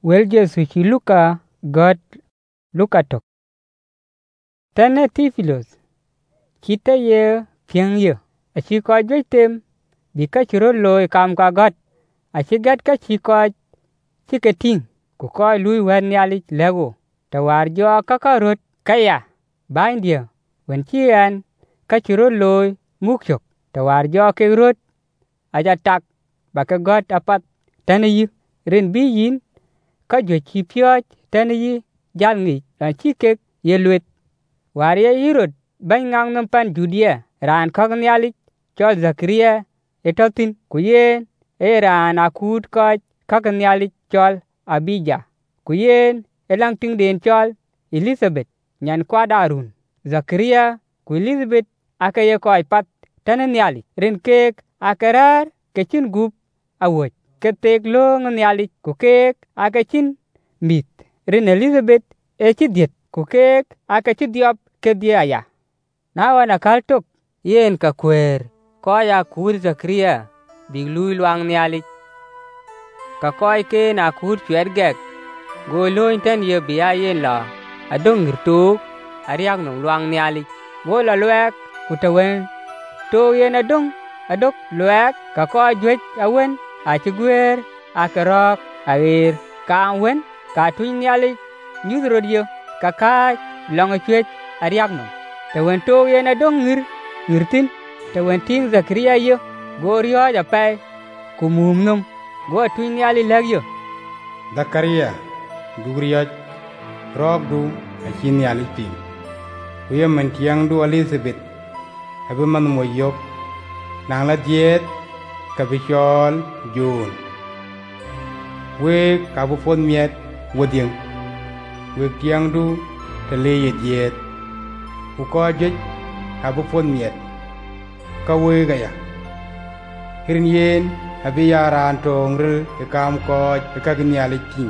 Wel Jesu chi Luka God Luka tok. Tane Theophilus. Kita ye phiang ye. Achi ko joi tem. Bika chiro loy kam ka God. Achi gat ka chi ko chi ke ting. Ku ko lui wan nyali lego. Tawar jo ka rot kaya. Bain dia. Wen chi an ka chiro loy mukyok. Tawar jo ke rot. Aja tak. Baka God apat. Tane yi. Rin bi yin. Ka jo chi pyo tane yi. Jal ngi. Chi ke ye luet. War ye yirot. Bain ngang nampan Judea. Ran kog nyali. Chol Zakaria. Etotin. Kuyen. Ran akut ko kog nyali. Chol Abijah. Kuyen. Elang ting den chol Elizabeth. Nyan kwa darun. Zakaria. Ku Elizabeth. Aka ye ko ipat. Tane nyali. Rin kek akarar. Kechin gup. Awot. Ketek long nyali. Ku kek akachin mit. Rin Elizabeth. Echi diet. Ku kek akachin diop ke diaya. Na wana kaltok. Yen ka kwer. Ko ya kur Zakaria. Big lui luang nyali. Ka koi ke na kur chwer gek. Go loin ten ye biya yen la. Adong ngirtuk. Ariak nung luang nyali. Go la luek. Kutawen. To yen adong. Adok luek. Ka koi jwech awen. Achigwer. Akarok. Awir. Ka awen. Ka tuin nyali. Nyudrodio. Ka kai. Long chwech. Ariak nung. Tawen to yen adong ngirtin. Tawen ting Zakaria yo. Go rio japay. Kumum nung. Go tuin nyali lagyo. Zakaria. Dugriya. Rok du. Achin nyali ping. Kuya mentiang du Elizabeth. Habe man moyok. Nang la diet. Kabichol June. We kabufon miet. Wadiang. We tiang du. Tele ye diet. Uko jej. Kabufon miet. Kawe gaya. Hirin yen. Habe yaran tong re. Ekam ko. Ekagnyali ting.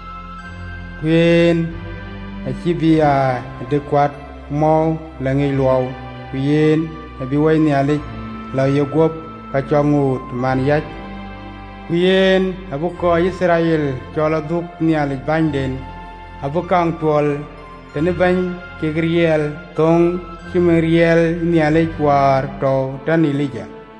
Kuyen. Achibia dekwat. Mau langi luau. Kuyen. Habe way nyali. La yogop. Kachangut maniyaj. Kuyen abuko Israel chola duk nyali banden. Abukang tuol. Tene bany kegriel tong chimeriel nyali kwar to tanilija.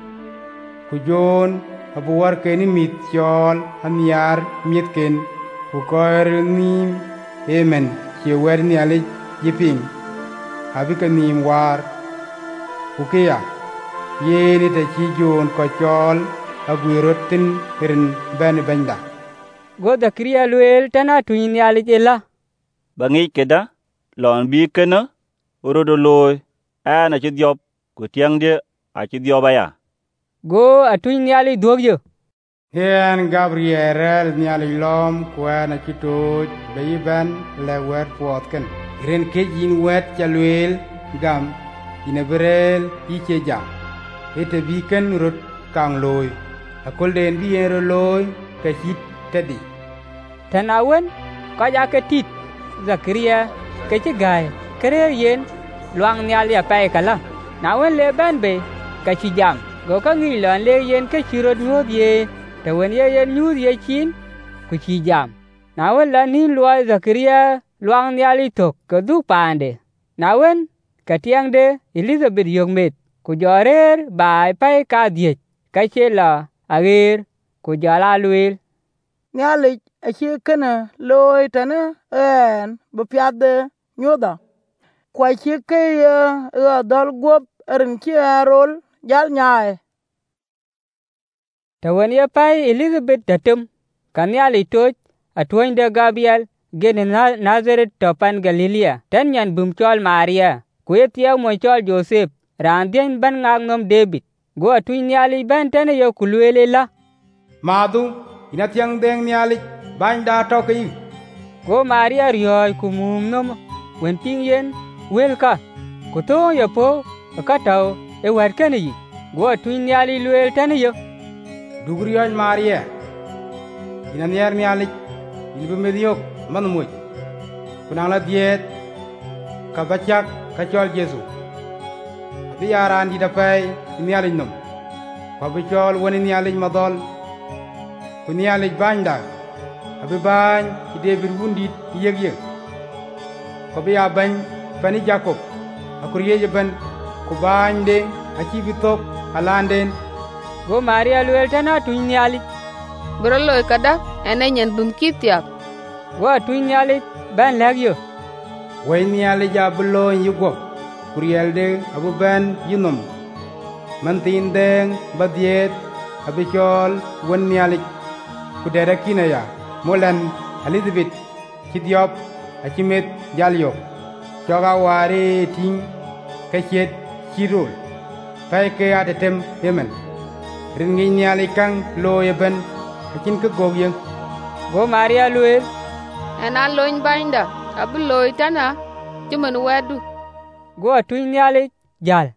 Kujon abuwar keni mit chol anyar mietken. Kukoer nim emen chewer nyali jiping. Abika nim war. Kukia. Yeni te chi jon ko chol aguirotin rin ben benda. Go Zakaria luel tana tuin nyali jela. Bangi keda lon bi kena urodo loy ana chi diop ku tiang de a chi diobaya. Go atuin nyali dogyo. Yen Gabriel nyali lom kwana chi toj bayi ben le wet potken. Rin ke yin wet chaluel gam inebrel iche jam. Ete biken rut kang loy. Akol den bi ero loy ka hit tedi. Tanawen kaya ketit Zakaria kecegay kere yen luang nyali apay kala. Nawen le ban be kachijam. Go ka ngilon le yen kachirot nyod ye. Tawen ye yen nyud ye chin kuchijam. Nawen la nin luay Zakaria luang nyali tok kedu pande. Nawen katiang de Elizabeth yogmet. Kujorer bai pai ka diet. Kachela agir kujala luil. Nyali achi kana loy tana en bupiade nyoda. Kwa chi ke dol gop rin chi arol jal nyae. Tawen ye pai Elizabeth datum. Kanyali toj atuin de Gabriel gen Nazareth topan Galilea. Ten yan bumchol Maria. Kuyetia mochol Joseph. Randien ban ngagnom David. Go atuin nyali ban tane yo kuluele la. Madu. Inatiang deng nyali. Bany da toki. Go Maria rioy kumum nom. Wen ping yen. Welka. Kuto yo po. Katao. E warkane yi. Go atuin nyali luel tane yo. Dugriyan Maria. Inaniar nyali. Inbumediok. Manumuj. Kunang la diet. Kabachak. Kachol Jesu. Biyaran di dapay nialin nom. Pabichol wani nialin madol. Kunialin banda. abi bany ki David wundit yeg ko bi abany pani Jacob akuriye ban ko bany de aci bitok alanden. Go Maria luel tana tuny nyali. Bro loy kada ene nyen bum kitiap. Go tuny nyali ban lagyo. Way nyali jablo yugop kuriel de abu ban yinom. Mantin deng badiet abichol won nyali kudera kinaya molan Elizabeth kidiop acimet jalyo joga ware ting kachet kirol fay ke atetem yemen ringi nyali kang lo yeben akin ke gogyeng. Go Maria luel Ena loin bainda abu loy tana juman wedu. Go tuny nyali jal.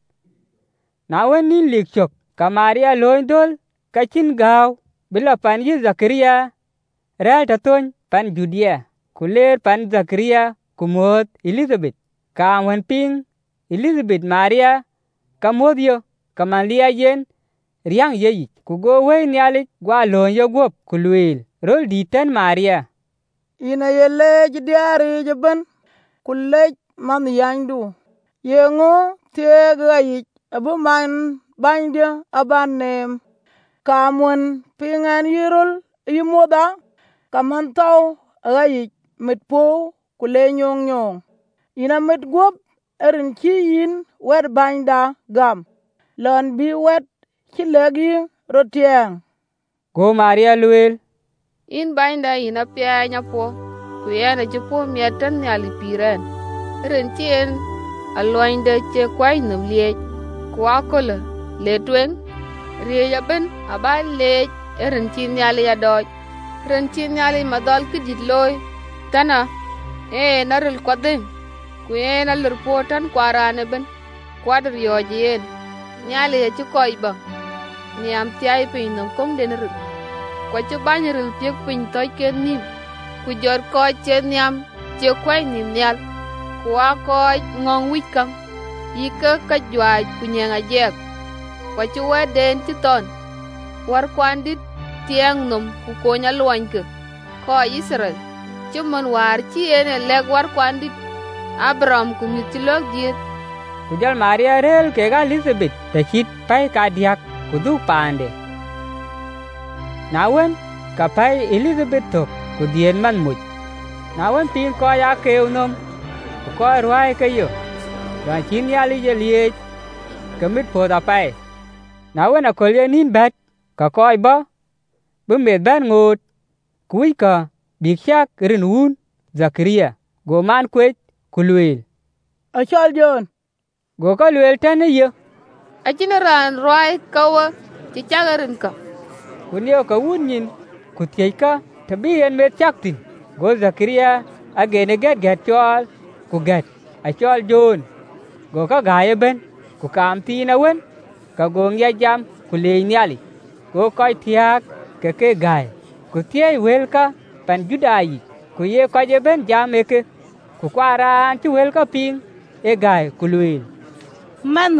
Na wen nin lik chok ka Maria loin dol kachin gaw bila pan yi Zakaria ral tatony pan Judea kuler pan Zakaria kumot Elizabeth ka wen ping Elizabeth Maria kamodyo kamalia yen riang yeyi kugo we nyali gwa loin yo gop kulwil rol diten Maria. Ina yele jidiari jaban kulej man yandu yengo tegayik abu man banja abanem kamwen pingan yirol yimoda kamantaw agayik mitpo kulenyong nyong ina mitgop erin ki yin wet banda gam lon bi wet kilegi rotieng. Go Maria luel In bainda ina pia nya po kuyana jupo miatan nyali piran. Rentien aloinde che kwai num liej kwa kola letwen riya ben aba lej rentin nyali ya doj rentin nyali madol kidit loy tana narul kwadin kuyena lurpotan kwarane ben kwadr yojien nyali ya chukoi ba niam tiai pin nom kong denru kwa chu banyerul piek pin toy ken nim ku jor ko che niam che kwai nim nyal kwa ko ngong wikam yika ka jwa kunyenga jek kwa chu weden ti ton war kwandit tiang nom ku konya luanke ko Israel chumon war chi ene leg war kwandit Abraham ku mitlok diet kujal Maria rel kega Elizabeth tachit pai ka diak kudu pande. Nawen kapai Elizabeth tok kudien man muj. Nawen pin ko ya keunom ko ruai kayo. Dan chin ya li liej kamit po da pai. Nawen akolye nin bat ka koi ba bumet ban ngot kui ka bikyak rinun Zakaria go man kwet kulwel. Achal John Go ka luel tane yo. Ajinaran ruai kawa ti chagarin ka. Kunyo ka wunyin kutyay ka tabiyan met chaktin. Go Zakaria agene get chol ku get achol John. Go ka gaya ben ku kamti na wen ka gong ya jam ku le nyali. Go koy tiak ke gay. Ku tiay wel ka pan Judayi ku ye ko je ben jam eke ku kwaran ti wel ka ping e gay ku luel. Man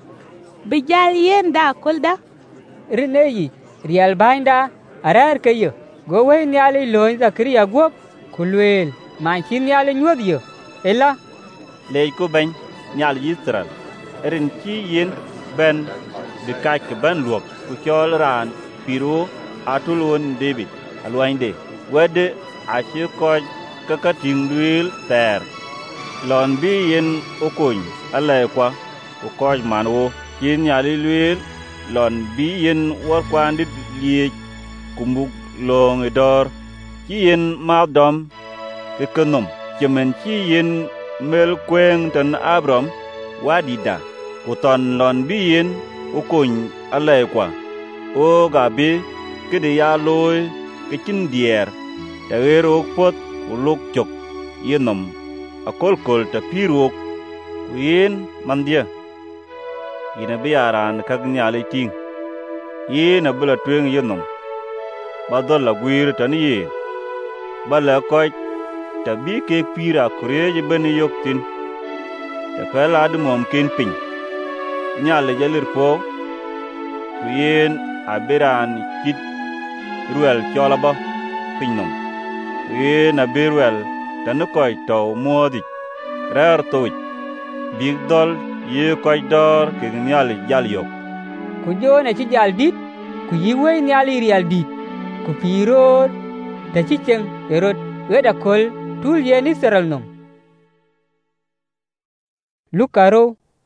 bijal yen da kolda Rineyi rial bainda arar kayo. Go we nyali loin Zakaria gop kulwel man chin nyali nyodyo ela lej ko bany nyal Israel erin chi yen ben de kaj ke ban luok ku chol ran piro atulun David alwainde wede achi koj ka ting duil ter lon bi yen okony ale kwa ku koj manwo chin nyali luil lon bi yen war kwandit liej kumbuk long edor chi yen madom ke kenom chemen chi yen mel kweng tan Abram wadida uton lon bi yen ukony ale kwa o gabi kede ya loy ke chin dier ta ero pot uluk chok yenom akolkol ta pirok yen mandia ina biaran kag nyale ting ina bula tweng yenom badol la gwir tan ye bala koy tabi ke pira kureje ben yoktin ta pela dum ken pin nyale jalir po yen abiran kit ruel cholaba pinnum. Ye na birwel tanu koy to modi. Rer tuj. Big dol ye koy dor ke nyali jal yok. Ku jona ci jal dit, ku yiwe nyali rial dit. Ku piror ta ci ceng erot weda kol tul ye ni seral nom. Lukaro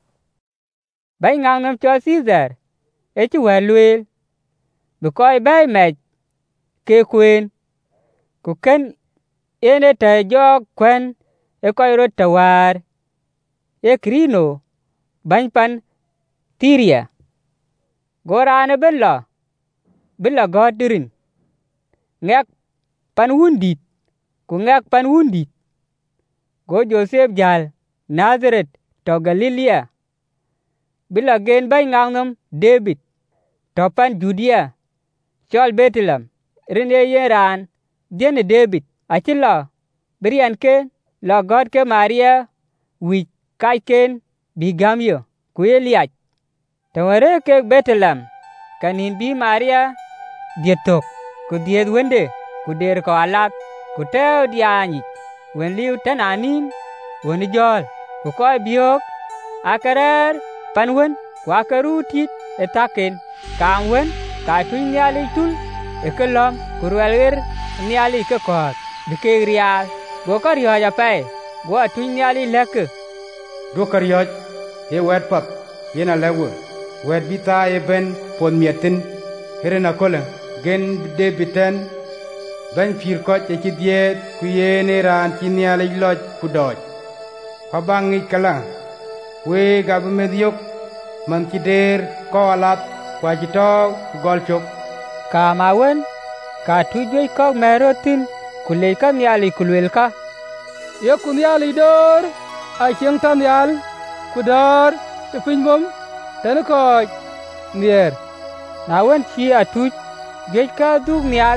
bay ngang nam cho Caesar e ci welwel bu koy bay mej ke kwen ku ken ene ta jog kwen e koy rot tawar e krino bany pan Tiria gorane bella godirin ngak pan wundit ku ngak pan wundit go Joseph jal Nazareth to Galilea bila gen bay ngangnam David to pan Judea chol Bethlehem rene yeran dene David achila berian ke la God ke Maria wi kai ken bigamyo ku Eliach taware ke Bethlehem kanin bi Maria dietok ku died wende ku der ko alat ku tew diani wen liu tananin woni jol ku koy biok akarer panwen ku akarutit etaken kamwen ka tuñ nyali tul e kelom ku relwer nyali ke kot dike rial go kar yo ja pay go tuñ nyali lek do kar yo e wet pap yena lewo wet bita e ben pon mietin herena kola gen de biten ben pir ko e ci diet ku yene ran ci nyali loj ku doj ko bangi kala we gab medyok man ci der ko alat kwa ci taw gol chok kamawen ka tujwe ko merotin kule ka nyali kulwel ka ye ku nyali dor a cheng tan yal ku dor te pinbom ten ko nier nawen chi atuj ge ka dug nyal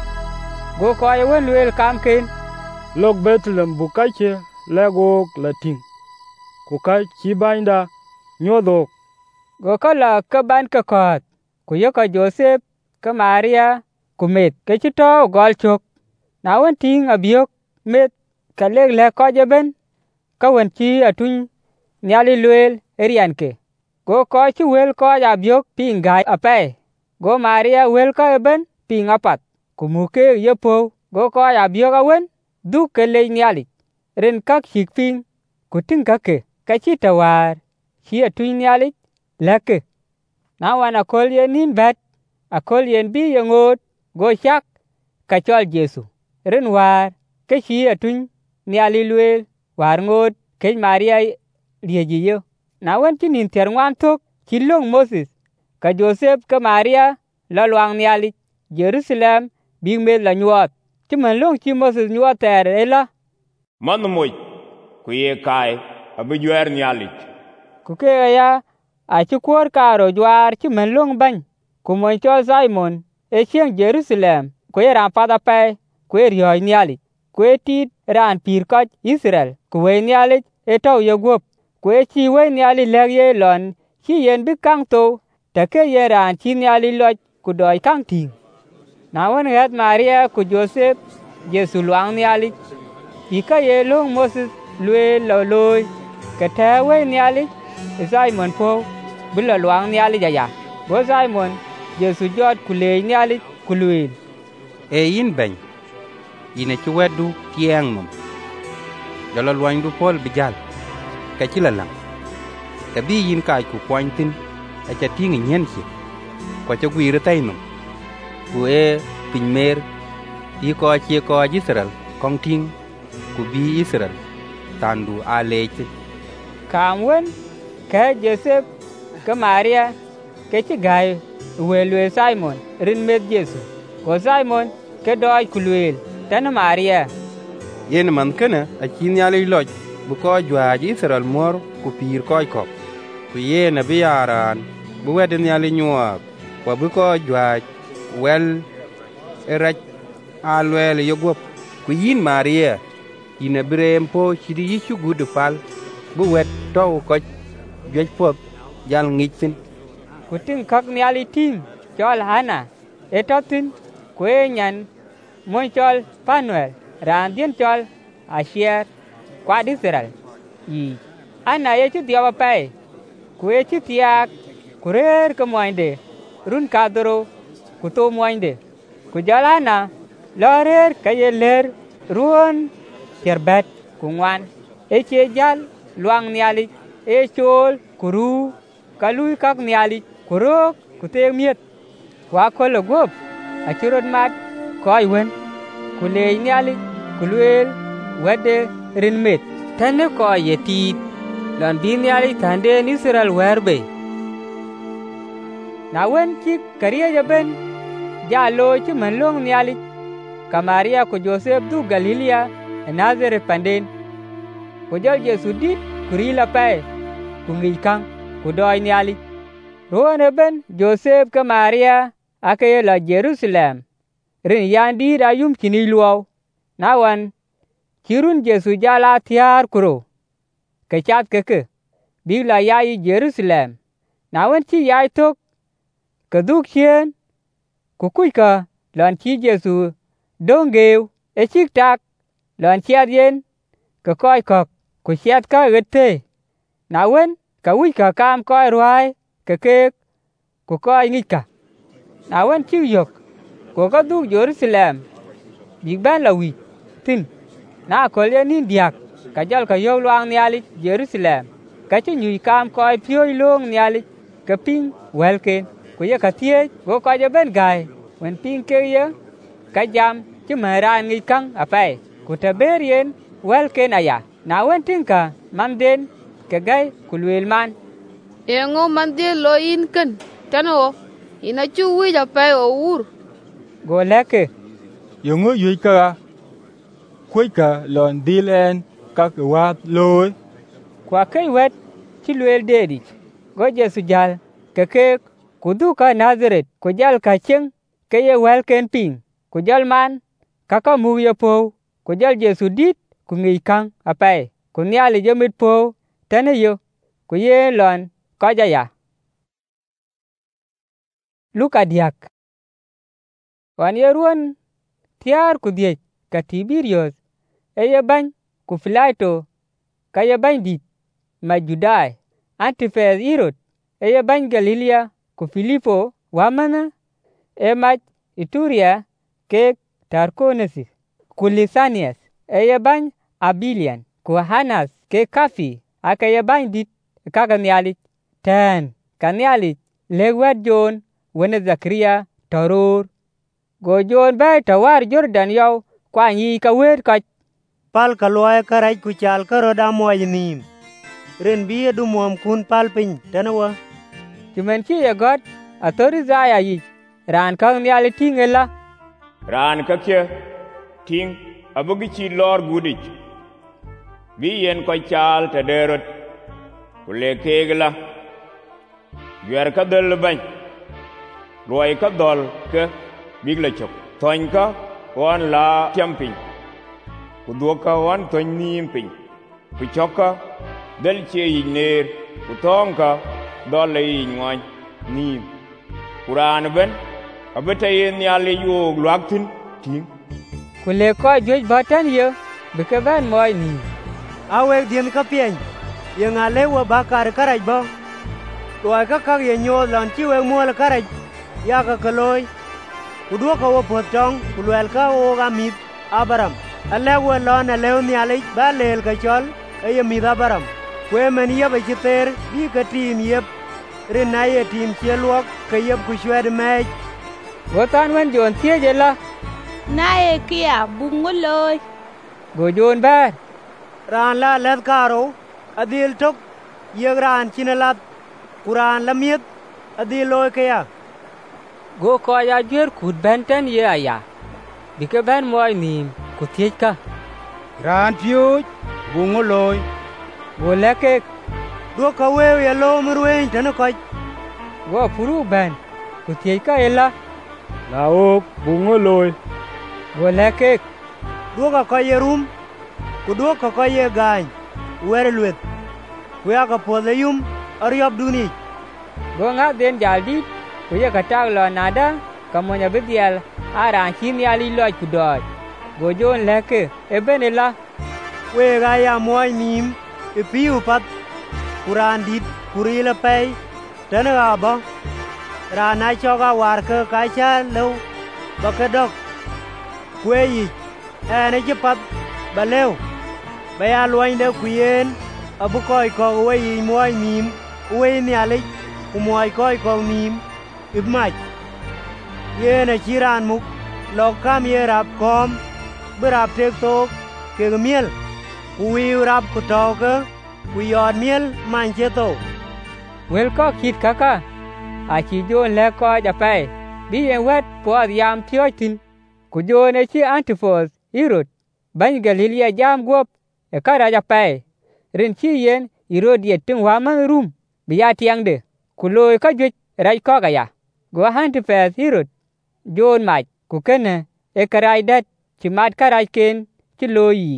go ko yewen wel kam ken lok Bethlehem bukache legok lating ku ka chi bainda nyodok go ka la ka ban ka kot ku yo ka Joseph ka Maria ku met ke chi to gol chok nawen ting abiok met ka leg le ko jeben ka wen chi atuñ nyali lwel erian ke go ko chi wel ko abiok pingai ape go Maria wel ka ben pingapat ku muke yepo go ko abiok awen du ke le nyali ren kak hikping ku ting ka ke ka chi tawar chi atuñ nyali leke na wana kol yenin bat akol yen bi yengot go chak ka chol Jesu ren war ke chi atuñ nyali lwel war ngot ke Maria rieji yo na wan chi nin ter ngwan tok chi long Moses ka Joseph ka Maria la luang nyali Jerusalem bi me la nyuot chi man long chi Moses nyuot ter ela man moy ku ye kai abu jwer nyali ku ke ya a chi kwor karo jwar chi man long ban ku mon cho Simon e chieng Jerusalem ku ran pada pe ku ryo nyali ku ti ran pir ko Israel ku we nyali e to ye gop ku chi we nyali le ye lon chi yen bi kang to ta ke ye ran chi nyali loj ku doi kang ting na wan het Maria ku Joseph Jesu luang nyali ika ye long Moses lwe lo loy ka ta we nyali Simon po bila luang nyali ya go Simon Jesu jot kule nyali kulwin e yin ben ine ci weddu tieng mum jolo luang du pol bijal ka ci lalang ka bi yin kay ku pointin a ca tingi nyen ci ko ca guire taynum ku e pinmer yi ko ci ko Israel kong ting ku bi Israel tandu alece kamwen ka Joseph ka Maria ke ci gay welwe Simon rin met Jesu ko Simon ke doy kulwel tan Maria yen man kana a kin yali loj bu ko jwaaji Israel mor ku pir koy ko ku yena bi yaran bu weden yali nyuak ko bu ko jwaaj wel eraj alwel yogop ku yin Maria ina brem po chidi yichu gudu pal bu wet to ko jwej pop jal ngicin ku ting kak nyali ting chol Hana etotin ku nyan mon chol Panuel ran dien chol Asher kwa Israel yi ana ye chi dia ba pai ku ye chi tiak kurer ke moinde run kadro ku to moinde ku jalana lorer kayeler ruon terbet ku ngwan e che jal luang niali e chol kuru kalui kak niali kurok ku te miet wa kol gop a chirot mat koy wen ku le niali ku luel wede rinmet tane ko yetit lon bi niali tande ni Israel werbe na wen ki kariya jaben jalo chi manlong niali Kamaria ku Joseph du Galilea Nazareth panden ku jol Yesu dit kurila pai ku ngi kang ku doy niali ruone ben Joseph ka Maria akaye la Jerusalem rin yandi rayum kini luaw nawan kirun Yesu jala tiar kuro ke chat ke bigla yayi Jerusalem nawan chi yai tok keduk chien ku kuika lan chi Yesu dongeu e chik tak lon chiat yen ka koy kok ku chiat ka gete na wen ka wi ka kam koy ruai ka ke ku koy ngika na wen chi yok ko ka du Jerusalem big ban la wi tin na ko le ni diak ka jal ka yo luang niali Jerusalem ka chi nyu kam koy pyo long niali ka ping welken ku ye ka tie go ka je ben gai wen ping ke ye ka jam chi maran ngi kang apai ku taberien welken aya na wen tinka manden ke gai ku lwel man Engo mande lo in ken tano ina chu wi ja pai o ur go leke yongo yuika kuika lon dilen kak wat loy kwa kai wet chi lwel dedi go Jesu jal ke ku du ka Nazareth ku jal ka cheng ke ye welken ping ku jal man kaka mu ye po ku jal Jesu dit ku ngi kang apai ku niali jemit po tane yo ku ye lon ka ja Luka diak wan ye ruon tiar ku diek ka Tiberius ye bany ku Pilato ka ye bany dit ma Judai Antifes Herod ye bany Galilea ku Filipo wamana mach Ituria ke Tarkonesi ku Lisanias ye bany Abilian ku Hanas ke Kafi aka ye bany dit kaka niali ten ka niali legwet Jon wene Zakaria toror go Jon bai tawar Jordan yaw kwa yi ka wer ka pal ka loy karaj ku chal ka roda moy nim ren bi du mom kun pal pin tanwa timen ki ye god atori zaya yi ran ka niali tingela ran ka ke ting abugi chi lor gudich bi yen ko chal te derot kule kegla yer ka dal ban roy ka dol ke bigla chok ton ka wan la camping ku do ka wan ton nim pin ku choka dal che iner ku tonka dol le ngwan nim kuran ben abeta yen yale yo lwaktin ting kule ko joj batan ye bike ban moy ni awe dien ka pien ye ngale wa bakar karaj ba toy ka ye nyo lan chi we mo la karaj ya ka kaloy kuduo ka wo potong kulwel ka o ga mit Abraham ale wo lon ale ni ale ba lel ka chol e mi Abraham kwe men ye ba chiter bi ka tim yep rena ye tim cheluok ka yep ku shwed me wotan wen Jon tie je la na e kia bunguloy go Jon bar ran la let karo adil tok ye ran chinalat kuran lamiet adil loy ka ya go ko ya jwer kut benten ye aya bike ben moy nim ku tiej ka ran piuj bungo loy go leke do ka we ye lo murwen tan ko go puru ben ku tiej ka ela la ok bungo loy go leke do ka ye rum ku do ka ye gan wer lwet ku ya ka pole yum aryob duni go nga den jaldi ku ye ka tag lo nada ka mo nya bidial aran chi niali loj ku doj. Go jon leke eben ela. We ga ya moy nim e piu pat kuran dit kurila pay tan ga ba ra na cho ga war ke ka cha lo ba ka dok kwe yi ene ji pat ba lew ba ya loin de kuyen abu koy ko we yi moy nim we ni ale ku moy koy ko nim ib mach ye na chiran muk lo kam ye rap kom berap tek tok ke miel wi rap ku tok ku yod miel man che to Wel ko kit kaka a chi jon le ko ja pe bi en wet po yam tyotin ku jon e chi Antiphos Herod ban Galilea jam gop e kara ja pe rin chi yen Herodiet tin wa man rum bi ya tiang de ku loy ka jwe rai ko ga ya go Antiphos Herod jon mach ku kene e karai dat chi mat karai ken chi loyi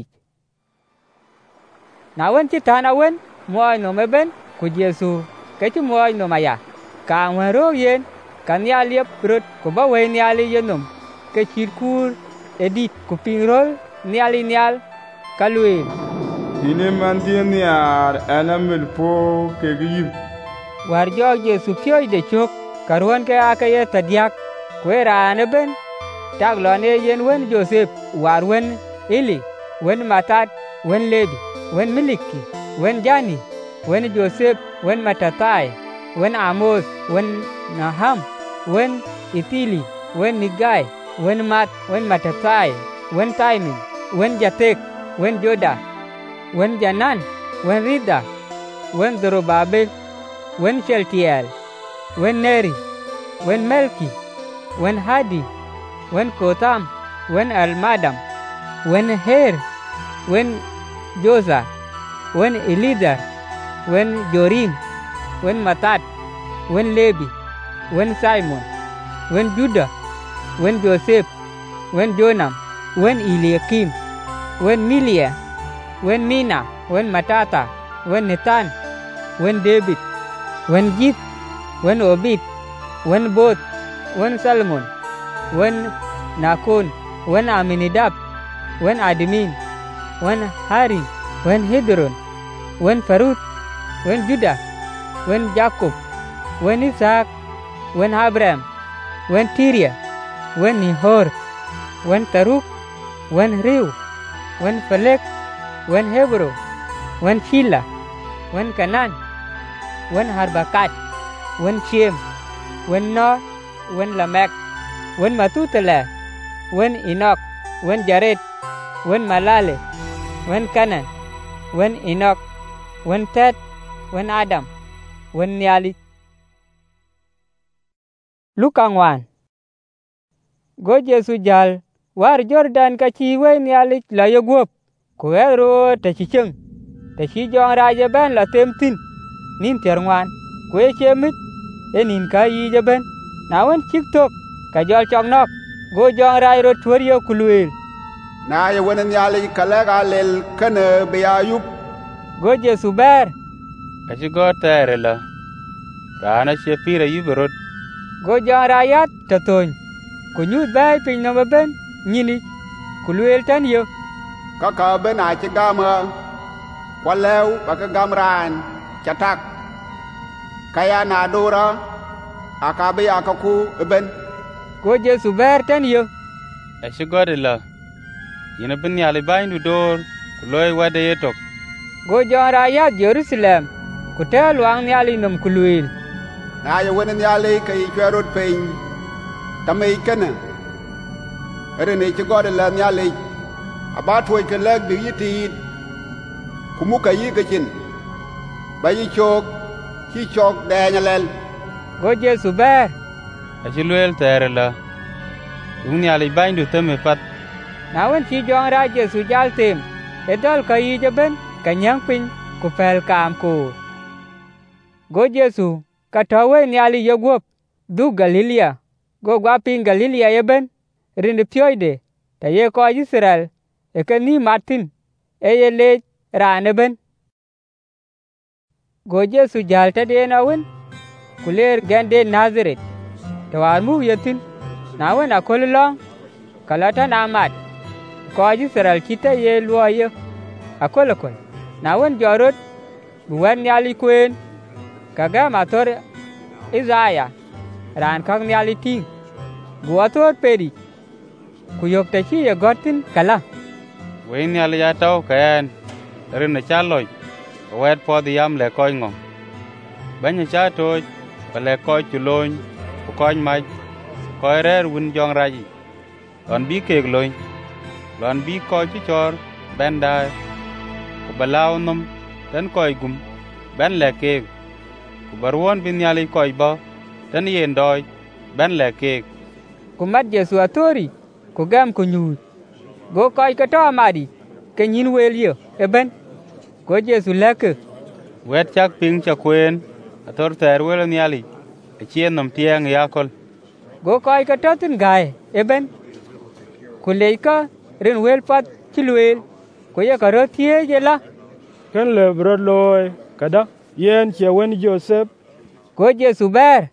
na wen chi tana wen moy no meben ku Jesu ke chi moy no maya ka wero yen kan ya liep rut ku ba we ni ali yenum ke chir kur edit ku pingrol ni ali nyal kalwin Dine man dien niar anamil po ke giyim. war jo Jesu pyoy de chok karwan ke akaye tadiak ku era aneben tag lone yen wen Joseph war wen Eli wen Matat wen Levi wen Miliki wen Jani wen Joseph wen Matatai wen Amos wen Naham wen Itili wen Nigai wen Mat wen Matatai wen Taimin wen Jatek wen Joda wen Janan wen Rida wen Zorobabel wen Sheltiel wen Neri wen Melki wen Hadi wen Kotam wen Almadam wen Her wen Josa wen Elidar wen Jorim wen Matat wen Lebi wen Simon wen Juda wen Joseph wen Jonam wen Eliakim wen Milia wen Mina wen Matata wen Netan wen David wen Jit wen Obid wen Bot wen Salmon wen Nakon wen Aminadab wen Admin wen Harim wen Hidron wen Farut wen Juda wen Jacob wen Isaac wen Abraham wen Tiria wen Nihor wen Taruk wen Riu wen Felek wen Hebro wen Shila wen Kanan wen Harbakat wen Shem wen Noah wen Lamek wen Matutala wen Enoch wen Jared wen Malale wen Kanan wen Enoch wen Tet wen Adam wen Niali Lukangwan go Jesu jal war Jordan ka chi we Niali la yogop ku ero te chi cheng te chi jong raje ben la temtin nin terngwan ku e chemit enin ka yi jeben na wen chik tok ka jol chong nok go jong rai ro turio kulwel na ye wen Niali kalega lel kene be ayub go Jesu ber aci go tere la rana che pira yuberot go jong rayat toton ku nyut bay pin no ben nyini kulwel tan yo kaka ben a ci gama kwalew baka gamran chatak kaya na dora akabe akaku ben go Jesu ber tan yo aci go de la yina bin yali baindu dor kuloy wade yetok go jong rayat Jerusalem ku tel wang nyali num kulwel na ye wen Niali kay kwerot pein tamay kene rene ci god la Niali aba toy ke leg bi yiti kumu ka yi gacin bayi chok ci chok de nyalel go Jesu ber aci luel tere la yung yali baindu teme pat na wen ci jong ra Jesu jal tem e dal ka yi jaben ka nyang pin ku pel kam ko go Jesu ka tawe Niali yogop du Galilea go gwa pin Galilea yeben rin pyoide ta ye ko Israel e ka ni Martin e ye le rane ben go Jesu jal ta de na wen kuler gande Nazareth to war mu yetin Na wen akol long kalata na mat ko Israel kita ye luo ye akol. Na wen jorot buwan nyali kwen kaga mator Isaiah ran kang nyali ting buator pedi kuyok ta chi ye gotin kala wen nyali ya tau kan rin na chaloi wet po di yam le koy ngom banya cha to le koy chuloñ ko koy mai koy rer wun jong raji lon bi kek loñ lon bi koy chi chor benda ko balaw nom tan koy gum ben le kek ko barwon bin nyali koy ba tan yen doy ben le kek ko mat Jesu atori ko gam ko nyu go koy ka to madi ke nyin wel yo e ben ko Jesu leke wet chak ping cha kwen ator ter wel nyali e chien nom tieng yakol go koy ka to tin gae e ben ko leika ren wel pat chilwel ko ye ka ro tie je la ken le bro loy kada yen che wen Joseph ko Jesu ber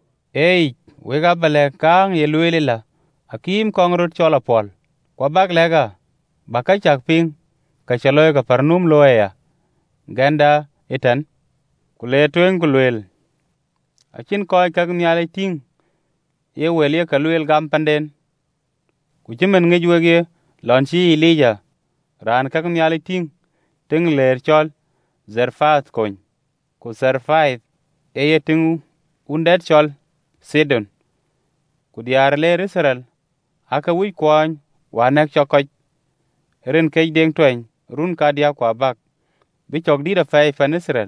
ei we ga bale kang ye lwelila akim kong rut chola pol kwa bak lega baka chak ping ka chaloy ka parnum loya ganda itan kule twen kulwel achin koy kak nyale ting ye wel ye kalwel gam panden ku chimen ngejwege lon chi Elija ran kak nyale ting ting ler chol Zerfat kon ku Zerfait ye tingu undet chol Sidon ku diar le Israel aka wi kwany wanek chokoch ren kej deng twen run ka dia kwa bak bi chok di da fay fan Israel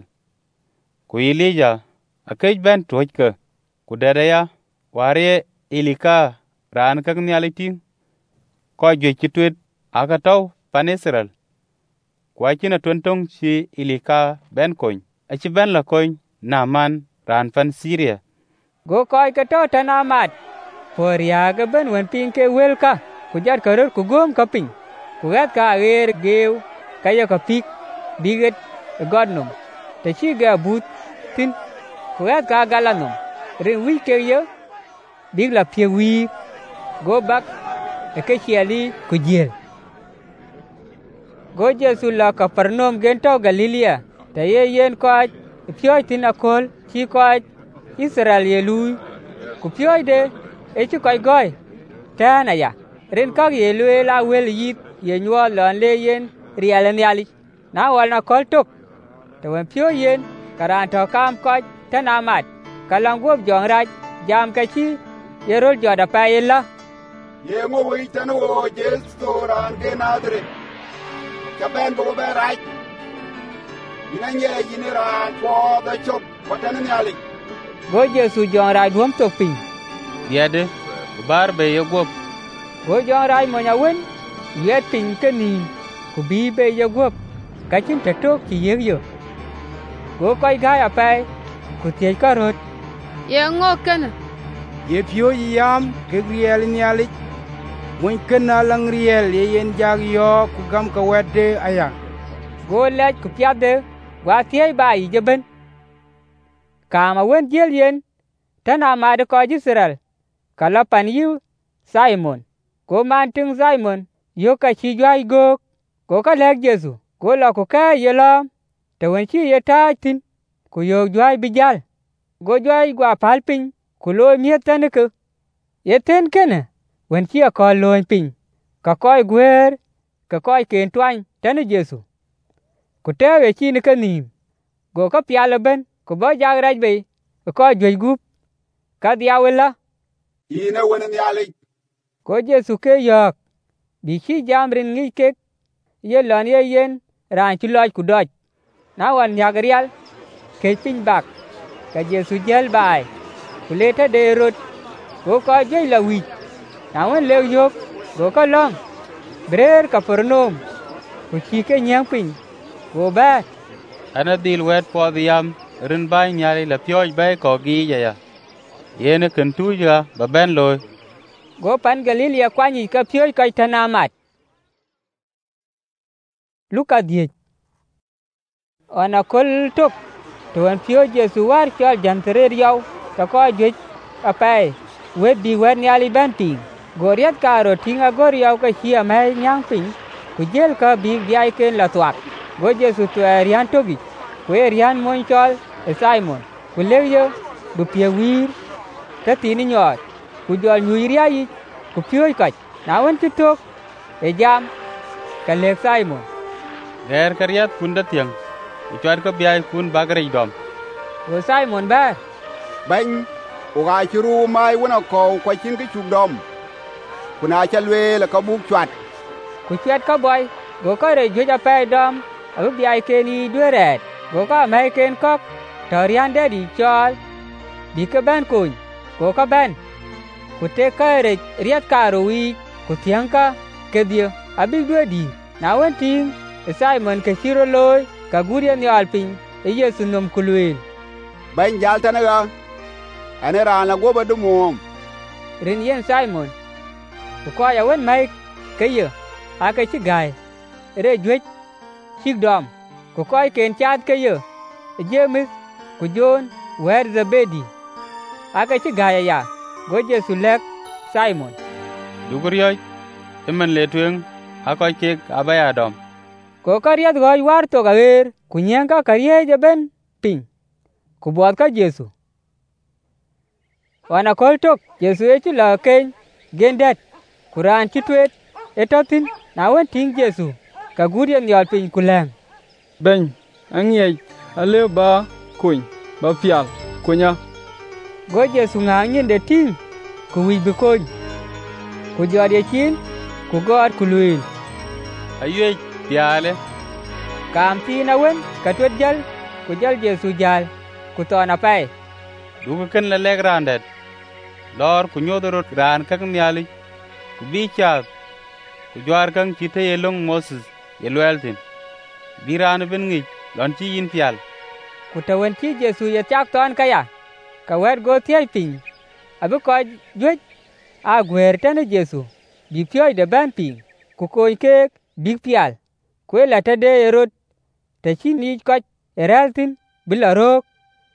ku Elija akej ben tojke ku dedeya ware Elika ran kak nyali ting ko jwe kitwet aka taw pan Israel kwa china tontong chi Elika ben koñ achi ben la koñ Naaman ran fan Syria go koy ka to tanamat por ya ga ben wen pin ke welka ku jar karor ku gom ka pin ku gat ka ger geu kaya ka pik biget godnum te chi ga but tin ku gat ka galanum ren wi ke yo big la pie wi go bak e ke chiali ku jel go Jesu la Kapernaum gento Galilea te ye yen ko pio tin akol chi ko Israel ye lui ku pio de e chi koy goy tana ya ren ka ye lui la wel yit ye nyua lon le yen riel nyali na wal na kol tok te wen pio yen karan to kam ko tana mat kalang gob jong raj jam ka chi ye rol joda pa yella ye ngo wi tan wo Jesu ran ke nadre ka ben bo be raj ina nye yin ran po da chok ko tan nyali go Jesu jong raj dum tok pin yede bar be yegop go jong raj mo nya wen yet pin ke ni ku bi be yegop ka chin te tok ki ye yo go koy ga ya pa ku tie ka rot ye ngo kana ye pio yam ke riel nyali mun kana lang riel ye yen jag yo ku gam ka wedde aya go laj ku pyade wa tie ba yi jeben kama wen jel yen tana ma de ko Israel kala pan yu Simon ko man ting Simon yo ka chi jwai go ko ka lek Jesu ko la ko ka ye la te wen chi ye ta tin ku yo jwai bijal go jwai gwa palpin ku lo miet tan ke ye ten kene wen chi ko lo pin ka koy gwer ka koy ken twan tan Jesu ku te we chi ni ka nim go ka pyale ben ku bo jag raj be ko jwe gup ka dia wela ina wona nyali ko Jesu ke yok bi chi jamrin ngi ke ye lon ye yen ran chi loj ku doj na wan nyagrial ke pin bak ka Jesu jel bai ku le ta de rot go ko je la wi na wan le yok go ka long brer Kapernaum ku chi ke nyang pin go ba ana dil wet po diam rin bay nyali la pyoj bay ko gi ya yene kan tuja ba ben loy go pan Galilea kwani ka pyoj ka tanamat Luka die ona kol tok to an pyoj Jesu war chol jantere yaw ta ko je apai wet bi wet nyali ben ping goriat karo tinga goriau ka chia mai nyang ping ku jel ka bi biai ken la twak go Jesu tu arian togi ku arian mon chol Simon ku leyo bu pie wir ta tini nyot ku jol nyuiria yi ku pioi ka na wan tutok e jam ka le Simon ger kariat kun da tiang ichwar ka biai kun bagre dom go Simon ba Bany, uga chiru mai wuna ko kwa chin ki chuk dom. Kuna chalwe la ka buk chwat. Ku chwat ka boy, go ka re juja pe dom, abu biai ken i dueret. Go ka mai ken kok, torian de di chol. Di ka ben kun, go ka ben. Ku te ka re riat ka rowi, ku tiang ka ke dia, abi due di. Na wan ting, Simon ke shiro loy, ka gurian ni alping, e Yesu nom kulwil. Bany jal tanaga. Ane rana goba dumom. Rin yen Simon. Ku ko ya wen mai kayo. Aka chi gai. Re juj chi dom. Ku ko ken chat kayo. James ku John wer Zebedi. Aka chi gai ya. Go Jesu lek Simon. Duguriyoy. Temen letweng akoy kek abaya dom. Ko kariat goy war to gawer. Kunyang ka kariye jaben ping. Ku buat ka Jesu. Wana koltok Jesu echi la ken gendet kuran chitwet etotin na wen ting Jesu ka gurian yal pin kulang Ben angiye ale ba kun ba pial kunya go Jesu ngangin de ting ku wi be kon ku jode chin ku god kulwil ayye piale kam ti na wen ka twet jal ku jal Jesu jal ku to na pai dugu ken la leg randet lor ku nyodorot ran kak nyali ku bicha ku jwar kang chite yelong Moses yelweltin biran ben ngi lon chi yin pial ku tawen chi Jesu ya chak ton kaya ka wer go tiai ping abu ko jwe a gwer tan Jesu bi pioi de ban ping ku ko ke big pial ku la ta de erot ta chi ni ko eraltin bilarok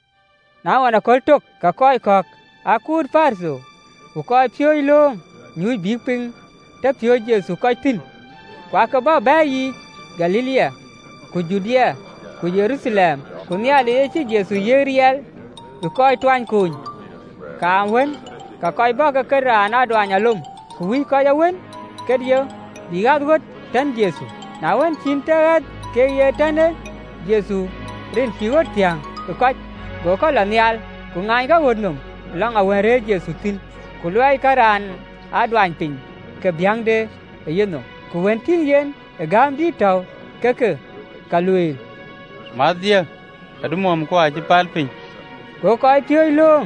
na wana koltok ka koy kok akur farso ku koy pioi long nyu big ping ta pioi Jesu koy tin kwa ka ba bayi Galilea ku Judea ku Jerusalem ku nyali chi Jesu yerial ku koy twan kun ka wen ka koy ba ka kara na dwanya lum ku wi koy wen kedio digat got tan Jesu na wen chinta ke ye tan Jesu rin piot tiang ku koy go ko la nyal ku ngai ga wonum lang awere Jesu tin ku loi karan adwan pin ke byang de yeno ku wen tin yen gam di taw ke kalui madia adumom ko aji palpin go ko tioi long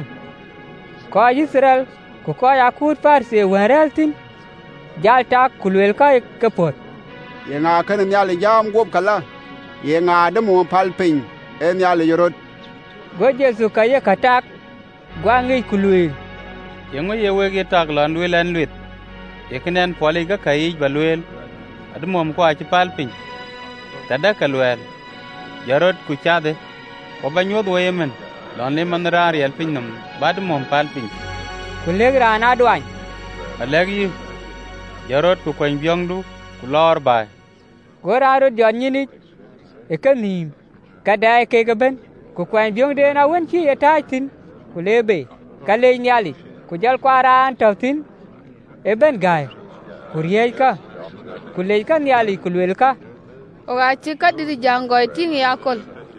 ko Israel ku ko yakut parse werel tin jal tak kulwel ka ke pot Ye nga kan nyali jam gob kala. Ye nga demo palpin en nyali yorot. go Jesu ka ye katak gwangi kului yengo yewe ge tak lan welan luet ekenen poli ga kai balwel adumom ko aji palpin tada kalwel yarot ku chade ko banyod wemen lon le man rar yel pinnum badumom palpin kulegra na dwan alagi yarot ku koin byongdu ku lor bai goraro jonyini ekanim kadai ke gaben ku kwan byong de na wen chi etatin ku lebe kale nyali ku jal kwaran tawtin eben gai ku rieka ku leka nyali ku lelka oga chi ka diri jangoy ting yakol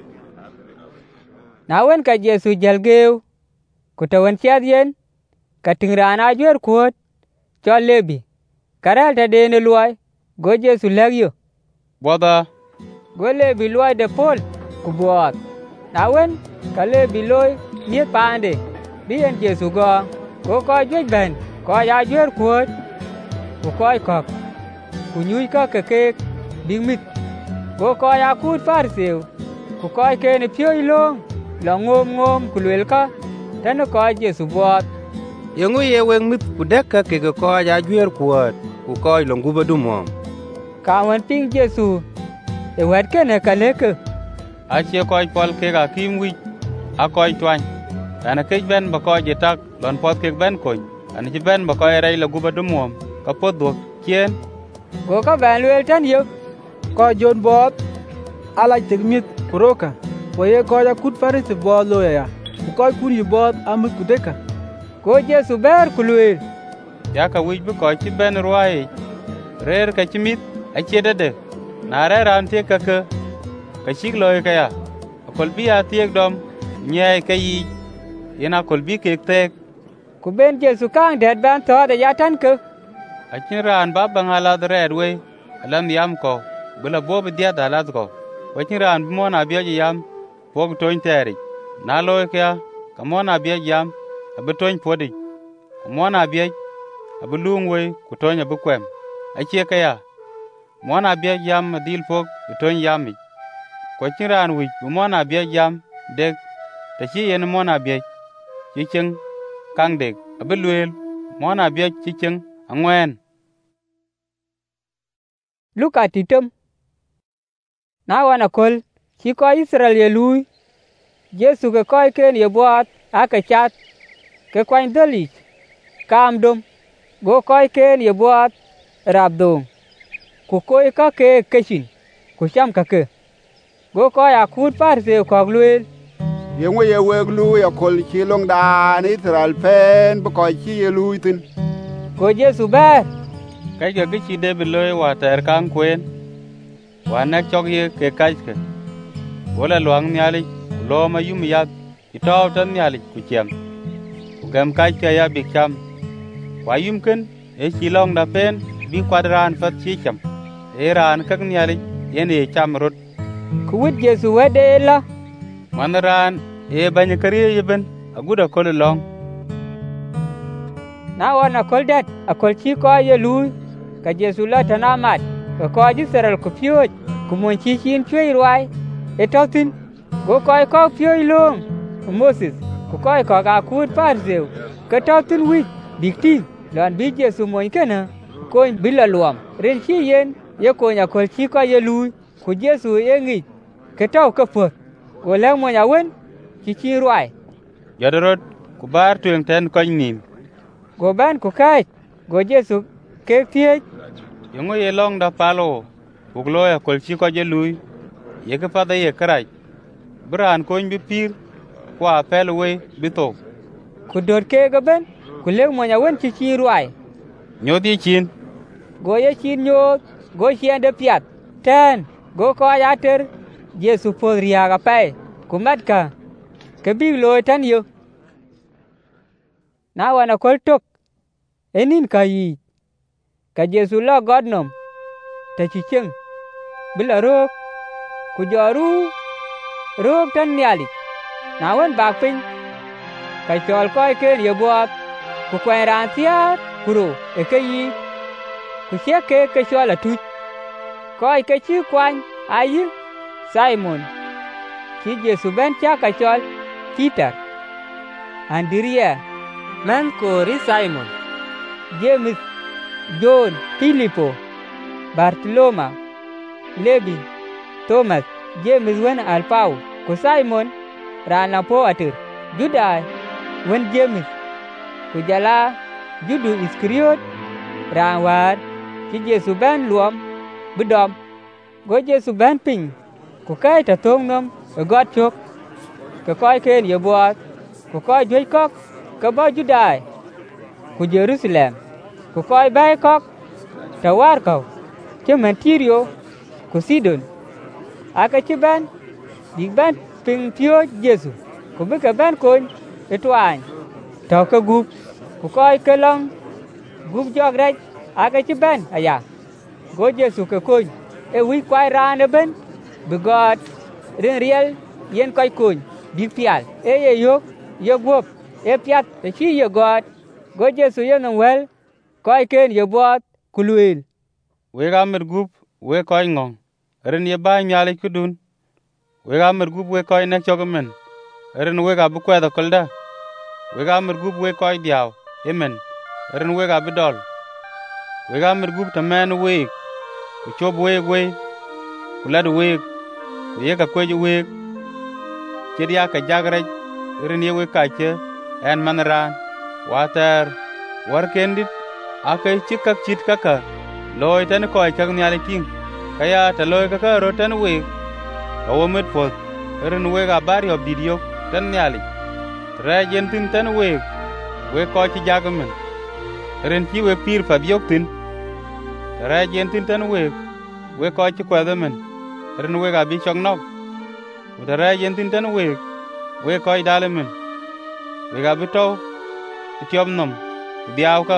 na wen ka Jesu jalgeu ku tawan chiadien ka tingrana jwer kuot cho lebi karal ta de ne luai go Jesu lagyo boda go lebi luai de pol ku buat na wen ka lebi loy miet pande bien Jesu go ko jwej ben ko ya jwer kuot ku koy kok ku nyuy ka ke big mit go ko ya kut farseu ku koy ke ne pioi long la ngom ku lelka tan ko Jesu buat yengu ye weng mit ku dekka ke ko ya jwer kuot ku koy longu badumom ka wan ping Jesu e wet ke ne kaleke ache koy pol ke ga kim wi akoy twan ana ke ben ba ko je tak lon pot ke ben koy an ci ben ba koy rey la guba dumuom ka podwok kien go ka ben luel tan yo ko jon bot ala tigmit kuroka ko ye ko ya kut faris bo lo ya ko kun yu bot am kudeka go Yesu ber kulwel ya ka wij bu ko ci ben ruai rer ka ci mit a ci dede na re ran te ka shik loy ka ya kol bi a tiek dom nyai ka yi ina kol bi ke tek ku ben Yesu kang det ban to da ya tan ke a ci ran ba bangala red we alam yam ko bula bob dia da lat ko wacin ran mo na biya yam pog toin teri na loy ka ka mo na biya yam abe toin podi mo na biya abe lung we ku toin abe kwem a ci ka ya mo na biya yam dil pog toin yami ko cin ran wi mo na biya yam dek ta ci yen mo na biya ci ceng kang dek abe luel mo na biya ci ceng angwen Luka titem na wana kol ci ko Israel ye lui Yesu ke koy ken ye bot aka chat ke kwan dali kam dom go koy ken ye bot rabdong ku koy ka ke keshin ku cham ka ke go koy akut par se ko gluel ye ngo ye weg lu ya kol ci long da ni Israel pen bu koy ci ye lui tin go Yesu ber cái chi de bi loy wa ter kan kwen wa na chok ye ke kai ke wala luang nyali lo ma yum ya itaw tan nyali ku chem ku gam kai ke ya bi cham wa yum ken e chi long da pen bi kwadran fat chi cham e ran kak nyali yen e cham rut ku wit Yesu wede la man ran e banya kariye yeben aguda kol long na wana kol dat akol chi ko ye lui ka Yesu la tanamat ka ko Israel ku pyoj ku mon chi chin chwe ruai e totin go ko pyoj long Moses ku ko ga kut parzeu ka totin wi dikti lan bi Yesu mon kana ko bila luam ren chi yen ye ko nya kol chi ko ye lui ku Yesu ye ngi ka taw ka pot go la mo nya wen chi ruai yadorot ku bar tuen ten ko nin go ban ku kai go Yesu ke tie yongo ye long da palo buglo ya kol chi ko je lui ye ke pada ye krai bran ko bi pir kwa pel we bito ku dor ke ga ben ku le mo nya wen chi ruai nyodi chin go ye chin nyo go hien de piat ten go ko ya ter Yesu po ria ga pai ku mat ka ke bi lo tan yo na wana kol tok enin ka yi ka Yesu la godnom ta chi cheng bila rok ku joru rok tan nyali na wan bak pin ka chol koy ken ye bot ku kwen ran tiar kuro e ke yi ku che ke chol atu koy ke chi kwan ayi Simon ki Yesu ben cha ka chol Peter Andrea man ko ri Simon James John, Filipo, Bartoloma, Levi, Thomas, James wen Alpau, ku Simon, rana po atur, Judas, wen James, ku jala Judu Iskariot, ran war, ki Yesu ben luom, bedom, go Yesu ben ping, ku kai ta tong nom, God chok, ku koi ken ye buat, ku koi joi kok, ku ba Judas, ku Jerusalem, ku koy bay kok ta war kaw ci Mantirio ku Sidon aka ci ben dig ben ping pio Yesu ku be ka ben kon etwan ta ka gup ku koy kelong gup jog rek aka ci ben aya go Yesu ka kon e wi kwai ran ben be God ren riel yen koy kon dig pial e ye yok ye gop e piat te ci ye God go Yesu ye no wel koy ken ye bot kulwel we ga mer gup we koy ngong ren ye ba nyale kudun we ga mer gup we koy nek chogmen ren we ga bu kwa da kolda we ga mer gup we koy diaw emen ren we ga bidol we ga mer gup tamen we ku chob we ku lad we ye ka kwej we kedia ka jagre ren ye we ka che en manran water war kendit akai chikak chit kaka loy tan koy kak nyali ting kaya ta loy kaka ro tan we awo met pot ren we ga bari ob didio tan nyali rajen tin tan we koy ci jagamen ren ci we pir fa biok tin rajen tin tan we koy ci kwadamen ren we ga bi chong nok rajen tin tan we koy dalemen we ga bi to tiom nom biaw ka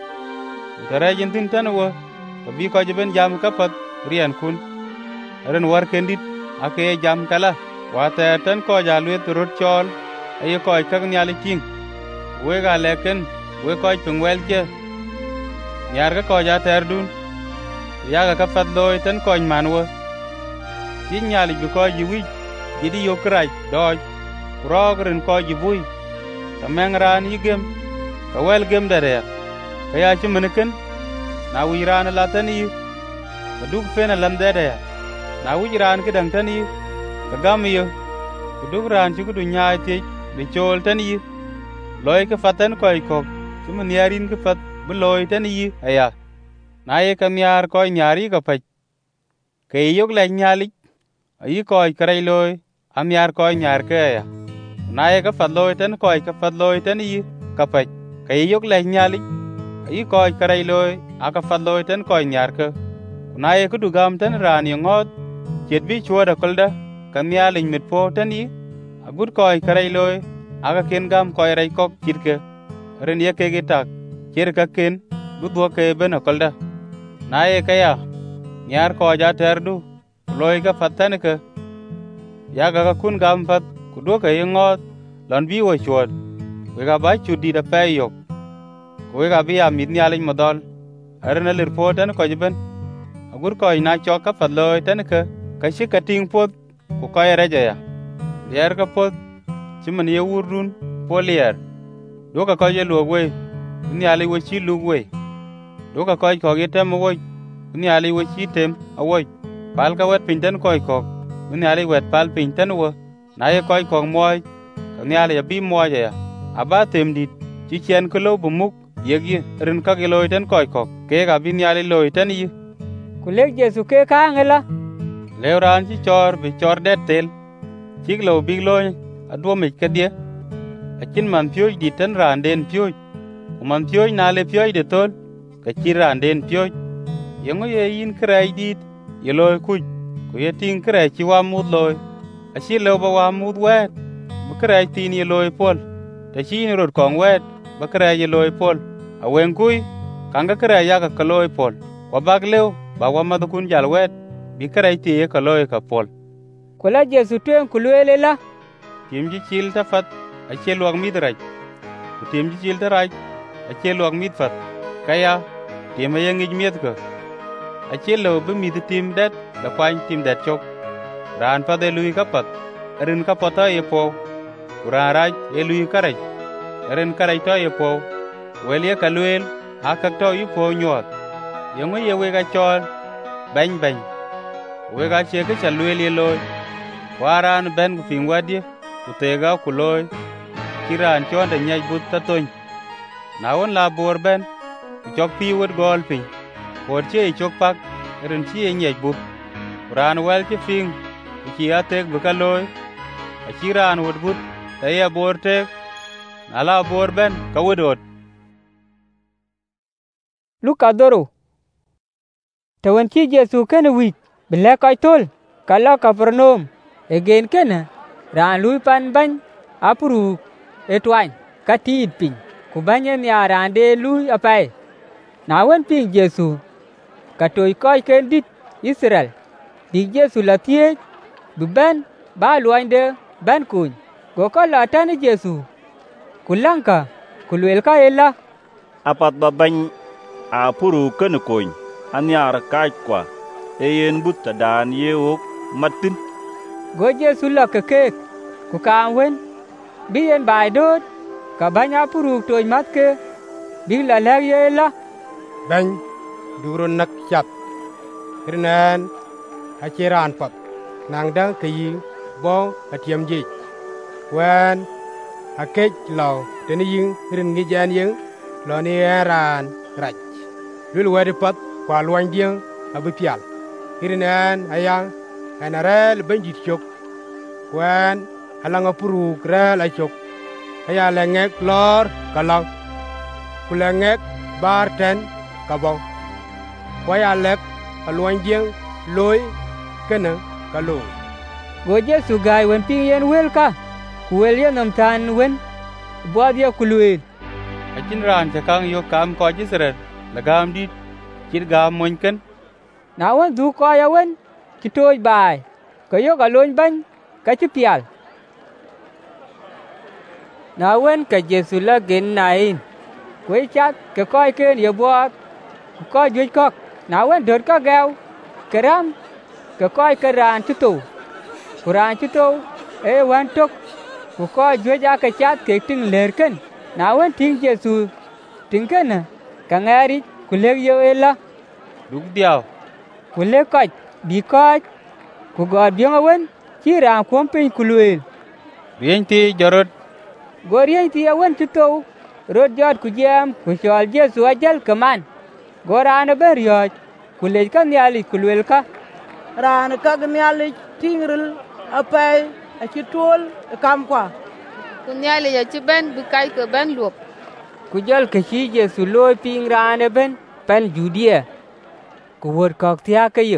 rajen tin tan we bi koy ben jam ka pat rian kun ren war kendit ake jam kala wata tan ko ja luet rut chol ay koy kak nyali ting we ga leken we koy pingwel che nyar ga ko ja ter dun ya ga ka fat loy tan koy man wo ti nyali bi ko ji wi di yo krai doj rogren ko ji bui ta mengran yigem ka wel gem dare ka ya chi menken na wi ran la tan yi ka duk fena lam dare na wi ran ki dang tan yi ka gam yi ku duk ran chi ku du nyaay ti bi chol tan yi loy ka fatan koy ko chi men yarin ka fat bi loy tan yi aya na ye ka nyar koy nyari ka pa ke yok la nyali ayi koy kray loy am yar koy nyar ke aya na ye ka fat loy tan koy ka fat loy tan yi ka pa ke yok la nyali ayi koy kray loy aka fat loy tan koy nyar ke na ye ku du gam tan ran yi ngot chet bi chwa da kolda ka nyali mit po tan yi agut koy kray loy aga ken gam koy ray kok kitke ren ye ke gitak cher ka ken du do ke ben kolda na ye kaya nyar ko ja terdu loy ka fatan ke ya ga kun gam fat ku do ke ngot lon bi wo chod we ga ba chu di da payok ko we ga bi ya mit nyalin modol arna lir po tan ko jiben agur ko ina cho ka fat loy tan ke ka shi ka ting pot ku ko ya reja ya yer ka pot chiman ye wurun polier do ka ko ye lo we nyali wo chi lu we do ka ko ko ge tem wo nyali wo chi tem awoy pal ka wet pinten koy ko nyali wet pal pinten wo na ye koy ko moy nyali ya bi moy ya aba tem dit chi chen ko lo bumuk yegi rin ka ge loy ten koy ko ke ga bi nyali loy ten yi kulek Jesu ke ka ngela lewran chi chor bi chor det tel chik lo bi loy adwo me ke die akin man pyo di ten ran den pyo man pyo na le pyo de tol ka chi ran den pyo yengo ye yin kray dit ye loy ku ye ting kray chi wa mud loy a chi lo ba wa mud wet bu kray tin ye loy pol ta chi ni rod kong wet ba kray ye loy pol a wen kui kanga kray ya ka loy pol wa bag lew ba wa ma kun jal wet bi kray ti ye ka loy ka pol kula Jesu tuen kulwele la tim ji chil ta fat a che luang mi draj ku tim ji chil ta raj a che luang mi fat kaya tim ye ngi miet ko a che lo bi mi tim det da kwan tim det chok ran pa de lui ka pat rin ka pota ye po ran raj e lui ka raj rin ka raj to ye po wel ye ka luel a ka to yu po nyot yengo ye we ga chol ben we ga che ke cha luel ye loy waran ben ku fin wadie ku tega ku loy kiran chon de nyaj but ta ton na won la bor ben ku chok pi wot gol pin por che chok pak ren chi nyaj but ran wel che fin ku chi atek bu ka loy a kiran wot but ta ya bor tek na la bor ben ka wodot Luka doro tawan chi Jesu ken wi bile kai tol kala Kapernaum egen ken ran lui pan ban apuru etwain katit pin ku banyen ya ran de lui apai na wen pin Jesu ka toy koy ken dit Israel di Jesu la tie bu ben ba luande ban kun go ko la tan Jesu kulanka kulwel ka ela apat baban apuru ken koin anyar kai kwa eyen but dan yeok matin go Jesu la ke ku ka wen bi en bai dot ka banya puru toy mat ke bi la la ye la ben duro nak chat rinan a chiran pat nang dang ke yi bo atiam ji wan a kech law ten yin rin ngi jan yin lo ni ran rach lul wedi pat kwa luany dieng abi pial irin en ayang en arel benjit chok kwen alanga puruk rel achok aya lengek lor kalang kulengek bar ten kabong kwaya lek aluany dieng loy kena kalong go Jesu gai wen ping yen wel ka kuel yen nam tan wen bodia kulwel achin ran te kang yo kam ko Israel lagam dit kit gam monken na wen du ko ya wen kitoj bai ko yo ga lon ban ka chi pial na wen ka Jesu la gen nain koi chat ke koi ken ye bot ko juj kok na wen dot ka gao keram ke koi ke ran tu kuran tu e wan tok ko juj a ka chat ke ting lerken na wen ting Jesu ting kana ka ngari kuleg yo ela duk diaw kuleg ko bi ko ku god biong wen chi ran kom pin kulwel rienti jorot gorien ti wen tu rod jot ku jam ku chol Jesu ajal kaman gorana ber yo kuleg ka nyali kulwel ka ran ka nyali tingril apai a chi tol kam kwa ku nyali ya chi ben bi kai ke ben luop ku jol ke chi Jesu loy ping rana ben pen Judea ku wor kok tia ke yo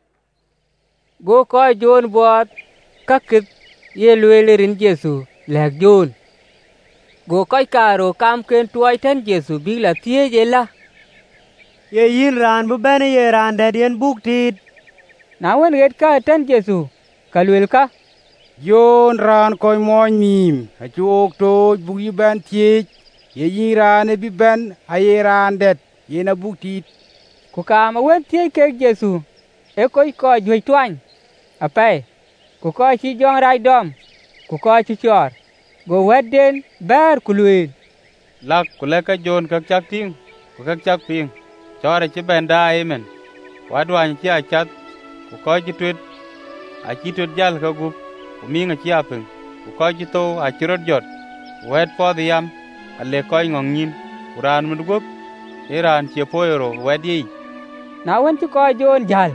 go ko jon bot ka kit ye lwelerin Jesu lek jon go kai karo kam ken tuai ten Jesu bi la tie je la ye yin ran bu ben ye ran de yen buk tit na wen get ka ten Jesu kalwel ka yon ran koy moy mim a chok to bugi ben tie ye yiran bi ben ayeran det yena buktit ku kama wen tie ke Jesu e koy ko jwe twan apai ku ko chi jong rai dom ku ko chi chor go weden bar kulwel lak kuleka jon kak chak ting ku kak chak ping chore chi ben da amen wadwan chi a chat ku ko chi twit jal ka gup ku minga chi apeng ku ko chi to a chirot jot wed po diam ale koy ngongin uran mudgop iran che poyro wedi na wen chi ko jon jal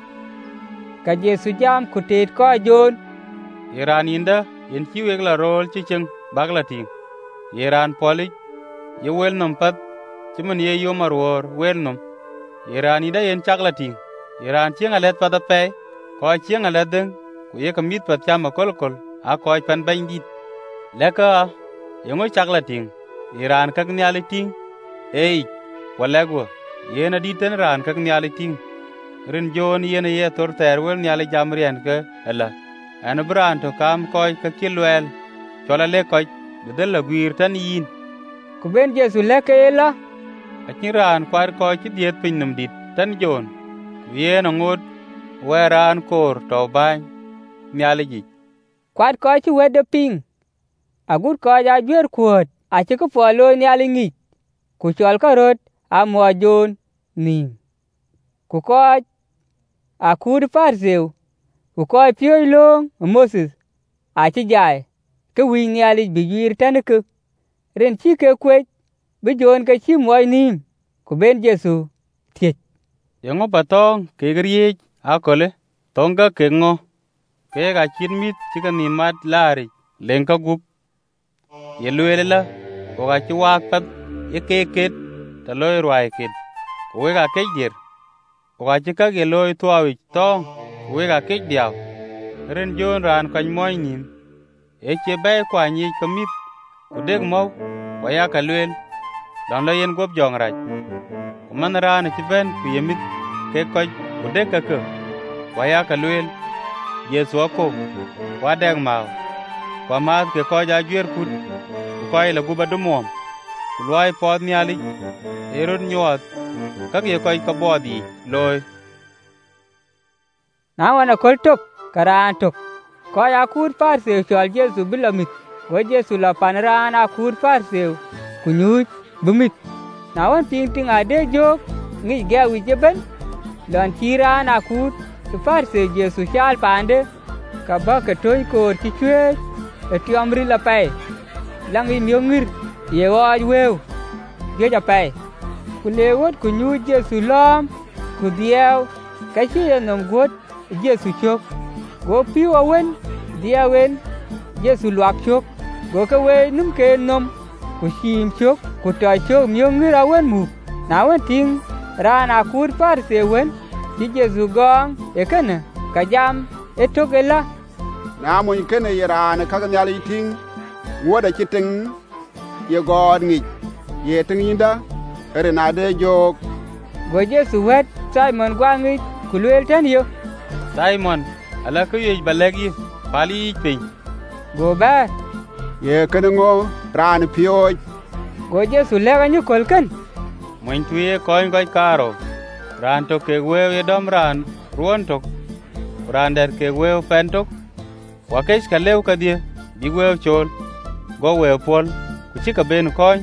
ka Jesu jam ku tet ko jon iran inda yen chi wegla rol chi cheng bagla ting iran poli ye wel nom pat chimun ye yo marwor wel nom iran ida yen chakla ting iran chieng alet pada pe ko chieng alet deng ku ye kamit pat chama kolkol a ko pan bandit leka yengo chakla ting iran kak nyali ting ei walagwo yena diten ran kak nyali ting rin jon yena ye tor ter wel nyali jamrien ke ala an bran to kam koy ka kilwel chola le koy bedel la gwir tan yin ku ben Jesu leke ela akiran kwar koy ki diet pin num dit tan jon yena ngot weran kor to ban nyali ji kwat koy chi wede ping agur ko ja jwer kuot a chi ko polo nyali ngi ku chol ka rot a mo jon nim ku ko a kud farseu ku ko pio long Moses a chi jai ke wi nyali bi jwir tan ke ren chi ke kwe bi jon ke chi moy nim ku ben Jesu tie yengo patong ke griye akole tonga ke ngo ke ga chin mit chi ka ni mat lari len ka gup ye lwele la ko ga chi wak pat ye ke ket ta loy rwai ket ko we ga ke dir ko ga chi ka ge loy tuawi tong we ga ke diaw ren jon ran kan moy nim e che bay kwa ni kamit ku deg mo wa ya ka lwel dan la yen gop jong raj ku man ran chi ben ku yemit ke ko ku deg ka ke wa ya ka lwel Yesu ko wa deg ma kwa ma ke ko ja jwer kut ku ko ila guba dumom ku loy pod nyali erod nyot ka ge ko ka bodi loy na wana kol tok karan tok ko ya kur farse chol Jesu bilamit wo Jesu la panrana kur farse kunyut bumit na wan ting ade jok ngi ga wi jeben don tirana kur farse Jesu chal pande ka ba ka toy ko ti chwe ti amri la pai langi myongir ye wa wew je ja pai ku le wot ku nyu Jesu lom ku dieu ka chi nom gut Jesu chok go pi wa wen dia wen Jesu luak chok go ka we num ke nom ku shim chok ku ta chok myong ngira wen mu na wen ting ra na kur par se wen chi Jesu gong e kana ka jam e tokela na mo kene yirana ka nyal yiting woda chiting ye god ngi ye ting yinda ere na de jok go Jesu wet Simon gwangi ku lwel tan yo Simon ala ko ye balagi pali pin go ba ye kene ngo ran pioj go Jesu lega nyu kolkan mon tuye koin koy karo ran to ke we dom ran ruon to ran der ke we pentok wakesh ka lew ka die bi we chol go we pol ku chi ka ben koin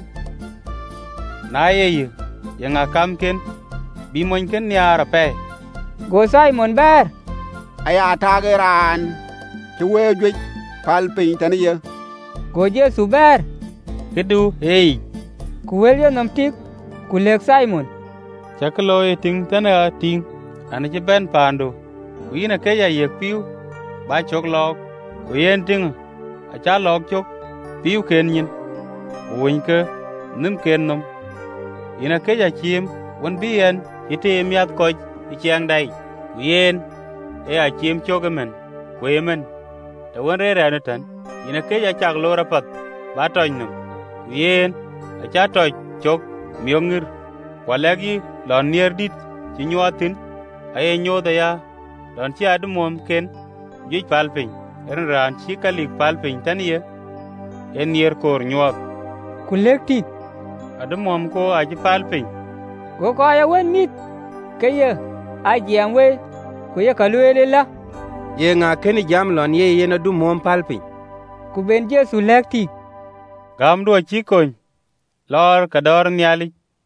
na ye ye nga kam ken bi mon ken nyara pe go Simon ber aya tage ran ti we jwe pal pin tan ye go Jesu ber kedu hey ku wel yo nom tik ku lek Simon chaklo e ting tana ting ana je ben pando wina ke ya ye piu ba chok lok yen ting a cha lok chok piu ken yin win ke nim ken nom ina ke ya chim won bien ite miat ko chiang dai yen e a chim chogemen kwemen ta won re ra tan ina ke ya chak lo rapat ba toy nom yen a cha toy chok myongir walagi lon nier dit ci nyuatin ay nyoda ya don ci adumom ken juj palpin ren ran ci kalik palpin taniye en nier kor nyuat kulekti adumom ko aji palpin go ko ya wen mit keye ajiam we ku ye kalwele la ye nga ken jam lon ye yena dumom palpin ku ben Jesu lekti gam do ci kon lor kador nyali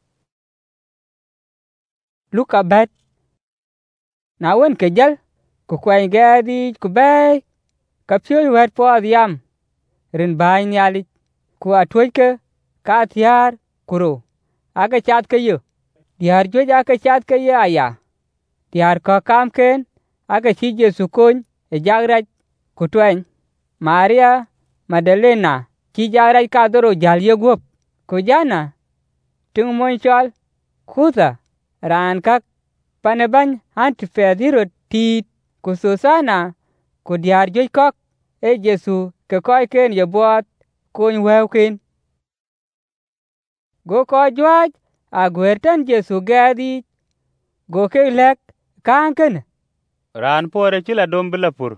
Luka bet na wen ke jal ku kwany gadi ku bay ka pyo wet po adiam rin bay nyali ku atwoj ke ka tiar kuro aga chat ke yo diar joj aga chat ke ya aya diar ko kam ken aga chi Jesu kon e jagraj ku twen Maria Magdalena chi jagraj ka doro jal ye gop ku jana tung mon chal kuza ran kak paneban anti fediro tit ku Susana ku diar joj kok e Jesu ke koy ken ye bot kun wew ken go ko jwaj a gwertan Jesu gadi go ke lek kanken ran pore chila dom bilapur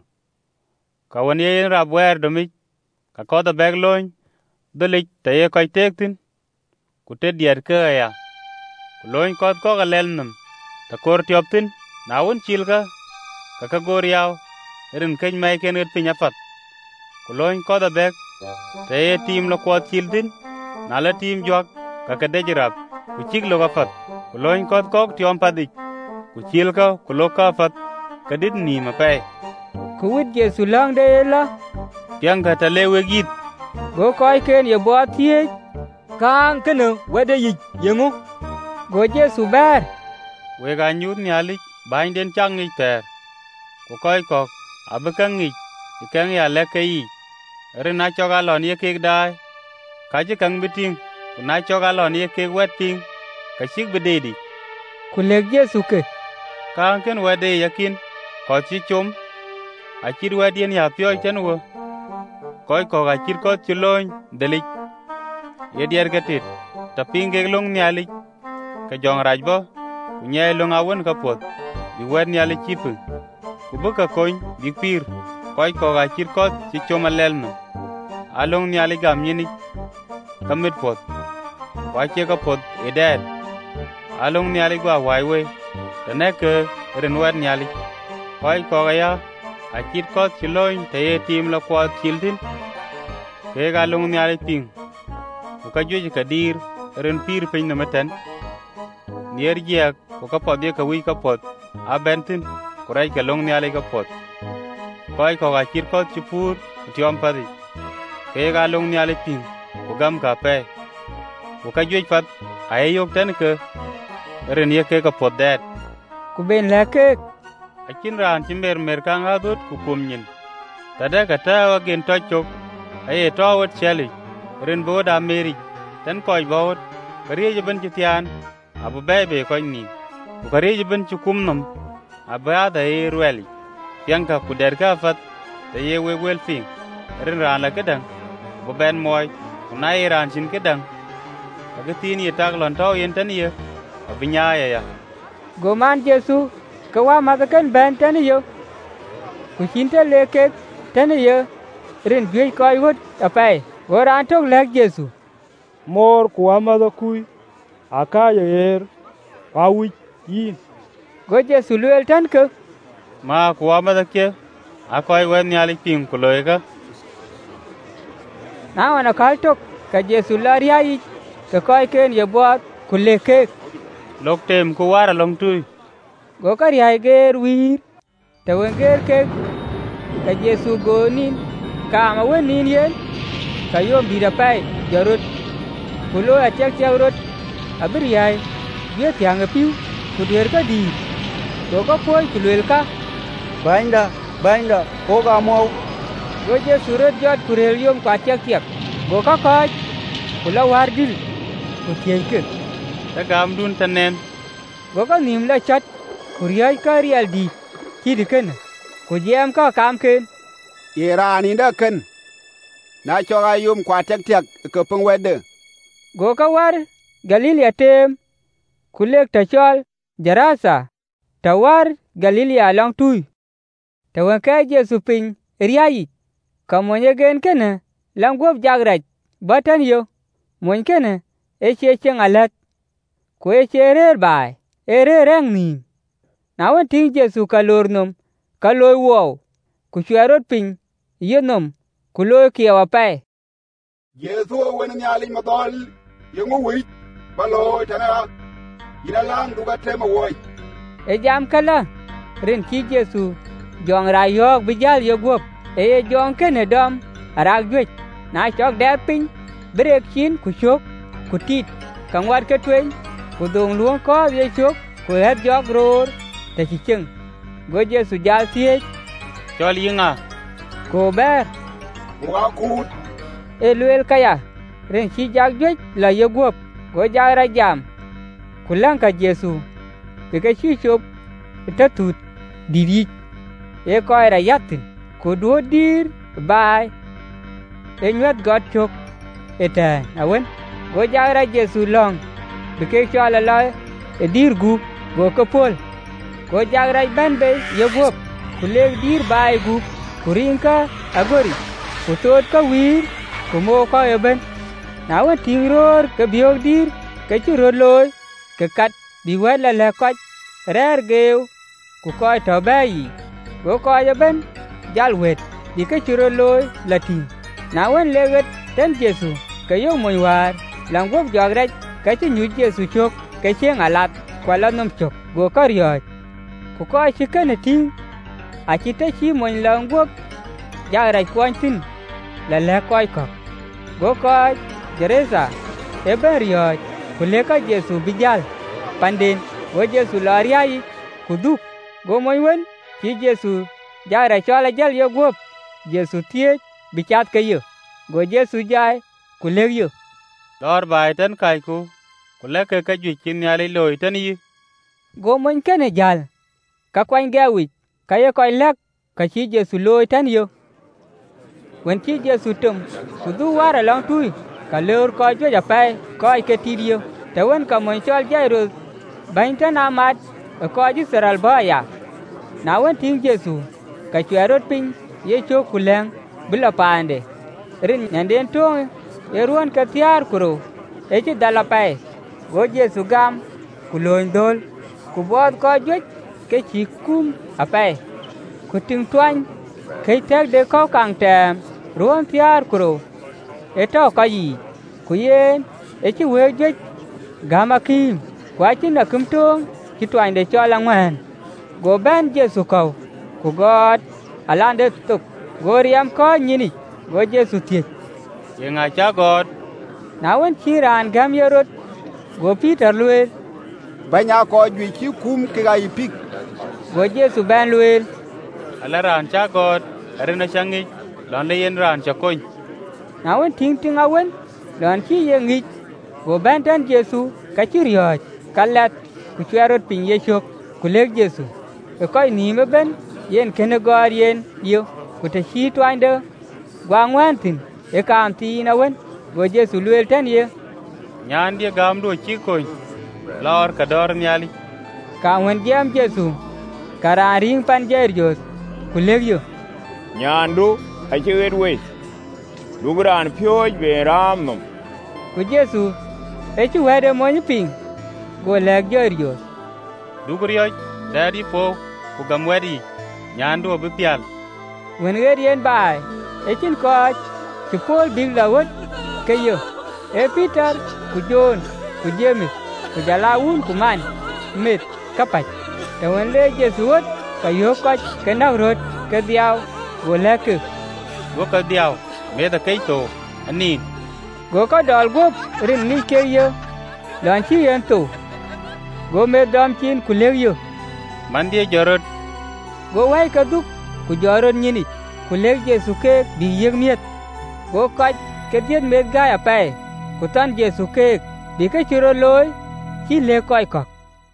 ka won ye rabwer domi ka koda beglon dolik taye koy tektin ku te diar ke ya loin kot ko galelnum ta kor tioptin na won chilga ka gor yaw erin keny mai ken et pinya pat ku loin ko da bek te tim lo ko chiltin na la tim jok ka dejrap ku chiglo ga pat ku loin kot ko tiom padik ku chilga ku lo ka pat ka dit ni ma pe ku wit Jesu lang de la tiang ga ta lewe git go koy ken ye bot tie kan ken wede yi yengu go Jesu ber we ga nyut nyali bain den chang ni ter ku koy ko abakang ni ikang ya lekai re na choga lon ye kek dai ka ji kang biting ku na choga lon ye kek wet ting ka chik bededi ku leg Jesu ke kan ken wede yakin ko chi chum a chir wedien ya pyo chen wo koy ko ga chir ko chulon delik ye dier gatit ta pinge long nyali ka jong rajbo ku nyai long awon ka pot bi wed nyali chipu ku buka koñ bi pir koy ko ga chir ko ci choma lelno along nyali gam nyini kamit pot wa che ka pot eder along nyali gwa waiwe tenek ren wed nyali koy ko ga ya a chir ko ci loñ te tim la ko childin ke ga long nyali ping ku ka joji ka dir ren pir pin na meten nier je ko ka pot ye ka wi ka pot a bentin kurai ka long nyali ka pot koy ko ga chir ko chupur tiom padi ke ga long nyali ping ku gam ka pe ku ka joj pat ai yok ten ke ren ye ke ka podet ku ben la ke akin ran ti mer ka ngadut ku kum nyin tada ka ta wa gen to chok ai to wot chali ren bo da meri ten koy bot kariye ben ti tian abu bebe ko ni ku kariye ben ti kumnam aba da e rueli pianka ku der ka fat te ye we wel fin ren ran la kedang bo ben moy ku na ran chin kedang aga tin ye tag lon to yen tan ye abinya ya goman Jesu ka wa ma kan ben tan yo ku chin te le ke tan yo ren gwe koy hot apai go ran tok lek Jesu mor ku ama da kui aka yer awi yin go Jesu lel tan ke ma ku ama da ke akoy wen nyali ping ku loega na wana kal tok ka Jesu laria yi ka koy ken ye bot ku le ke lok tem ku wara long tui go ka ri ai ger wir te wen ger ke ka Jesu go nin ka ma wen nin yen ka yom di da pai jarut ku lo a chek chek rot abri ai ye tiang a piu ku der ka di go ka poi ku lel ka banda ko ga mo go Jesu rot jot ku rel yom ka chek chek go ka ka ku la war dil ku tieng ke ta gam dun tanen go ka nim la chat ku riai ka rial di ki di ken ku jam ka kam ken ye rani da ken na cho ga yum kwa tek tek ke pung wede go ka war Galilea tem ku lek ta chol Jarasa ta war Galilea long tui ta wan ka Jesu pin riai ka mo ye gen ken lang gop jagraj batan yo mon ken e che chen alat ku e che rer bai e reng ni na wan ting Jesu ka lor nom ka loy wo ku chwarot pin ye nom ku loy ki wa pai Jesu wen nyali madol yengu wi balo tana ina lang du ga tema woy e jam kala ren ki Jesu jong ra yok bijal yo gop e jong ken dom arag jwe na chok der pin brek chin ku chok ku tit kangwat ke twen ku dong luong ko ye chok ku het jok ror te chi cheng go Jesu jal tie chol yinga ko ber wa kut e luel kaya ren chi jak jwe la yo gop go jara jam kulang ka Jesu ke ke chi chop ta tut diri e ko era yatin ko do dir bai e nyuat got chok eta awen go jara Jesu long be ke chola la e dir gu go ko pol go jara ben be yo gop kule dir bai gu kurinka agori ko tot ka wir ko mo ko e ben na wa tingror ke biog dir ke churo loy ke kat bi wala la ko rer geu ku ko to bai go ko e ben jalwet bi ke churo loy latin na wan leget ten Jesu ke yo moy war lang gop jograj ke chi nyu Jesu chok ke chen alat kwala nom chok go karyo ku ko chi ken tin a chi te chi moy lang gop jograj kwon tin la le koy ko go ko Jeresa e berio ku le ka Jesu bijal pandin go Jesu lariai ku duk go moy wen chi Jesu jara chola jal yo gop Jesu tie bichat ke yo go Jesu jai ku le yo dor bai tan kai ku le ke ka ju chin yali loy tan yi go mon kene jal ka kwan gawi ka ye koy lek ka chi Jesu loy tan yo wen chi Jesu tum ku du wara long tui ka leur ko jo ja pai ko ke tidio te wen ka mon chol jairo bain tan amat ko ji seral ba ya na wen ting Jesu ka chwerot pin ye cho kuleng bila pande rin nyanden to e ruon ka tiar kuro e ji dala pai go Jesu gam kuloin dol ku bod ko jo ke chi kum apai ku ting twan ke tek de ko kang tem ruon tiar kuro e to ka yi ku yen e chi we jo gama kim kwa chi na kum tong chi twan de cho la ngwan go ben Jesu ko ku god alande tuk go riam ko nyini go Jesu tie ye nga cha god na wen chi ran gam yorot Go Peter luel. Banya ko jwi chi kum ke ga ipik. Go Jesu ban luel. Ala ran cha God, arena changi, lon le yen ran cha koin. Na wen ting awen, lon chi ye ngi. Go ban tan Jesu ka chi rioj, kalat ku chwerot pin ye chok, ku lek Jesu. E koi ni me ben, yen kene God yen yo, ku te chi twande. Gwa ngwan tin, e kam ti na wen, go Jesu luel tan ye. Nyan dia gam do chi koin. Lor ka dor nyali. Ka wen jam Jesu, kara ring pan Jerios, ku lek yo. Nyandu a chiwet we. Lugran pyoj be ram nom. Ku Jesu e chu wede mo ni ping. Go lek Jerios. Dugrioj dadi po ku gamwedi. Nyandu obi pial. Wen yen bai, e chin koch, chu pol big lawot ke yo. E Peter ku John ku James ku Jalawun ku man mit kapach. Te wen le Jesu wot ka yo koch ke na rot ke diaw go lek. Go ka diaw me da kai to anin. Go ka dal go rin ni ke yo. Lan chi yen to. Go me dam chin ku lek yo. Man dia jorot. Go wai ka duk ku jorot nyini ku lek Jesu ke bi yeg miet. Go koch ke diet met ga ya pai. Ku tan Jesu ke bi ke chiro loy chi le koi kok.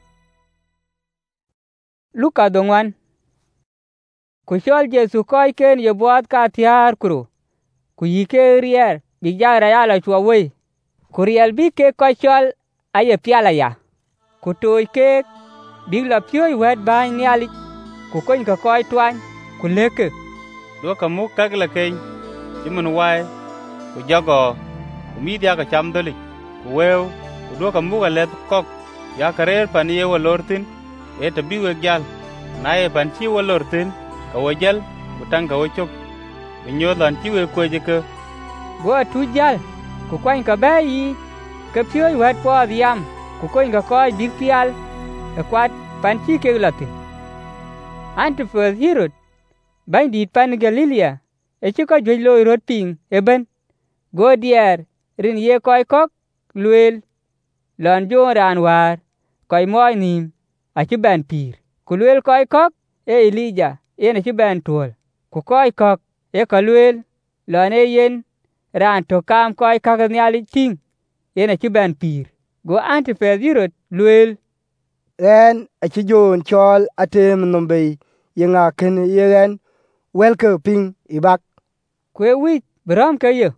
Luka dongwan. Ku shol Jesu koi ken ye boat ka tiar kuro. Ku yike rier bi jara ya la chwa we. Ku riel bi ke koi shol aye piala ya. Ku toy ke bi la pyoy wet ba nyali. Ku koin ka koi twan ku leke. Do ka mu kagla ken. Jimun wai ku jago ku media ka cham doli. Ku wew ku do ka mu ga let kok ya karer pan ye wa lortin e ta bi we gal. Na ye pan chi wa lortin ka wajal ku tang ka wachok. Binyolan chi we ko je ke. Go tu jal ku koin ka bai ka pyoy wet po diam ku koin ka koi big pial e kwat pan chi ke latin. Antipas Herod bain dit pan Galilea e chi ka joi loy rot ping eben. Go dier rin ye koi kok luel lon jo ran war koi moy nim a chi ban pir. Ku luel koi kok e Elijah yen a chi ban tuol. Ku koi kok e ka luel lon e yen ran to kam koi kak nyali ting yen a chi ban pir. Go Antipas Herod luel en a chi jon chol atem nombe yenga ken yen welke ping ibak. Kwe wit bram ke yo.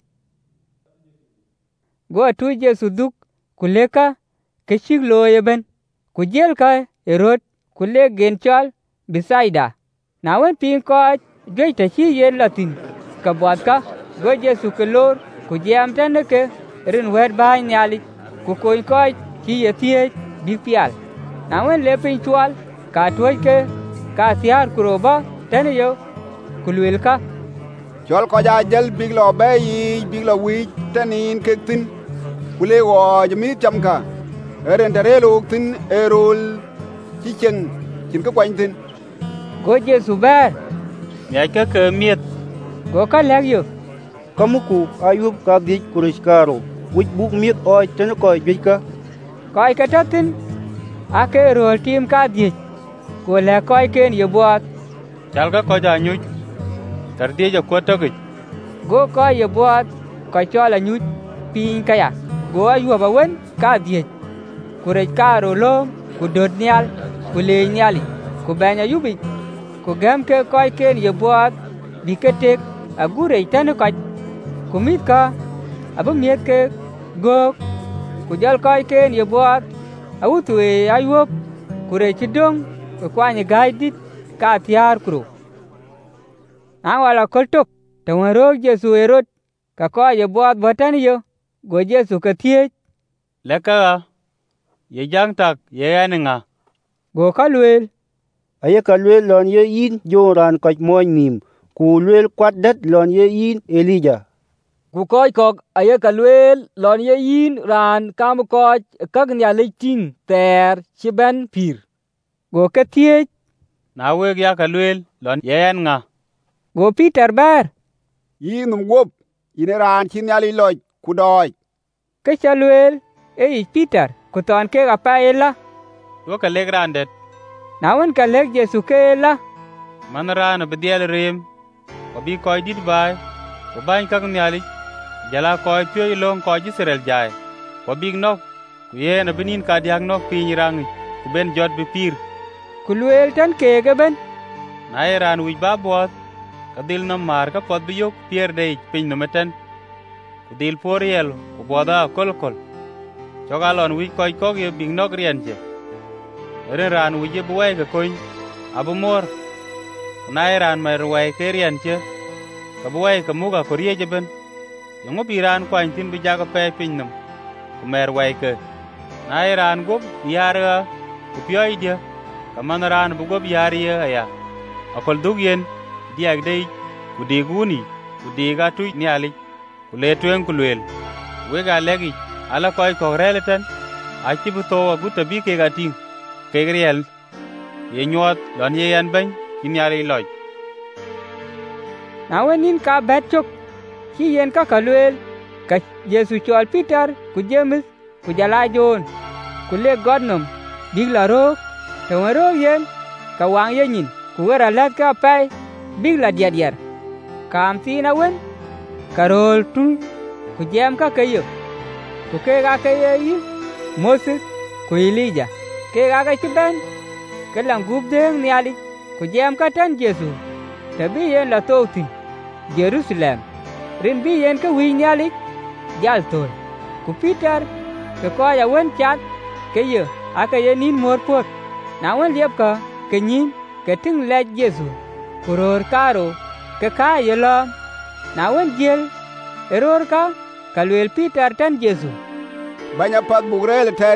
Go tu Jesu duk kuleka ke shig lo yeben. Ku jel ka erot kule gen chol bisaida. Na wen ping ko joi ta chi yen latin ka bot ka go Jesu ke lor ku jam tan ke rin wet ba nyali ku ko chi ye tie bi pial. Na wen le ping chwal ka toy ke ka tiar kuroba tan yo kulwel ka chol ko ja jel big lo be yi big lo wi tanin ke tin kule wo jmi cham ka eren dare lo tin erol chi chen chin ko kwang tin. Go Jesu ber ya ke miet go ka leg yo kamuku ayub ka di kuriskaro wich buk miet oi tan ko jika koi ka tatin ake rol tim ka di go le koi ken yo bot chal ka ko ja nyu tar die ja ko to go ko yo bot ko chola nyu pin ka ya go ayu ba wen ka di kure ka ro lo ku dot nyal ku le nyali ku banya yubi ku gam ke koi ken yo bot bi ke tek agure tan ko ku mit ka abu miet ke go ku jal koi ken yo bot au tu ayu kure chidong ku kwani gaidit ka tiar kuro. Awala koltok tawaro Jesu erot ka ko ye bot botan yo go Jesu ka tie leka ye jang tak ye aninga go kalwel aye kalwel lon ye yin joran ka moy nim ku lwel kwat dat lon ye yin Elijah ku koy kok aye kalwel lon ye yin ran kam ko kak nya liting ter chiben pir go ka tie na we ya kalwel lon ye nga go Peter bar yi num gop ine ran chin yali loj ku doy ke chalwel e Peter ku ton ke ga pa ela do ka lek randet na won ka lek Yesu ke ela man ran be diel rem ko bi koy dit bay ko ban kak nyali jala koy pye long ko Israel jay ko big nok ku ye na binin ka diak nok pin rang ku ben jot bi pir ku luel tan ke ga ben na ran wi ba bot ka dil no mar ka pot bi yok pier de pin no meten ku dil poriel ku boda kol chogalon wi koy ko ye big nok rien je ran wi je buai ka koin abu mor na ran mai ruai ke rien je ka buai ka muga ko rie je ben yongo biran kwan tin bi jaga pe pin num ku mer wai ke na ran go yara ku pyoy dia ka man ran bu go yari ya akol dugyen diag dei ku de guni ku de ga tu ni ali ku le tuen ku lel we ga legi ala koy ko releten a ci bu to gu ta bi ke ga tin ke griel ye nyot don ye yan ben kin yari loj na wenin ka bet chok ki yen ka kalwel ka Yesu chol Peter ku James ku jala John ku le godnom digla ro to ro yen ka wang ye nyin ku wera lat ka pai bigla diadiar kam ti na wen karol tu ku jam ka kayo ku ke ga kaye yi Moses ku Elijah ke ga ka tiban ke lang gub deng ni ali ku jam ka tan Yesu tabi yen la to ti Jerusalem rin bi yen ka wi nyali jal tol ku Peter ke ko ya wen chat ke ye aka ye nin mor pot na wen liep ka ke nyin ke ting le Yesu kuror karo ke ka ye lo na wen jel eror ka kalwel Peter tan Yesu banya pat bugrel ten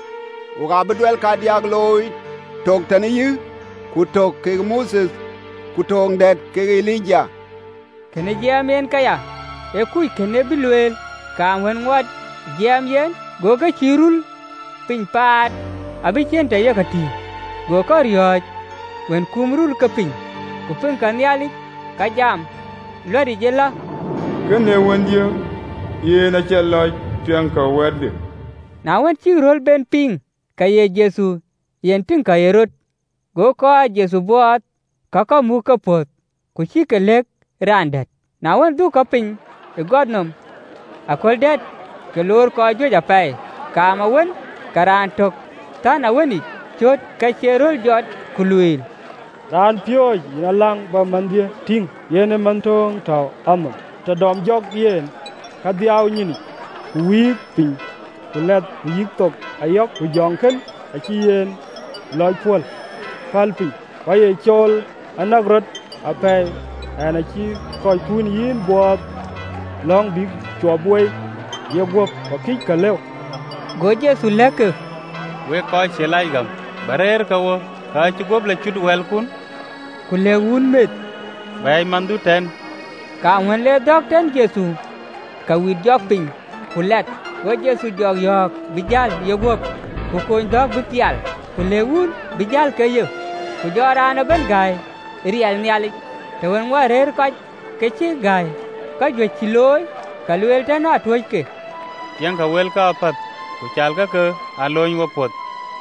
uga bedwel ka diag loy tok tan yu ku tok ke Moses ku tong det ke Elijah kene jamen kaya e kuy kene bilwel ka wen wat jam yen go ka chirul pin pat abi chen ta yakati go ka rioj wen kumrul ka pin ku pin kan yali ka jam lori jela kene wendio ye na cheloj tuen ka wede na wen chirul ben ping ka ye Yesu yen tin ka yerot go ka Yesu bot ka mu ka pot ku chi ka lek randat na wen du ka pin e godnom akol det ke lor ko jo ja pai ka ma wen karan tok ta na weni chot ka cherol jot kuluil ran pyo na lang ba mandie ting yene mantong taw am ta dom jog yen ka diaw nyini wi pin kulet yik tok ayok ku jonken a chi yen loy pol palpi waye chol anagrot apai ana chi koy kun yin bot long big chobwe ye gop ko kik ka lew goje sulek we ko chelai gam barer ka wo ka chi gob le chud wel kun kule un met bay mandu ten ka wen le dok ten Yesu ka wi jok pin kulet go Yesu jog yok bijal ye gop ku koy dok bitial kule un bijal ke ye ku jora na ben gai rial nyali te wen wa rer ka ke chi gai ka jwe chi loy ka luel ta na toy ke yang ka wel ka pat ku chal ka ke aloy wo pot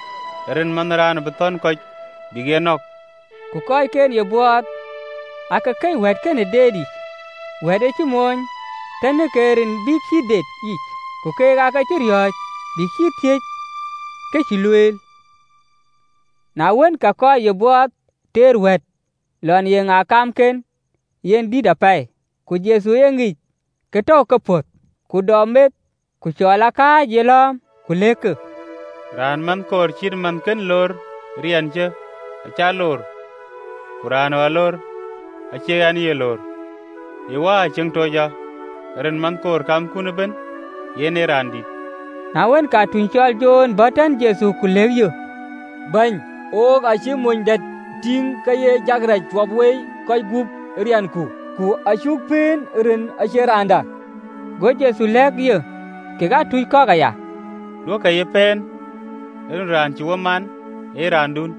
ren man ran beton ko bigenok ku koy ken ye bot aka kai wet ken dedi wede chi mon tan ke ren bi chi det ich ku ke ga ka chi ryoj bi chi tie ke chi luel na wen ka ko ye bot ter wet lon ye nga kam ken yen di da pai ku Yesu yengi ke to ka pot ku domet ku chola ka jelom ku lek ran man kor chir man ken lor rian che acha lor kuran walor ache an ye lor ye wa cheng to ja ren man kor kam kun ben yene randi na wen ka tun chol jon batan Yesu ku lek yo ban o ga chi mun dat ting ka ye jagra chwabwe koy gup rian ku ashuk pin ren asheranda go Yesu lek yo ke ga tuy ko ga ya do ka ye pen ran chi woman e randun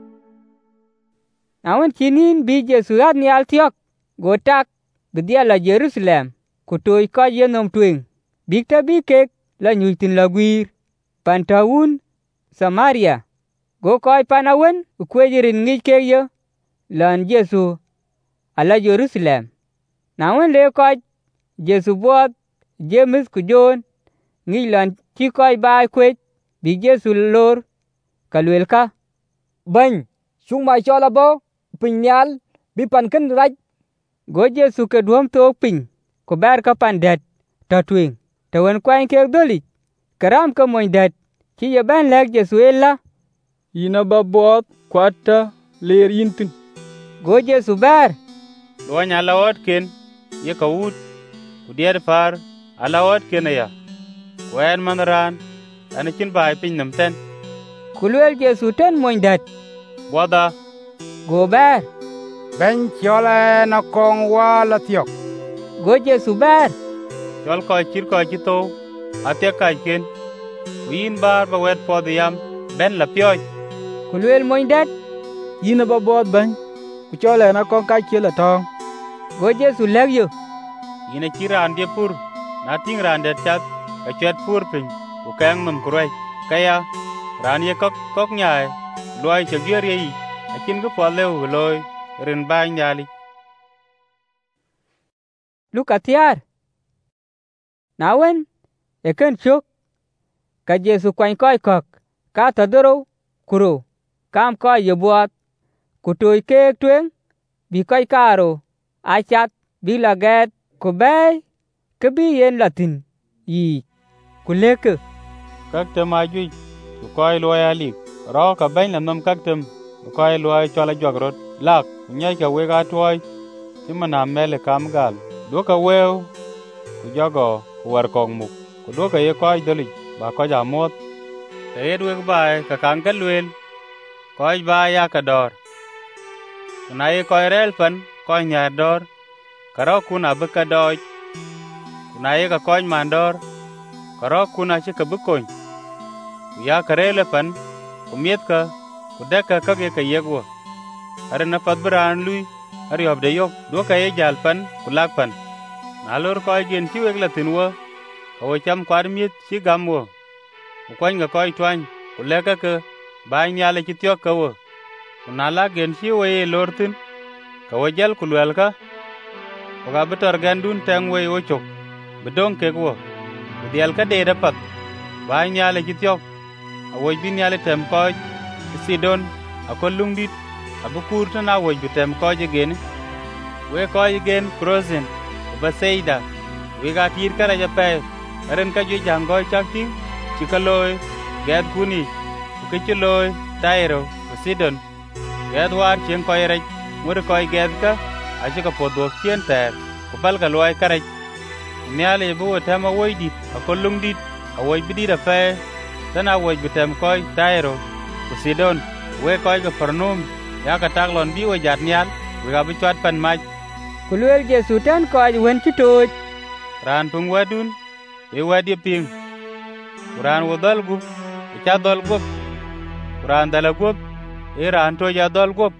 na wen chinin bi Yesu ad ni altiok go tak bidia la Jerusalem ku toy ko ye nom twing big ta bi kek la nyutin la gwir pantawun Samaria. Go koi panawen ukwejirin ngi keyo lan Yesu ala Jerusalem. Nawen le koi Yesu bot James ku John ngi lan chi koi ba kwej bi Yesu lor kalwel ka. Bany, chung mai cho la bo, pin nyal, bi pan ken raj. Go Yesu ke duom to pin, ko ber ka pan det, ta twing, ta wen kwain kek dolik, karam ka moin det, chi ye ben lek Yesu ella. Ina ba bot kwata ler yintin. Go Yesu ber. Lo nya la ot ken, ye ka wut, ku dier far, ala ot ken ya. Wen man ran, ana chin bai pin nam ten. Kulwel Yesu ten moin det. Boda. Go ber. Ben chole na kong wa la tiok. Go Yesu ber. Chol ko chir ko chito, atia ka ken. Win bar ba wet po yam, ben la pyoy. Kulwel moin det. Ina ba bot ban, ku chole na kong ka chila tong. Go Yesu leg yo. Ina chiran dia pur, na ting ran det chat, ka chet pur pin, ku kang nam kuroi. Kaya, ran ye kok nyai, loy chagier ye, akin go po leu loy, rin ba nyali. Luka tiar. Nawen, eken chuk, ka Yesu kwain koi kok, ka tadoro, kuro, kam koi ye buat, kutoi kek tueng, bi koi karo, achat, bi laget, kubay, kebi yen latin, yi, kuleke. Kak tem ajui, ku koi loy alik, ro ka bain lam nam kak tem, ku koi loy chola jwagrot, lak, nyai ka wega tuoi, chimana mele kam gal, do ka weo, ku jogo, ku war kong muk, ku do ka ye koi dolik, ba ko jamot, te edwek bai ka kanka luel, koi bai ya ka dor. Kuna ye koi rel pan, koi nyar dor, karo kuna beka doj, kuna ye ka koi mandor, karo kuna chika bukoñ. Ya karele pan, kumiet ka, kudeka kage ka yegwa. Are na padbran lui, are yob de yok, do ka ye jal pan, kulak pan. Nalor koi gen chi weg latin wa, ka wo cham kwar miet chi gam wa. Ukwañ ga koi twany, kuleka ka, ba nyale chi tiok ka wa. Kunala gen chi wa ye lortin, ka wo jal kulwel ka. Waka betor gandun tang wa ye ochok, bedong kek wa. Kudial ka de dapat, ba nyale chi tiok. Awoj bin yale tem koj, Sidon, akol lungdit, abukur tan awoj bi tem koj again. We koj again Krozen, Baseida, we got here kara jape, aren ka ju jangoy chakting, chikaloy, gad kuni, ukichuloy, Tairo, Sidon. Gad war chien koj rech, mur koj gad ka, achika podwok chien ter, kupal ka loy karaj. Nyale bu tem awoj dit, akol lungdit, awoj bidida fe, tan awoj bitem koi Tairo, ku Sidon, we koi ga Pernum, ya ka taglon bi we jat nyal, we ga bichwat pan maj. Kulwel Yesu tan koi wen chitoj. Ran pung wadun, e wadi ping. Kuran wadal gup, e cha dol gup. Kuran dala gup, e ran to ya dol gup.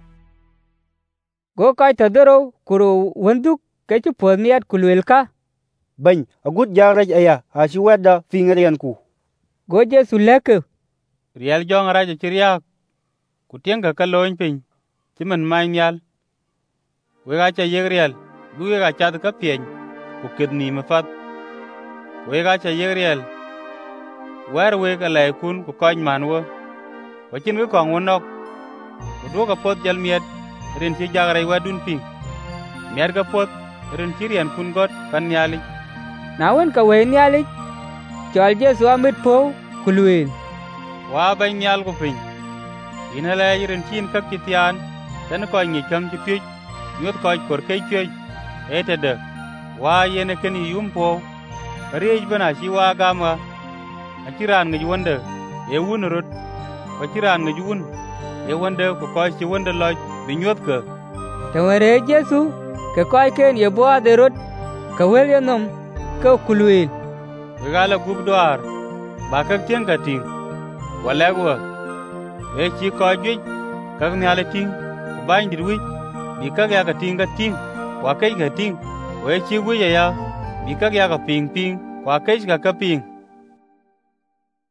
Go koi tadoro, kuro wenduk, kechu podniat kulwel ka. Bany, agut jaraj aya, asi wada fingerian ku. Go Yesu leke. Riel jong raja chiriak, kutieng ka kaloñ piny, chimen main yal. Wega cha yeg riel, bu wega chad ka pieny, ku kid ni mafat. Wega cha yeg riel, wer wega lai kun ku kony manwa. Wachin ka kong wanok, ku duwa ka pot jal miet, rin chi jagarai wadun ping. Miet ka pot, rin chi rian kun got pan nyali. Nawen ka we nyali, chol Yesu amit po, kulwel. Wa bany nyal ku piny. Ina le yirin chin kak chitian, tan koi ngi cham chipyoj, nyot koi kor kei pyoj, ete de. Wa yene keni yum po, kariej bana chi wa gama, achiran ngi wanda, e wun rut, wachiran ngi wun, e wanda ku koi chi wanda loj, binyot ka. Tawere Yesu, ke koi ken ye boa de rut, ka wel ye nom, ka kulwel. Wegala gub doar, bakak tieng ka ting, walegwa, we chi koi juj, kak nyale ting, kubain dirwij, bi kak ya ka ting ka ting, wakej ka ting, we chi wija ya, bi kak ya ka ping ping, wakej ka ping.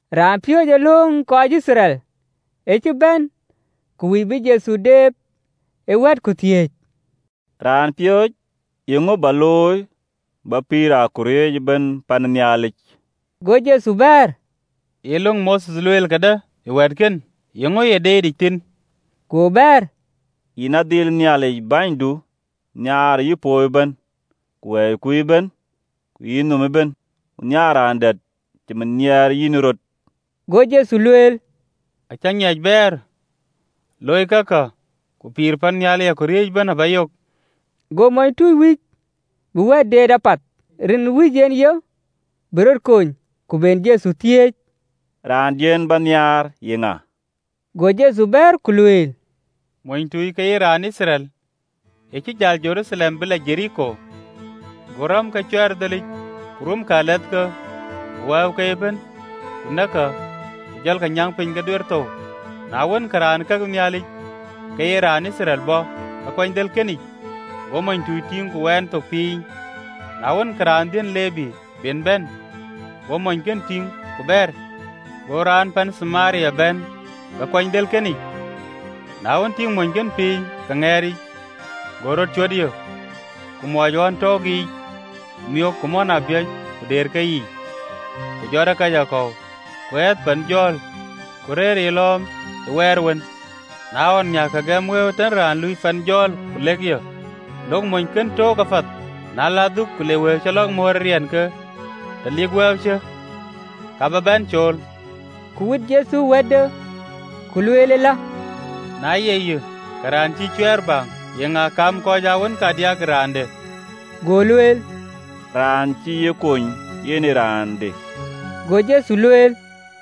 Ran pio je long ko Israel. E ci ben ku wi bi Jesu dep e wet ku thiech. Ran pio yengo baloy ba pira kurej ben pan nyalik. Go Jesu ber. Yelong Moses luel kada e wetken yengo ye de ditin. Go ber. Ina dil nyalik bandu nyar yi poy ben. Kuwe kuy ben. Kuy nume ben. Nyara andet timen nyar yinurot. Go Jesu luel. Achang yaj ber. Loy kaka ku pir pan nyale ya kurej ben abayok. Go moy tu wich. Buwe de dapat. Rin wijen yo. Berot kony. Ku ben Jesu thiech. Ran jen ban nyar yenga. Go Jesu ber ku luel. Moin tui ka ran Israel. Eki jal Jerusalem bila Jericho. Goram ka chwer dalik. Kurum ka let ka. Waw ka iben. Unaka. Jal ka nyang pin ka duerto. Nawan karan ka kunyalik. Ka ran Israel bo. Akwany del kenik. Go moin tui ting ku wen to ping. Nawan karan din lebi. Ben ben. Go moin ken ting ku ber. Go ran pan Samaria ben. Akwany del kenik. Nawan ting moin ken ping ka ngeri. Gorot chodio. Kumojon togi. Miyo kumona biyaj kuder ka yi. Kujora ka jako. Kwet pan jol. Kurer ilom. Werwen. Nawan nyaka gemweo ten ran lui fan jol kulegyo. Log moin ken to ka fat. Naladuk kulewe chalog mor rian ka. Talig wew che. Kaba ben chol. Kuwit Jesu wedde. Kuluele la. Na yeyu. Karan chi chwer bang. Yenga kam ko jawen ka dia grande. Goluel. Ran chi ye kony yeni rande. Go Jesu luel.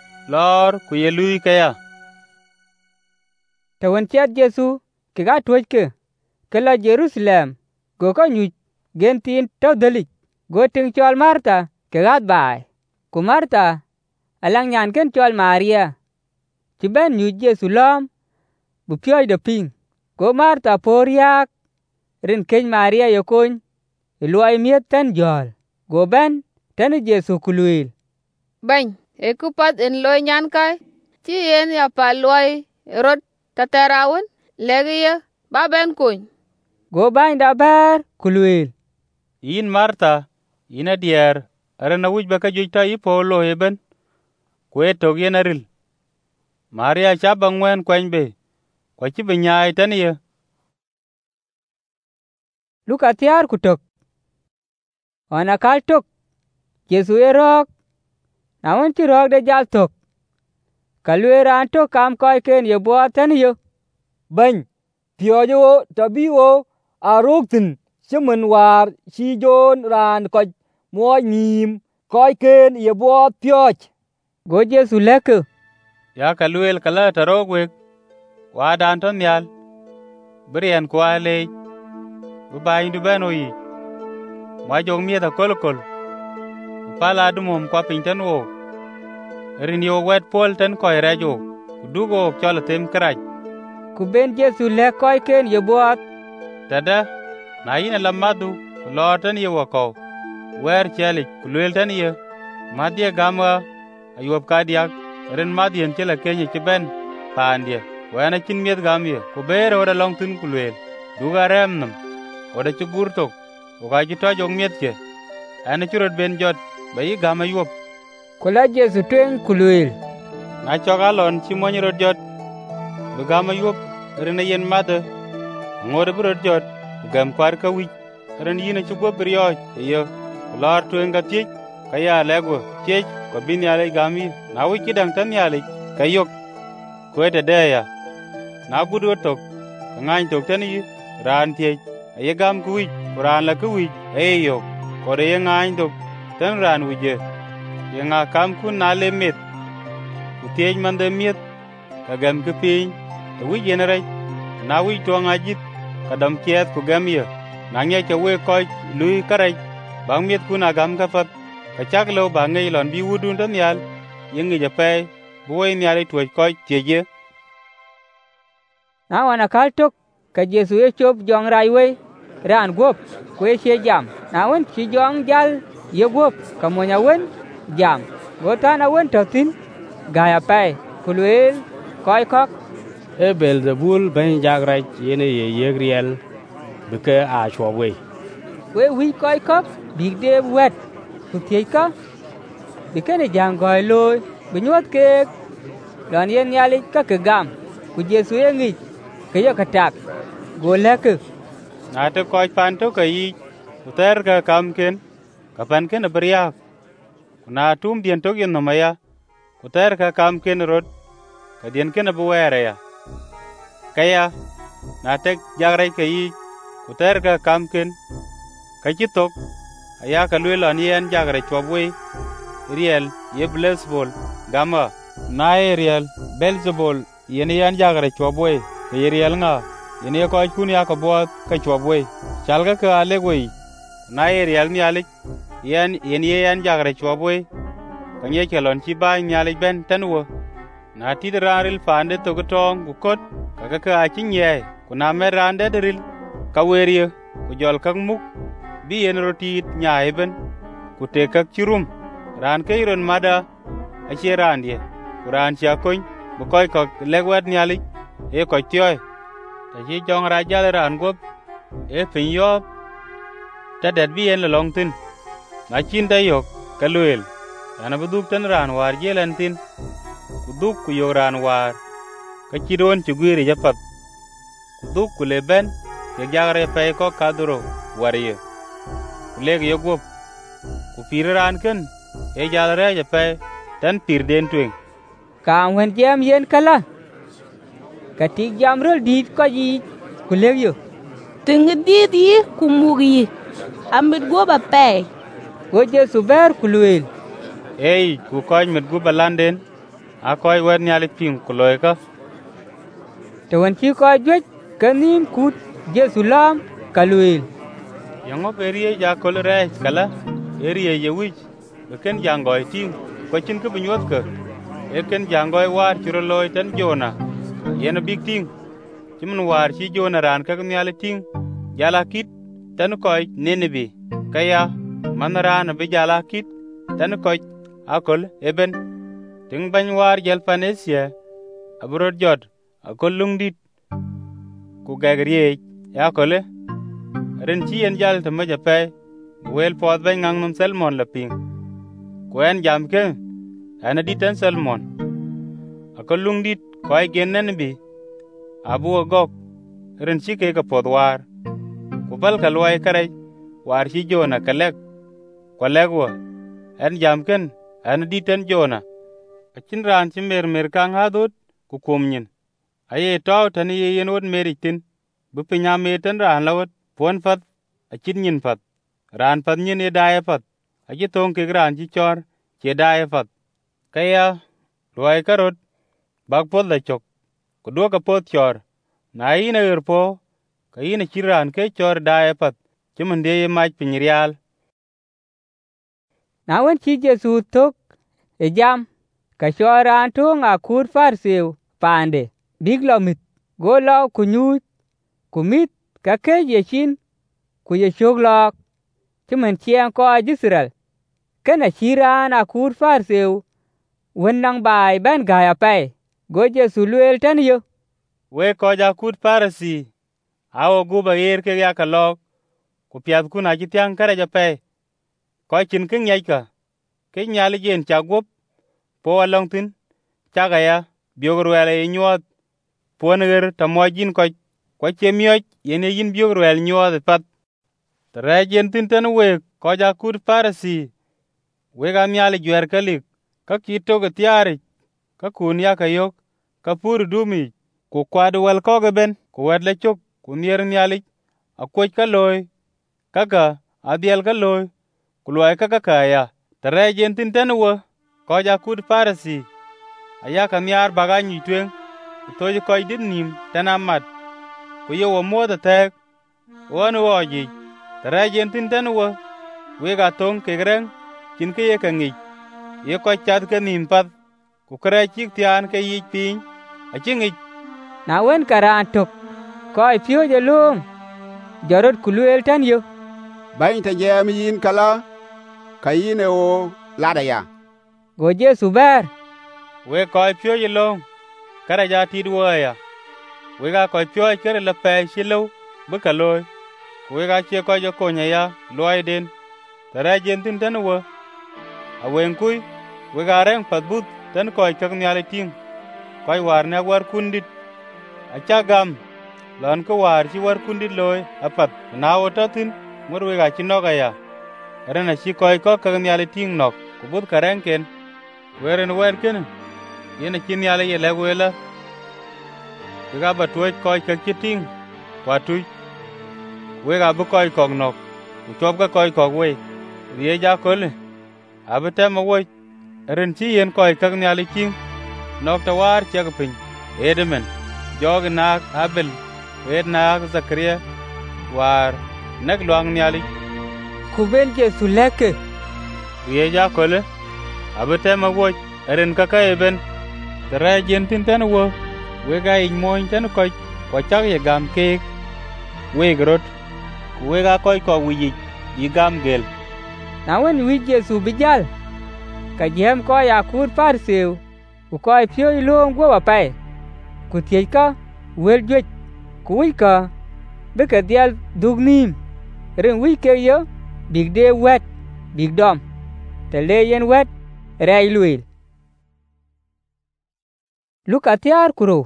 Lor ku ye lui kaya. Tawan chat Jesu ke ga tuoj ke. Ke la Jerusalem. Go ka nyuj. Gen tin tau dalik. Go ting chol Marta ke gat bai. Ku Marta. Alang nyan ken chol Maria. Ci ben nyuj Jesu lom. Bu pioy de ping. Go Marta poriak. Rin keny Maria yokony. Iluay miet ten jol. Go ben ten Jesu kuluil. Bany, ekupat en loy nyan kai. Ci yen ya pa loy rot tatarawan. Legi ya ba ben kony. Go bany da ber kuluil. In Marta. Ina dier. Arana wuj baka jujta ipo lo heben. Kwe tog yen aril. Maria chaba ngwen kwen be. Kwa chi binyai ten ye. Luka tiar kutok. Wana kal tok. Jesu e rok. Nawan ti rok de jal tok. Kalwe ran tok kam koi ken ye bua ten ye. Bany. Piojo tabi o. Aroktin. Simen war. Si jon ran koj. Moi nim. Koi ken ye bua pioj. Go Jesu leke. Ya kalwel kala tarogwek. Wadan ton yal. Brian kwa lej. Bubayin du beno yi. Mwajong mieta kolokol. Upala dumom kwa pinten wo. Rin yo wet pol ten koi rejo. Kudugo chola tem kraj. Kuben Jesu le koi ken ye buat. Tada. Na ina lamadu. Kulor ten ye wako. Wer chelik. Kulwel ten ye. Madye gamwa. Ayuab kadiak. Rin madyen chela kenye chiben. Pandye. Wana chin miet gamye. Kubere oda long tun kulwel. Duga remnam. Oda chugurtok. Uka jito jong miet che. Ana churot ben jot. Bayi gama yuop. Kula Jesu tuen kulwel. Na chokalon chimonyi rot jot. Bugama yuop. Rina yen mada. Ngode burot jot. Ugam kwar ka wich. Rin yina chugwa brioj. Iyo. Lor tuen ka tiech. Kaya legwa. Tiech. Kwa bin yale gami. Na wiki dang tan yale. Kayok. Kwete deya. Na budu tok. Ngany tok tani. Ran tiech. Aye gam kuwich. Kuran la kuwich. Ayo. Kore ye ngany tok. Tan ran wije. Ye nga kam kun na le met. Kutiej mande miet. Kagam kipiny. Ta wije naray. Na wich tuang ajit. Kadam kiet kugam ye. Nangye chawe koj lui karaj. Bang miet kun agam kafat. Kachak lo ba ngay lon bi wudun tan yal. Yengi japay. Buwe nyale tuwaj koj tieje. Na wana kal tok. Ka Jesu e chop jong raiwe. Ran gop. Kwe she jam. Na wan chi jong jal. Ye gop. Kamonya wen. Jam. Gotan awen totin. gai apai ku luel koi kok e Belzebul ben jagraj yene ye yegriel beke a chobwe we wi koi kok big de wet ku tie ka bikene jang goi loy binyot ke lon yen yali ka ke gam ku Jesu ye ngi ke yo katak go lek na te koi pan to ka yi uter ka kam ken ka pan ken abriya na tum dien to yen no maya uter ka kam ken rod ka dien ken abuere ya kaya na te jagrai ka yi uter ka kam ken ka chitok aya ka lwe lon yen jagrai chobwe riel ye Belzebul gama na riel Belzebul yen yan jagrai chobwe ke riel nga yen ko kun ya ka bot ka chobwe chalga ka alegwe na riel ni alik yen yan jagrai chobwe ka nye kelon chi ba ni alik ben tanwo na tidraril fande to gotong ku kot ka achinye kuna merande deril ka werie ku jol kak muk bi yen rotit nyaiben ku te kak chirum ran ke iron mada ache randie kuran cha kon bu koy kok legwet nyali e ko tyoy ta ji jong ra jal ran gop e pin yo ta det bi yen long tin ma chin da yok ka luel ana buduk tan ran war jelen tin ku duk ku yo ran war ka chidon chugwiri japat ku duk ku leben ke jagre pe ko kaduro wariye ku leg yo gop ku piraran ken e jalre je pe tan pir den twing ka wen jam yen kala ka ti jam rol dit ko yi ku leg yo ting dit yi ku mugi amit go ba pe go Jesu ber ku luel ei ku koy mit gu balanden a koy wer nyali ping ku loy ka to wen chi ko jwe kanim kut Jesu lam ka luel yango berie ja kol re kala erie ye wich beken jangoy ting ko chin ku binyot ka e ken jangoy war chiro loy tan jona yen big ting chimun war chi jona ran ka nyali ting jala kit tan koy nenebi kaya manran bi jala kit tan koy akol eben ting ban war jel panesia abrod jod akol lungdit ku gagriye ya kole ren chi en jal te maja pe wel pod ben ngang num Salmon la ping kwen jam ke ana ditan Salmon akol lungdit koy genen bi abu gok ren chi ke ka pod war ku bal ka loy kare war chi jona kalek kolegwa en jam ken ana ditan jona achin ran chi mer kang hadut ku kumnyin aye taw tani yen wot meritin bu pinya meten ran lawot pon fat achin nyin fat ran fat nyin e dae fat aji tong ke ran chi chor che dae fat kaya loy karot bak pod la chok ku do ka pod chor na ina erpo ka ina chiran ke chor dae fat chimende ye mach pinyrial na wen chi Jesu tok e jam ka choran to nga kur farseu pande big lomit go law kunyut kumit ka ke yeshin ku yeshog lok chimen chiang ko Israel kana chiran akur farseu wenang bai ban gaya pai go Jesu luel tan yo we ko ja kut farasi awo guba yer ke ya kalok ku piat kuna jitiang kare ja pai ko chin king yai ka ke nyali jen chagop po along tin chaga ya biogrwele nyot poner tamojin ko chemioj yene yin biogrwel nyot pat trajen tin tan we ko ja kut farasi we ga nyali jwer kalik ka kito ga tiari ka kun ya kayok ka pur dumi ku kwad wel ko ga ben ku wedle chok ku nier nyali akwoj ka loy kaka adiel ka loy ku loy kaka kaya trajen tin tan we ko ja kut farasi aya ka nyar baga nyitwen to je ko din nim tanamat ku yo mo da tek won woji trajen tin tan we ga tong ke greng kin ke ye ka ngi ye ko chat ka nim pat ku kra chik tian ke yi pin a chingi na wen karan tok ko pio je lung jarot kuluel tan yo bain ta jam yin kala kayine o lada ya go Jesu ber we koi pyo ye long kara ja ti duwa ya we ga koi pyo kere la pe shilo bu ka loy we ga che ko jo konya ya loy den tara jen tin tan wo a wen kui we ga reng pat but tan koi kak nyale ting koi war na war kundit a cha gam lon ko war chi war kundit loy apat na wo ta tin mur we ga chi no ga ya rena chi koi ko kak nyale ting nok ku but ka reng ken weren wer ken yene chi nyale ye le wela we ga ba tuoj koi kak chi ting kwa tu we ga bu koi kok nok ku chop ga koi kok we ye ja kole abete ma wo ren chi yen koi kak nyale ting nok ta war che ga pin edemen jog na abel wed na Zakaria war nak luang nyali ku ben Jesu leke ye ja kole abete ma wo ren ka ka eben tara jen tin tan wo we ga in moin tan koi kwa chak ye gam ke we grot we ga koi ko wi yi gam gel na wen wi Jesu bijal ka jem ko ya kur farseu ku ko pyo ilong go ba pai ku tie ka wel jwe ku wi ka be ka dial dugnim ren wi ke yo big de wet big dom te le yen wet rai luil luka tiar kuro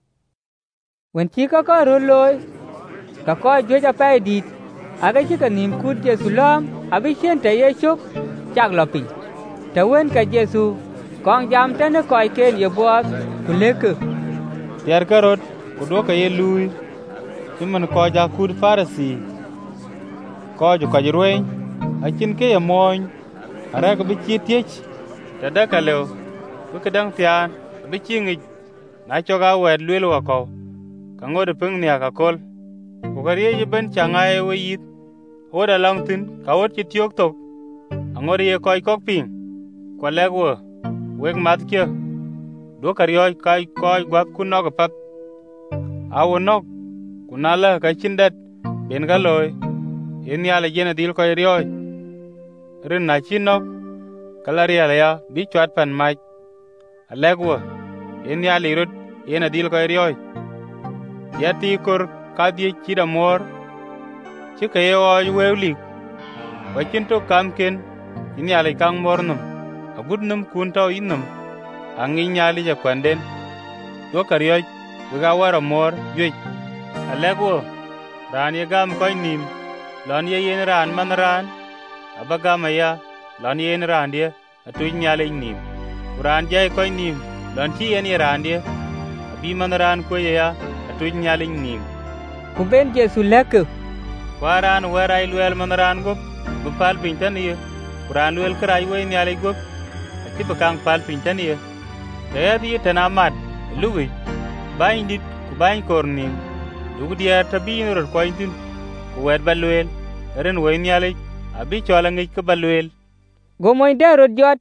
wen chi ka ko ro loy ka ko jwe ja pai dit aga chi ka nim kut Jesu lam abi chen te ye chuk chak lo pin te wen ka Jesu kong jam tane koi ken ye bot ku leke tiar karot ku do ka ye lui timan ko ja kud farasi ko ju ka jruin a chin ke ye moñ ara ka bi chi tiech ta da ka lew ku ka dang tian bi chi ngi na cho ga wet lwel wa ko ka ngod pung nia ka kol ku ka ye ben changa e we yit oda long tin ka wot chi tiok tok angod ye koi kok ping kwa legwo weg mat kye do ka ryo kai koi gwat ku no ka pat awo nok kunala ka chindat ben ga loy en yala jena dil ko ryo rin na chinok kala riala ya bi chat pan mai alegwo en yala irut en dil ko ryo yati kor ka di chida mor chika ye o wewli wa chinto kam ken in yala kang mornum agudnum kuntaw innum angi nyali ja kwanden do ka ryo ga wara mor yej alegwo ran ye gam koy nim lon ye yen ran man ran abaga maya lon yen ran dia atu nyale nim ran jay koy nim lon ti yen ran dia abi man ran ko ya atu nyale nim ku ben Jesu leke waran warai luel man ran go bu pal pintan ye ran luel kray we nyale go ati bakang pal pintan ye te di tanamat luwi bain dit ku bain kornim dugu dia tabin ror kointin ku wet balwel ren we nyale abi chola ngi ku balwel go moy derot jot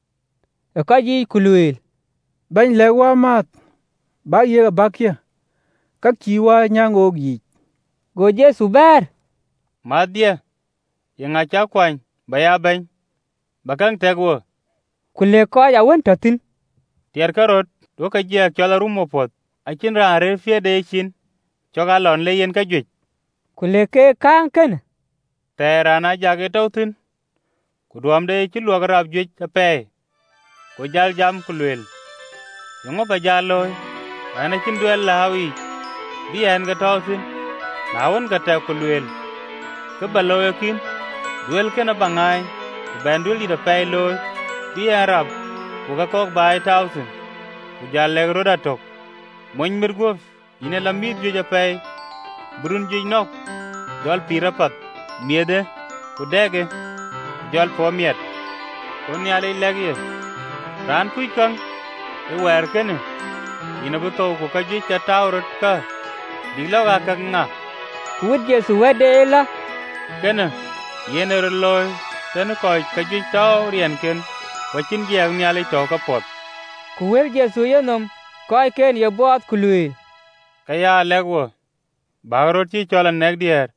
e ka ji kulwel ban lewa mat ba ye bakya ka kiwa nyango gi go Jesu ber madye ye nga cha kwan baya ban bakang tegwo kule ko ya won tatin tiar karot do ka je chola rumo pot akin ra re fie de chin choga lon le yen ka jwe kule ke kan ken tera na jage tawtin ku duam de chi luog rab jwe ta pe ko jal jam kulwel yongo ba jaloy ana chin duel lawi bi en ga tawtin na won ga ta kulwel ke baloy kin duel ken bangai ku ben duel di da pe loy bi arab ku ga kok bai tawtin ku jal le roda tok moñ mirgof ine lamid jo japay burun jo nok jol pirapat miede ku dege jol pomiet kon yale legi ran kuy kan e wer kene ina buto ku ka ji cha tawrot ka diloga ka nga ku Jesu wedela kene yene loy ten koy ka ji taw rien ken wachin gi ang yale to ka pot ku wel Jesu yenom koy ken ye bot kulwe kaya legwo bagro ti chola nek dier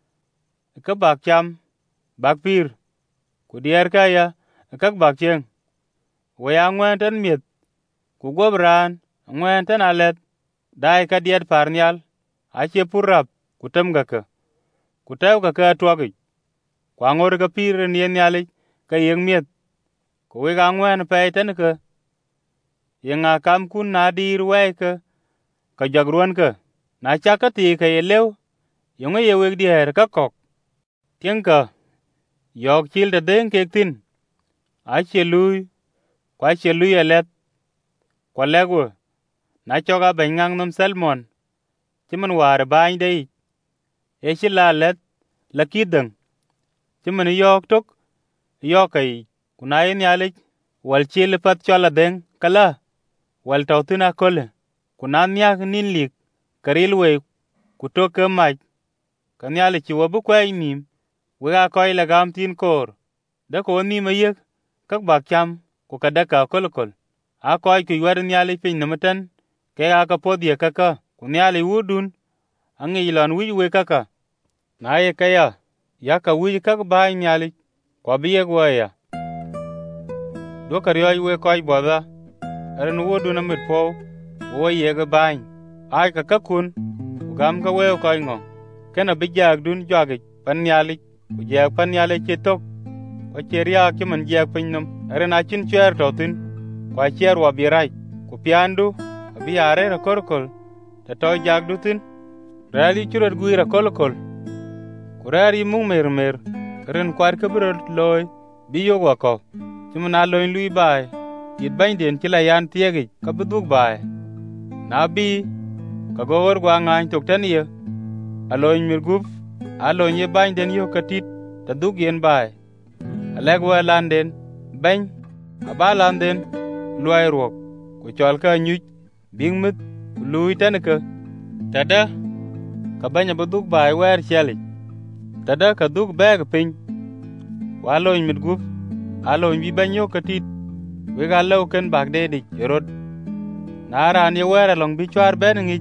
ka bak cham bak pir ku dier kaya ka bak cheng we angwen tan miet ku gob raan ngwen ten alet dai ka diet parnial ache purap ku tem gaka ku tew ka twagi kwa ngor ka pir ni nyali ka yeng miet ku we ga ngwen pe ten ka yenga kam kun na dir we ka jagruan ka na chakati ka yelew yonge ye weg dier ka kok tienka yok chil de den ke tin ache lui kwa che lui elet kwa legwo na choga bengang nom salmon chiman war bain dei e chila let lakidang chiman yok tok yokai kuna yin yalik wal chil pat chola den kala wal tautina kole kuna nyak ninlik karilwe kutoka maj kanyali chi wabu kwa nim wega koi lagam tin kor da ko ni mayek kak bakcham ku kadaka kolkol a koi ku wer nyali pin namatan ke aka podie kaka kunyali wudun angi ilon wi we kaka na ye kaya yaka wi kak bai nyali ko biye goya do karyo we koi boda ren wudun amit po wo ye ga bai ai ka kakun gam ka we koi ngo kena bijag dun jage pan nyali ku je pan nyali chetok ko cheria kiman je pinnum ren achin cher totin kwa cher wa birai ku piandu bi are ra korkol ta to jag dutin rali churot guira kolkol kurari mung mer ren kwar kabro loy bi yogo ko timna loy lui bai yit bainden kila yan tiegi ka buduk bai na bi ka gowor gwa ngan tok taniye aloy mirguf aloy ye bainden yo katit ta dug yen bai alegwa landen ban abalanden loy rok ku chol ka nyuj bingmit lui tanaka tada ka banya buduk bai wer chali tada ka dug bag pin waloy mirguf aloy bi banyo katit we ga law ken bagde di rod naran ye wer long bi chwar ben ngi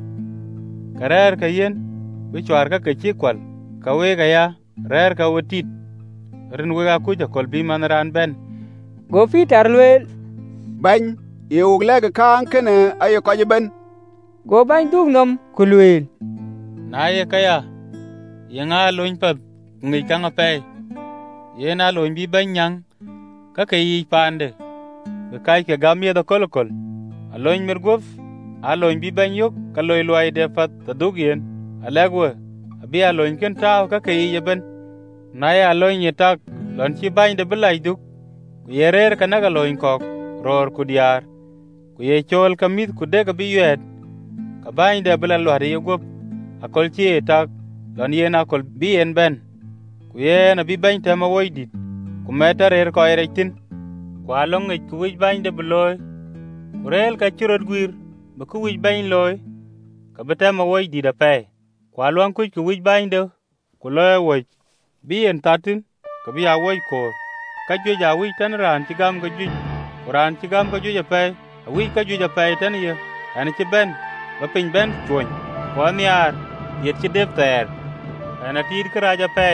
karer ka yen bi chwar ka chi kwal ka we ga ya rer ka wotit ren we ga ku ja kol bi man ran ben go Peter lwel ban ye ogle ga kan kene ayo ko ben go ban dug nom ku lwel na ye kaya ye nga loin pa ngi ka nga pe ye na loin bi ban nyang ka ke yi pande be kai ke gamye da kolkol aloin mergof aloin bi ban yok ka loy loy de fat ta dugien alegwe abi aloin ken taw ka ke yi ben na ya aloin ye tak lon chi ban de belai duk ku yerer ka naga loin kok ror ku diar ku ye chol ka mit ku de ka bi yet ka ban de bela lo ye gop akol chi tak lon ye na kol bi en ben ku ye na bi ban ta ma woidit ku meta rer ko eretin ku along ku wi ban de bloy kurel ka churot guir ba ku wi ban loy ka beta ma woidit da pe ku along ku wi ban de ku loy woy bi en tatin ka bi a woy ko ka ju ja wi tan ran ti gam ga ju ran ti gam ga ju ja pe wi ka ju ja pe tan ye an ti ben ba pin ben tuon ko niar yet ti dep ter ana tir kra ja pe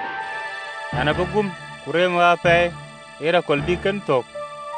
ana bugum kurema pe era kol bi ken tok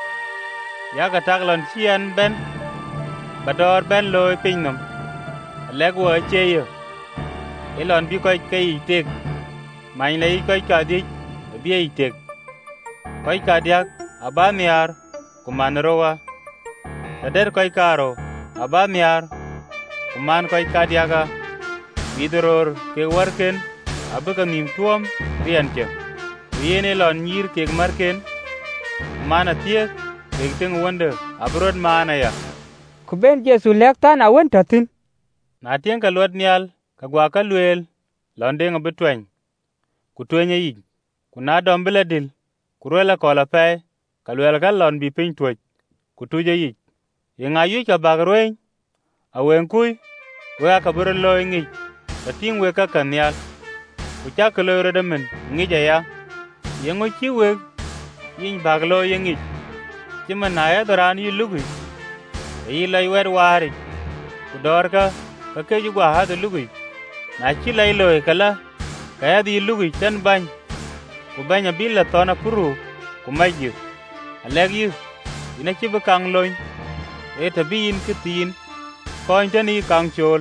ya ga taglon chian ben bador ben loy pinnum legwo cheyo elon bi koy kay tek main lay koy ka di bi ay tek koy ka diak abamiar kumanrowa tader koy karo abamiar kuman koy ka diaga bidror ke warken abuka nim tuom rianke yene lon nyir kek marken mana tiek kek teng wonde abrod mana ya ku ben Jesu lek tan awen tatin na tien ka lot nyal ka gwa ka lwel lon deng betwen ku twenye yi ku na dom beladil ku rela kola pe ka lwel ka lon bi pin twoj ku tuje yi yenga yu ka bagrwen awen kuy we ka bro loy ngi tating we ka kanyal ku cha ka loy redemen ngi ja yengo chiwe yin baglo yengi chima na ya doran yu lugu yi lay wer wari ku dorka ka ke ju gwa ha de lugu na chi lay loy kala ka ya di lugu tan ban ku banya billa tona puru ku maji alegi ina chi bu kang loy e ta bi in kitin koin tani kang chol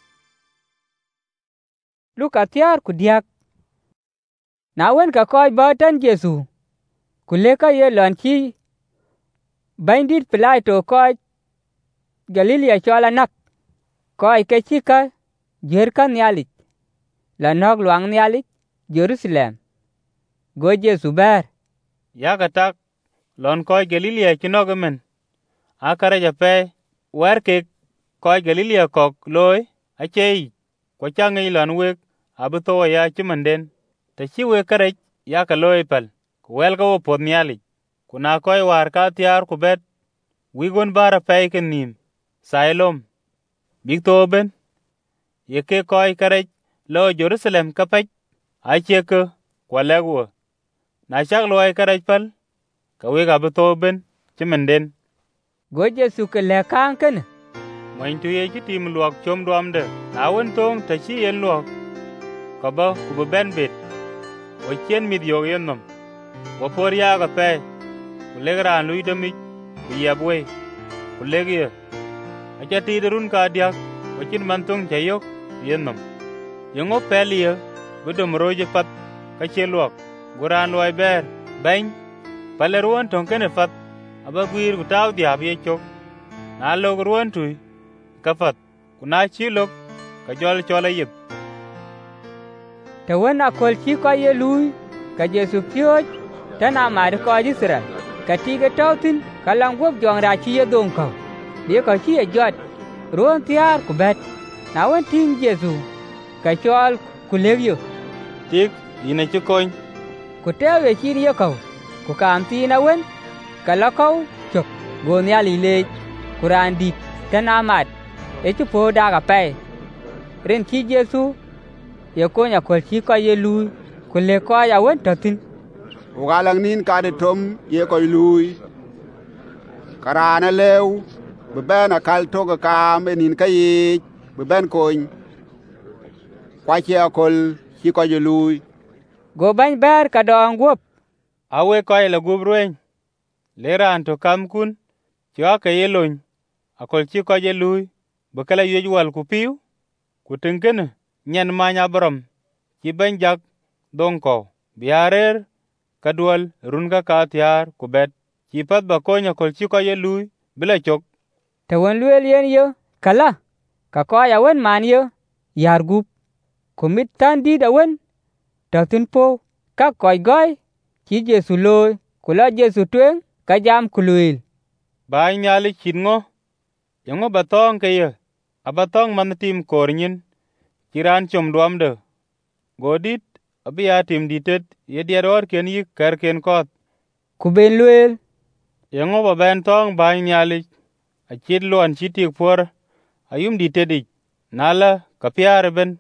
Luka tiar ku diak na wen ka koi ba tan Jesu ku le ka ye lon chi bandit Pilato koi Galilea chola nak koi ke chi ka jer ka nyalit la nok luang nyalit Jerusalem go Jesu ber ya ka tak lon koi Galilea chinogamen akara ja pe wer ke koi Galilea kok loy achei ko changi lon wek abuto ya chimanden ta chi we kare ya ka loy pal ku wel ga wo pod nyali kuna koi war ka tiar ku bet wigon bara pe kenim Sailom big to ben ye ke koi kare lo Jerusalem ka pe ache ke kwalego na chak loy kare pal ka we ga buto ben chimanden go Jesu ke le kan ken moin tu ye tim luok chom duamde na won tong ta chi yen luok ka ba ku ben bet o chen mi dio yennom wo por ya ga pe ku le gran lui de mi ku ya bwe ku le ge a cha ti derun ka dia o chin man tong chayok yennom yengo pelia bu dom roje pat ka che luok guran loy ber ben paleruon tong kene fat aba guir ku taw dia bi chok na lo ruon tu kafat kuna chilok ka jol chola yip te wen akol chi ko ye lui ka Jesu pyoj tana mar ko Israel ka tige tawtin kalang gop jong ra chi ye dong ko ye ko chi ye jot ruon tiar ku bet na wen tin Jesu ka chol ku levyo tik ina chi koin ku tewe chi ye ko ku kam ti na wen kala ko chok go nya li le kuran di tana mat e chu po da ga pe ren chi Jesu ye ko nya ko chi ko ye lui ku le ko ya wen tatin ugalang nin ka de tom ye ko lui karana lew be ben akal to ga kam nin ka yi be ben koin kwa chi akol chi ko ye lui go ban ber ka dong gop awe ko ile gubruen leran to kam kun chwa ka yelon akol chi ko ye lui be kala ye wal ku piu ku tengene nyen manya brom chi ben jak donko biarer kadwal runga ka tiar ku bet chi pat ba ko nya kol chi ko ye lui bila chok te won luel yen yo kala ka ko ya wen man yo yar gup kumit tan di da wen tatin po ka koy goy chi Jesu loy kula Jesu twen ka jam kuluil ba nyali chingo yango batong ke ye abatong man tim kornyin kiran chom duamde godit abia tim ditet ye diaror ken yi kar ken kot ku ben luel yango ba ben tong ba nyali a chit luan chiti por ayum ditedi nala kapiar ben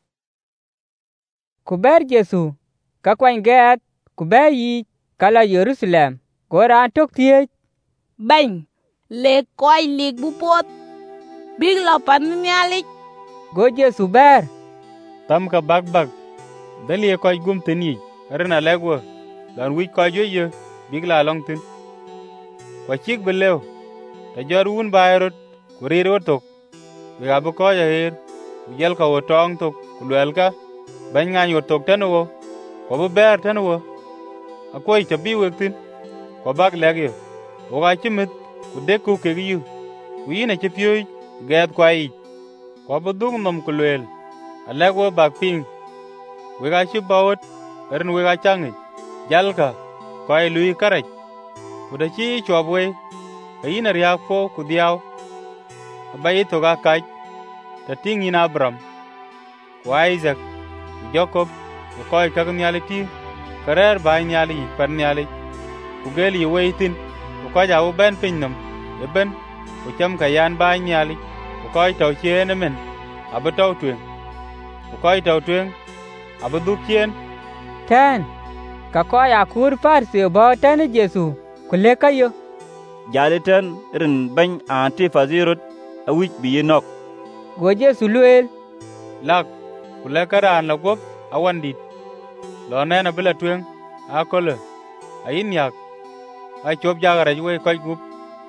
ku ber Jesu ka kwan get ku ber yi kala Jerusalem ko ran tok tie bany le koy lik bu pot big la pan nyali go Jesu ber tam ka bag dalie koy gum teni rena legwo dan wi koy ye big la long tin ko chik belew ta jarun bayrot ku riro tok we abu ko ya her yel ka wo tong tok ku lel ka ban nga yo tok tanwo ko bu ber tanwo akoy ta bi wektin ko bag legyo o ga chimit ku de ku ke yu ku yina chi pyo get kwai ko bu dung nom ku lel alegwo bag ping we ga chi bawot ern we ga changi jalka koy lui karaj ku da chi chobwe kayina riak po ku diaw abai to ga kaj ta tingi na Abram ku Isaac ku Jacob ku koy kag nyaliti karer ba nyali par nyali ku geli weitin ku ko ja u ben pinnum e ben ku cham ka yan ba nyali ku koy taw chene men abu taw twen ku koy taw twen abu du kien ten ka ko ya kur par se bo tan Jesu ku le kayo jaliten rin ban anti fazirut awich bi nok go Jesu luel lak ku le karan la gop awandit lo nena bila twen akole ayin yak a chob jagara juwe koy gup ku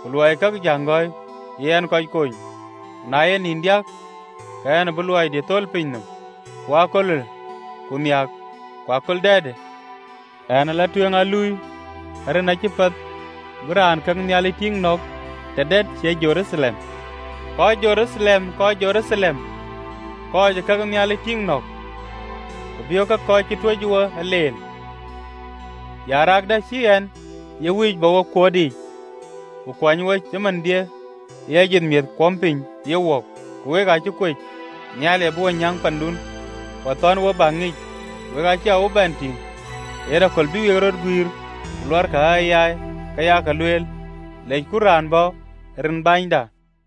luai các jang goi yen koi koi na yen india kan bu luai de tol pinno kwa kol kunyak kwa kol dede ana la tuanga lui ara na chipat buran kang nyali ting nok tedet che Jerusalem ko Jerusalem ko je kang nyali ting nok bio ka ko chi to juwa alen yarak da chien ye wi bo ko di ku kwany we chaman dia ye jin miet kompin ye wok we ga chu kwe nyale bo nyang pandun wa ton wo bangi we ga cha o banti era kol bi we rod guir lor ka ay ka ya ka lwel le kuran bo rin bainda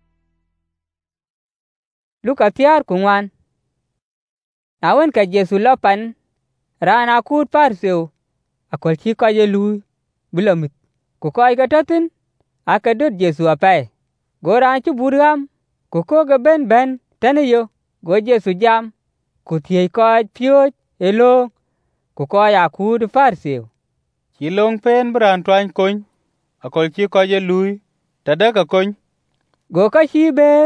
Luka tiar kungwan awen ka Jesu lopan rana kut parseu akol chi ka ye lui bulamit ku ko ga tatin aka dot Jesu apai go ran chu burgam ku ko ga ben tane yo go Jesu jam ku tie ko pyo elo ku ko ya kut parseu chi long pen bran twan kon akol chi ko ye lui tada ka kon go ka chi ber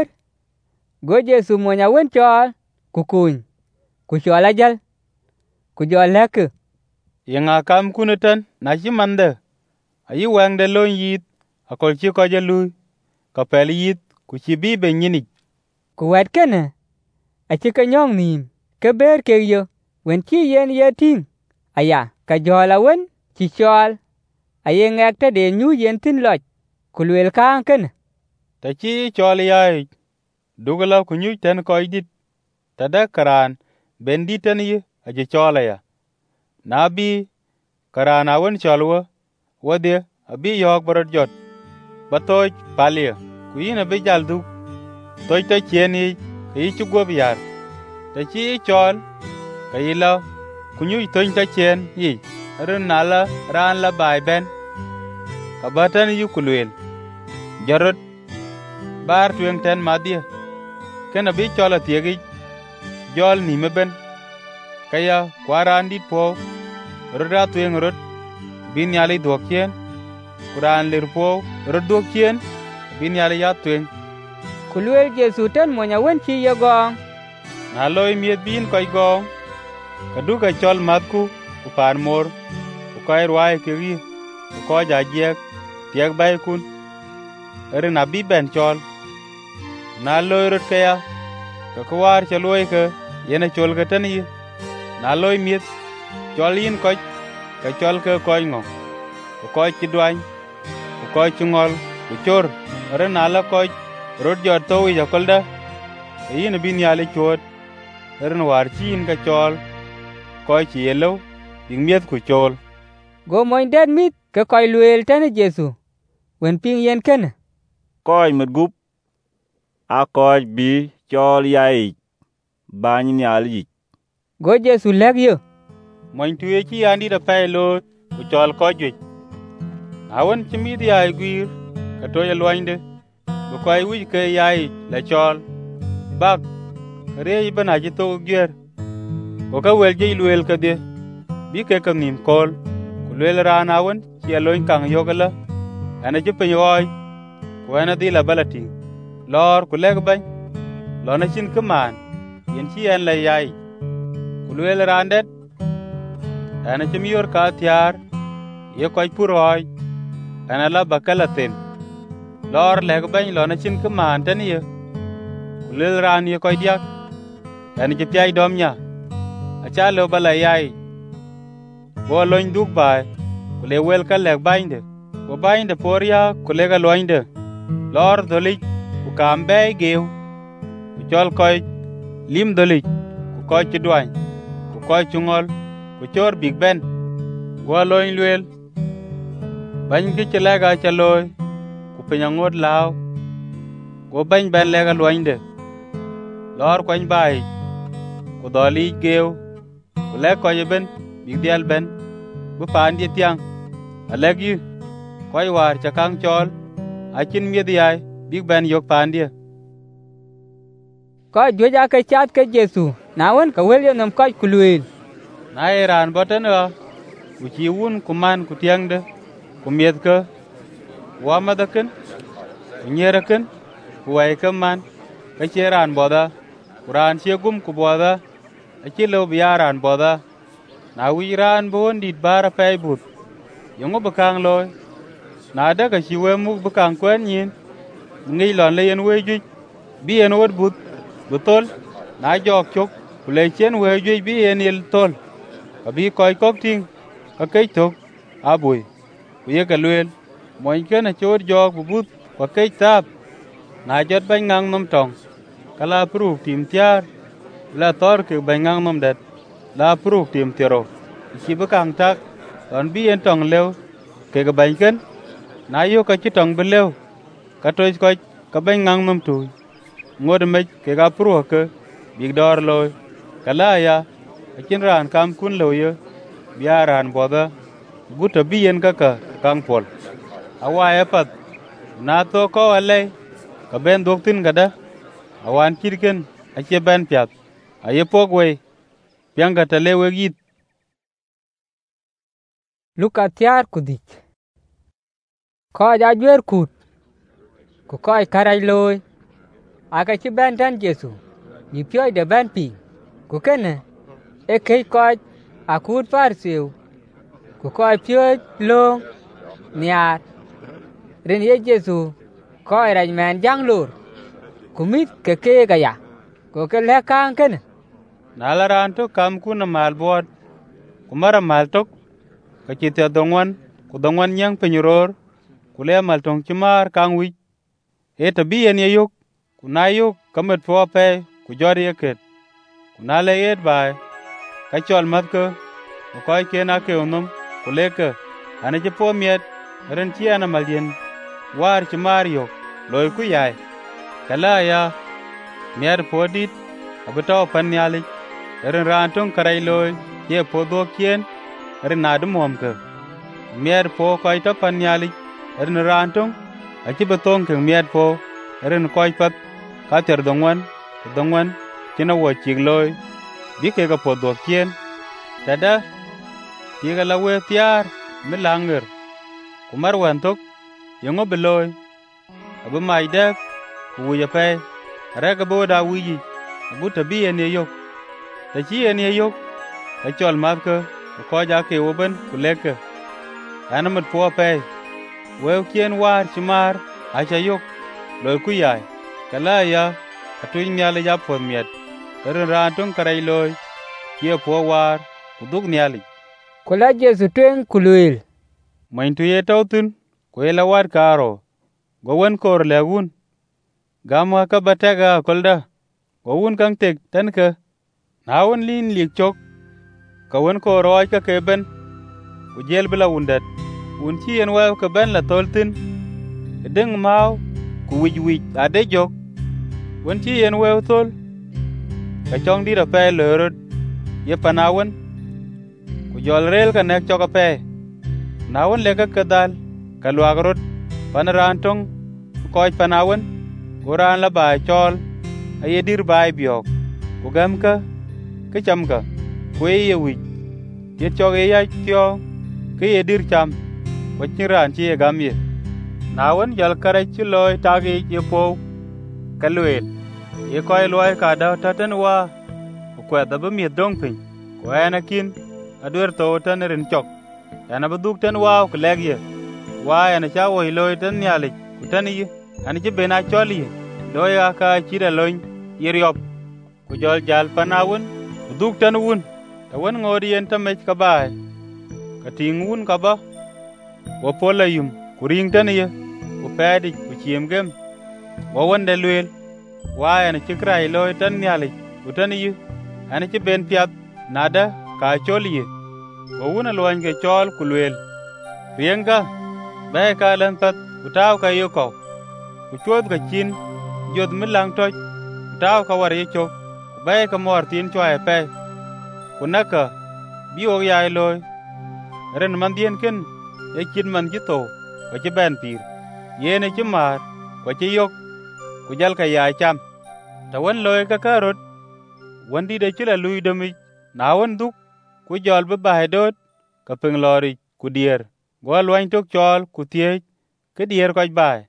go Jesu mo nya wen chol ku kun ku chola jal ku jol lek yenga kam kunatan na chi mande ayi wang de lon yit akol chi ko je lui ka pel yit ku chi bi be nyini ku wet kene a chi ka nyong nim ke ber ke yo wen chi yen ye ting aya ka jola wen chi chol aye ngak ta de nyu yen tin loj ku lwel kan kene ta chi chol yai dugala ku nyu ten ko dit tada karan ben ditan yi a je chola ya nabi karan awon cholwa wode abi yok barot jot batoj palia ku yin abi jaldu toj ta cheni yi chu go biar ta chi chol kayila ku nyu toj ta chen yi ren nala ran la bai ben ka batan yu kulwel jarot bar tuen ten madia ken abi chola tiegi jol ni meben kaya kwaran dit po roda tuen rot bin yali dokien kuran lir po rod dokien bin yali ya tuen kulwel Jesu ten mo nya wen chi ye gong na loy miet bin koy gong kadu ka chol matku ku pan mor ku koy rwai ke ri ku ko ja jek tiek bay kun na bi ben chol na loy rot kaya ka kwar chaloi ke yene chol ga tan yi na loy miet chol yin koy ka chol ke koy ngo ku koy chi dwan ku koy chi ngol ku chor na la koy rot jot to wi jakolda yin bin yale chot ren war chin ka chol koy chi yelo ding miet ku chol go moin den mit ke koy lwel tan Jesu wen ping yen ken koy mut gup a koy bi chol yai ban nyal yi go Jesu lek yo moin tuye chi andi da pay lo ku chol ko jwe awon chi mi di ay guir ka to ye loinde bu koy wi ke yai la chol bak re bana ji to gyer ko ka wel je lwel ka de bi ke ka nim kol ku lwel rana won chi loin kang yogala ana ji pe yoy ko ana di la balati lor ku leg ban lo na chin ka man yen chi en la yai ku lwel randet ana chi mi yor ka tiar ye koy puroy ana la bakala ten lor leg ban lo na chin ka man tan ye ku lwel ran ye koy diak ana ji pyai dom nya acha lo bala yai bo loin duk bai ku le wel ka leg bainde ko bainde poria ku le ga loinde lor dolik ku kambe geu ku chol koy lim dolik ku koy chi dwan ku koy chungol ku chor big ben go loin lwel ban ki chela ga chaloy ku penya ngot law go ban ben le ga loinde lor kwany bai ku doli geu ku le koy ben big dial ben bu pan di tiang alegi koy war cha kang chol achin miedi ay big ben yok pan dia ko joja ka chat ka Jesu na won ka wel yo nam koy kulwel na iran boten ga ku chi un ku man ku tiang de ku miet ka wa madaken nyera ken kuwai kaman ka cheran boda kuran chegum ku boda achilo biaran boda na wiran bon dit bara pay but yongo bakang loy na da ka chiwe mu bakang kwen yin ngi lon le yen weju bi en wot but butol na jok chok kule chen weju bi en il tol ka bi koy kok ting ka kay tok abui ye ka luel moy ken a chor jok but ka kay tap na jot ban ngang nom tong kala pru tim tiar la tor ke ban ngang nom det la pru tim tiro chi bakang tak don bi en tong lew ke ga ban ken na yo ka chi tong belew ka toy ko ka ban ngang nom tu ngod me ke ga pru ke big dor loy kala ya akin ran kam kun lo ye biaran boda buta bi en ka kang pol awa ya pat na to ko ale ka ben doktin gada awan kirken ache ben pyat aye pogwe pyanga talewe git Luka tiar kudik ko ja jwer kut ko koy karay loy aga ci ben tan Jesu ni pyoy de ben pi ko kene e kay ko akut farsiu ko koy pyoy long niar ren ye Jesu koy raj men jang lur kumit ke ga ya ko ke le kan kene nalaran to kam kuna mal bod kumara mal tok ka chite dongwan ku dongwan nyang penyuror kule mal tong chimar kangwi e tabi en yeyuk kunayuk kamet po pe ku jori eket kunale yet bai ka chol mat ko koy kena ke unum kuleke ane je po miet ren tiana malien war chimar yok loy ku yai kala ya mier podit abuto panyali ren rantong karai loy ye podo kien ren nadum homke mier po koy to panyali ren rantong achi betong ke mier po ren koy pat ka ter dongwan kina wo chigloy dike ga podo kien tada tiga lawe tiar milanger kumar wantok yongo beloy abu maide kuya pe rega boda wiji abu tabi en yok ta chi en yok ka chol mat ko ja ke oben kuleke ana mat po pe wew kien war chimar acha yok loy kuyai kala ya atuin nyale ja po miet ren rantong karai loy ye po war uduk nyali kula Jesu twen kuluil maintu ye tawtun ko ela war karo gowen kor legun gamwa ka batega kolda gowun kang tek tan ka nawon lin lik chok kawen ko roy ka keben ujel bila wundat un chi en wa ka ben la toltin deng maw ku wij ade jok won chi en wa tol ka chong di da pe lerot ye panawen ku jol rel ka nek chok pe nawon le ka kadal ka luagrot panarantong koy panawen goran la ba chol aye dir bai biok ku gam ka cham ka ku ye wi ye chok ye ya tyo ke ye dir cham ko chiran chi ye gam ye nawon jal kare chi loy tagi ye po kalwel ye koy loy ka da taten wa ku da ba mi dong pin ko ana kin adur to tan ren chok ana ba duk tan wa ku legye wa ana cha wo loy tan nyali ku tan yi ana je bena choli doya ka chira loñ yeriop ku jol jal panawun duk tan wun tawon ngodi en tamech ka bay ka tingun ka ba wo polayum ku ring tan ye ku pedi ku chiemgem wo wonde lwel wa ana chikrai loy tan nyali ku tan yi ana je ben piat nada ka choli wo wuna loñ ke chol ku lwel rienga bay ka lan pat ku taw ka yoko ku chod ka chin jod milang toj taw ka war ye chok bay ka mor tin chwa e pe kunaka bi o ya loy ren man dien ken e kin man jito ko ci ben pir yene ci mar ko ci yok ku jal ka ya cham ta won loy ka karot wondi de ci la luy demi na won duk ku jol be bay dot ka peng lori ku dier go loin tok chol ku tie ke dier ko bay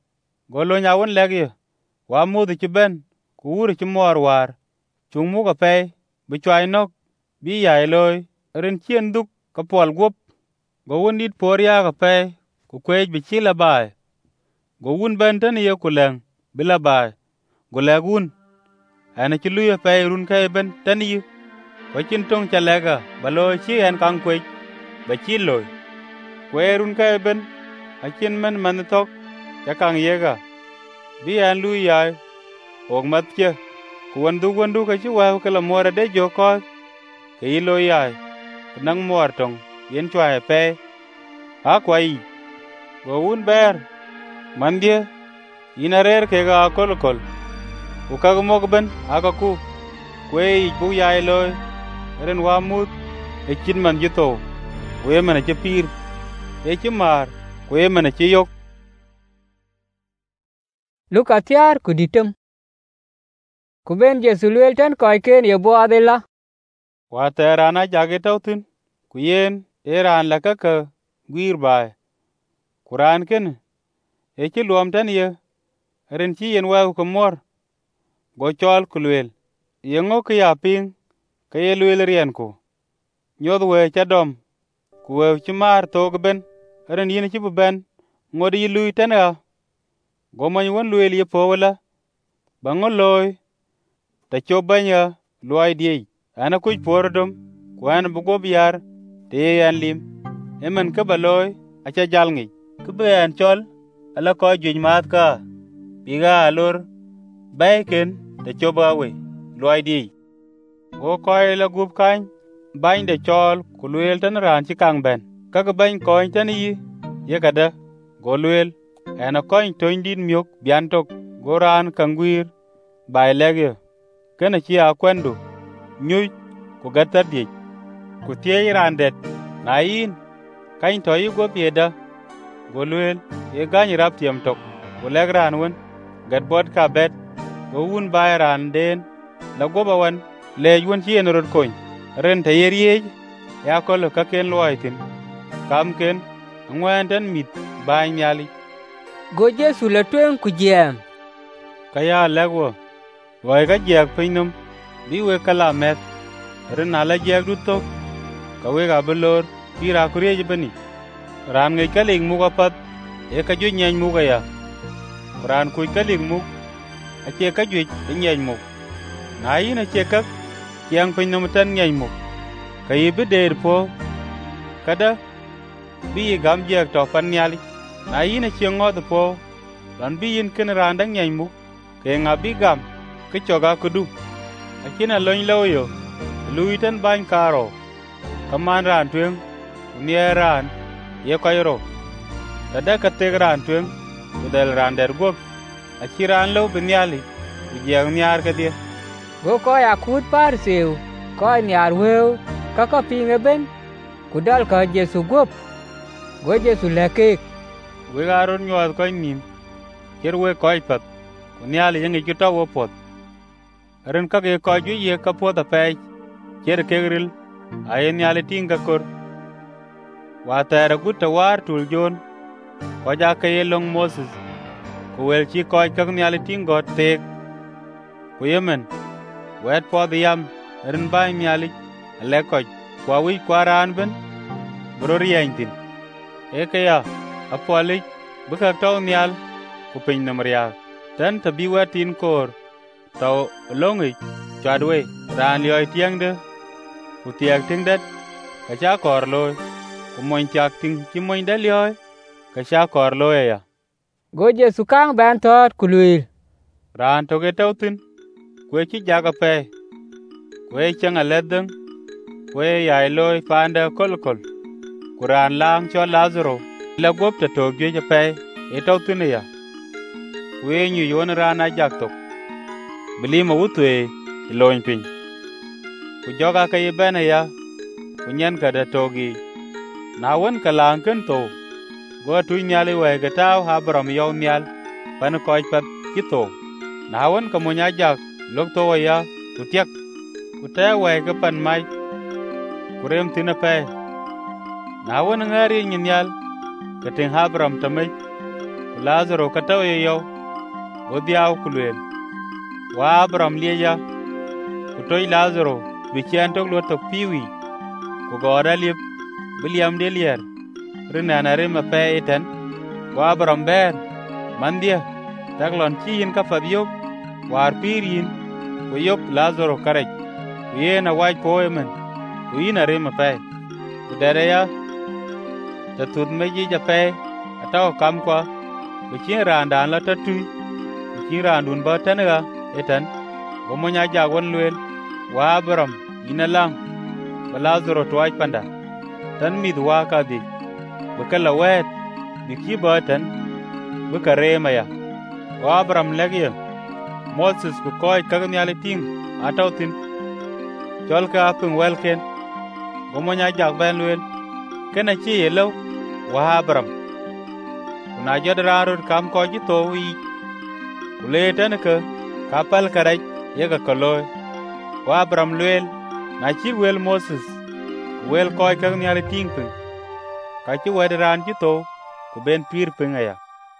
go lo nya won legi wa mu de ci ben ku wuri ci mor war chung mu ga pe bi chwai nok bi yai loy ren chien duk ka pol gop go won dit por ya ga pe ku kwej bi chi la bai go wun ben tan ye ku leng bi la bai go lagun ana ci luye pe run kai ben tan yi ko chin tong cha lega ba lo chi en kang kwej ba chi loy kwe run kai ben a chin men man tok ya kang yega bi an lu yai ok mat che ku wandu ka chi wa ka la mora de jo ko ke lo yai nang mor tong yen chwa pe ha kwai go un ber mandie inarer ke ga kol u ka mo ben aga ku kwe bu yai lo ren wa mut e chin man jito we man che pir e chi mar kwe man che yok Luka tiar ku ditem ku ben Jesu luel tan koy ken ye bo adela wa terana jage tawtin ku yen eran la ka gwir bai Quran ken e ci luom tan ye ren ci yen wa ko mor go chol ku luel ye ngo ka ya ping ka ye luel rien ku nyod we cha dom ku we ci mar to ben ren yin ci bu ben ngodi lui tan ya go man won luel ye po wala ba ngoloy ta chobanya loy die ana kuj pordom ku an bu go biar te yan lim emen ka baloy acha jalngi ku ben chol ala ko juj mat ka biga alor baiken ta choba we loy die go koy la gup kan bain de chol ku luel tan ran ci kang ben ka ga bain koy tan yi ye kada go luel ana koy toin din miok biantok go ran kangwir bai lege kana ci akwendu nyuj ku gatar die ku tie randet na yin kain to yi go bieda go luel ye gany rap tiem tok ku legran won gad bod ka bet go un bai ran den la go bawan le yun ci en rod koñ ren te yerie ya ko lo ka ken loitin kam ken ngwen den mit bai nyali go Jesu la twen ku jem kaya legwo loy ga jek pinum bi we kala met ren ala jek du tok ka we ga belor pira kuriye bani ran ngai kaling mu ga pat e ka ju nyen mu ga ya ran ku kaling mu a che ka ju nyen mu na yin a che ka yang pinum tan nyen mu ka yi be der po kada bi gam jek to pan nyali na yin a che ngod po dan bi yin ken ran dang nyen mu ke nga bi gam ke choga kudu akina loin loyo luitan ban karo kaman ran twen unieran ye koyro tada ka tegran twen udel ran der gop akiran lo binyali ujeng nyar ka dia go ko ya kut par seu ko nyar weu ka ko pinge ben kudal ka Jesu gop go Jesu leke we garon nyod ko nim kerwe koy pat unyali yengi kita wo pot ren ka ge ko ju ye ka po da pe ker kegril ayen yali tinga kor wa tara gutta war tul jon ko ja ka yelong Moses ko wel chi ko ka yali tingo tek ko yemen wet po the yam ren ba yali le ko kwa wi kwaran ben bror yantin e ka ya apoli buka taw nyal ku pin namriya tan tabi watin kor taw longi chadwe ran yoy tiangde ku tiak tingdet ka cha kor loy ku mon chak ting ki mon dal yoy ka cha kor loy ya go Jesu kang ban tot ku luil ran to ge tawtin ku chi jaga pe ku changa ledeng ku yai loy panda kolkol ku ran lang cho Lazaro la gop ta to ge ja pe e tawtin ya ku nyu yon ran a jak tok bilima wutwe loin pin ku joga ka yibena ya ku nyen ka da togi na won ka lang ken to go tu nyali we ga taw Abraham yow nyal pan ko pat kito na won ka munya jak lok to ya ku tek ku ta we ga pan mai ku rem tina pe na won ngari nyal ka tin Abraham tamai Lazaro ka taw yo go diaw kulwel wa Abraham lieja ku toy Lazaro bi chen tok lo tok piwi ku goda liep William de lier rinana rema pe eten wa Abraham ber mandia taglon chi yin ka fadyok war pirin ku yok Lazaro karaj yena waj poemen ku ina rema pe ku dereya ta tut meji ja pe ataw kam kwa bi chen randan la tatu bi chen randun ba tanega etan go monya jagon lwel wa Abraham ina lang ba Lazaro twaj panda tan midwa ka di bakala wet biki batan bakare maya wa Abraham lagiya Moses ku koy kagni ale ting atawtin jolka apun welken gomonya jag ben lwel kena chi yelo wa Abraham kuna jodrarur kam ko ji to wi kule tan ka kapal karaj yega koloy wa Abraham lwel na chi wel Moses wel koy kagni ale ting pun ka ci wedran ci to ku ben pir pingaya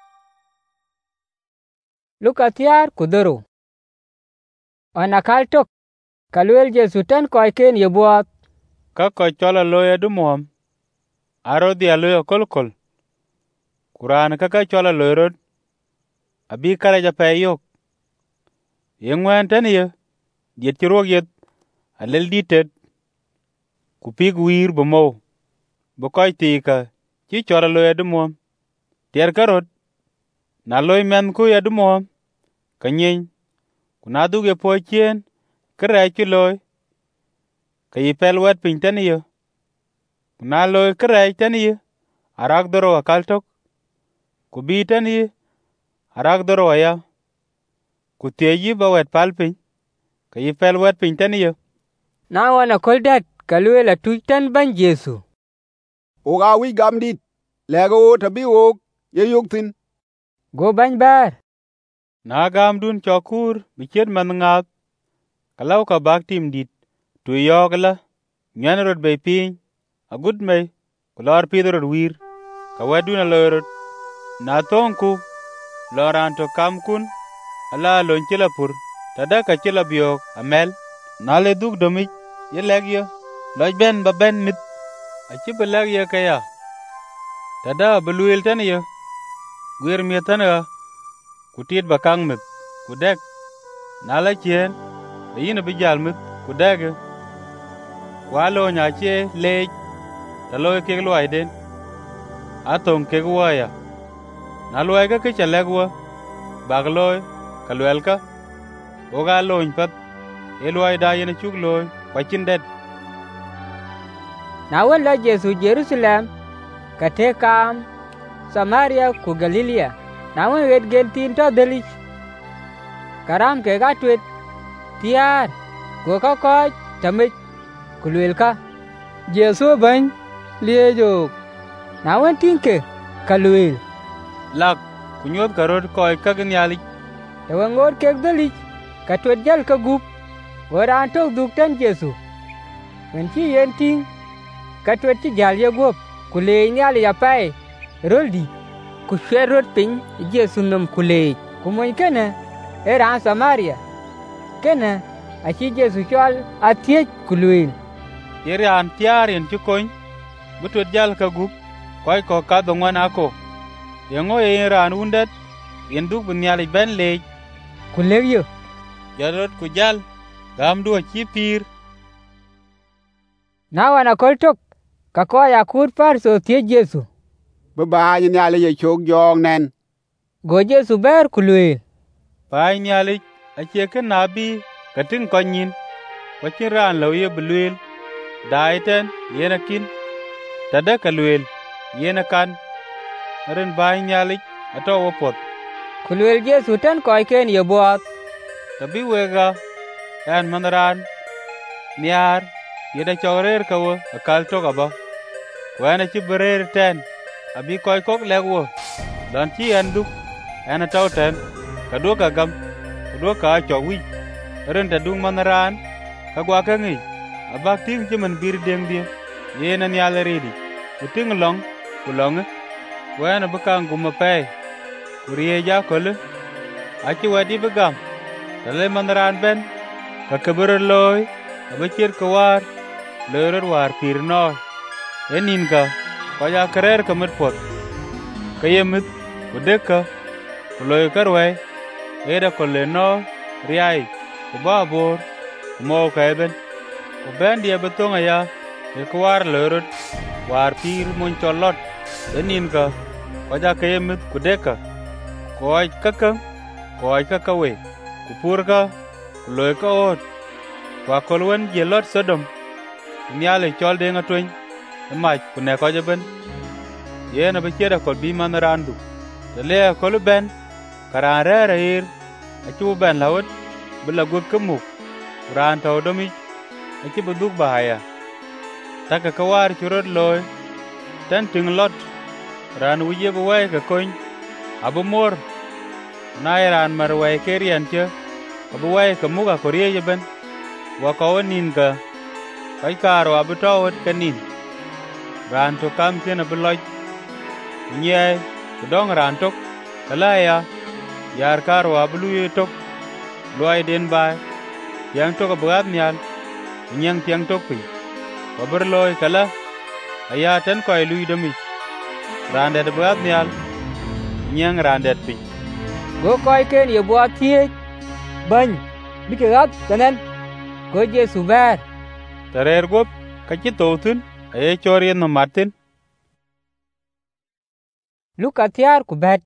Lukatiar kudoro ona kaltok kalwel Jesu tan koy ken yebot ka ko chola loya dumom aro dia loya kolkol Quran ka chola loyrod abi kala ja payok yengwan tan ye diet ci rogyet alel ditet ku pig wir bomo bo koy tika ci chola loya dumom ter karot na loy men ku ya dumom kanyen kuna duge pochen kra ci loy kay pel wet pinten ye kuna loy kra ten ye arak doro akaltok ku bi ten ye arak doro ya ku teji ba wet palpin kay pel wet pinten ye na wana koldat kalwela tuitan ban Jesu oga wi gamdit lego tabi ok ye yuktin go ban bar na gam dun chokur bichet man ngap kalau ka bak tim dit tu yogla nyan rod be pin agud me kolor pidrod wir ka waduna lorod na tonku loran to kam kun ala lonchila pur tada ka chila biok amel na le duk domi ye legyo loj ben ba ben mit achi belag ye kaya tada beluil tan ye gwir mietana kutit bakang mit kudek nala chien yin bijal mit kudek walo nya che le talo ke loy den atong ke waya na loy ga ke chalegwa bagloy kalwelka oga loñ pat eloy da yen chuk loy kwachin det na wala Jesu Jerusalem kate kam Samaria ku Galilea na wen wet gen tin to delich karam ke gatwet tiar go ka ko tamit kulwelka Jesu ban liejo na wen tinke kalwel lak kunyot karot koy kagnyali e wangor ke delich katwet jal ka gup goran to duktan Jesu wen ti yen ting katwet ti jal ye gop kule nyali ya pai roldi ku sherot pin Jesu nom kule ku moy kana era Samaria kana achi Jesu chol atie kulwel yeran tiaren chukoñ butwet jal ka gup koy ko ka dongwana ko yengo yeran undet yenduk bunyali ben lej kulegyo jarot ku jal gam duo chi pir na wana koltok ka ko ya kur par so tie Jesu ba ni ale ye chok jong nen go Jesu ber kulwel ba ni ale ache ke nabi katin konyin kwachin ran lo ye bulwel daiten yena kin tada kalwel yena kan ren ba ni ale ato wopot kulwel Jesu tan koy ken ye bot tabi wega en manran niar yeda chorer kawo akal to gaba wana ci berer ten abi koy kok legwo don ci andu ana tawten kadu ka gam kadu ka chowi ren ta dung manran ka gwa ka ngi abak ting ci man bir deng dia yena ni ala redi uting long kulong wana bakang guma pe kuriye ja kole aci wedi begam tale man ran ben ka kebur loy abachir kwar loror war pir no enin ka ko ya krer ka mit pot kayemit kudeka loy karwe era koleno riai ko babor mo kaben ko ben dia betonga ya kwar loror war pir mon cholot enin ka ko ja kayemit kudeka koy kaka we kupurka loy ka ot kwa kolwen je lot Sodom nyale chol de ngatwen mach kune ko jaben yena be cheda kol bi man randu de le kol ben karare ir achu ben lawot bula gu kemuk ran taw domi aki buduk bahaya taka kawar churot loy tan ting lot ran wuje be way ka koñ abu mor nairan marway kerian che abu way ka muga koriye jaben wa kawonin ka kai karo abu tawot kanin ran to kam chen abu loj nye dong ran tok kalaya yar karo abu luye tok loy den bay yang tok abu adnyal nyang tiang tok pi abu loy kala aya tan koy luy demi rande abu adnyal nyang randet pi go koy ken ye bo tie ban bikerat tanen go Jesu ber tarer gop kachi totun ay chorien no Martin Luka tiar ku bet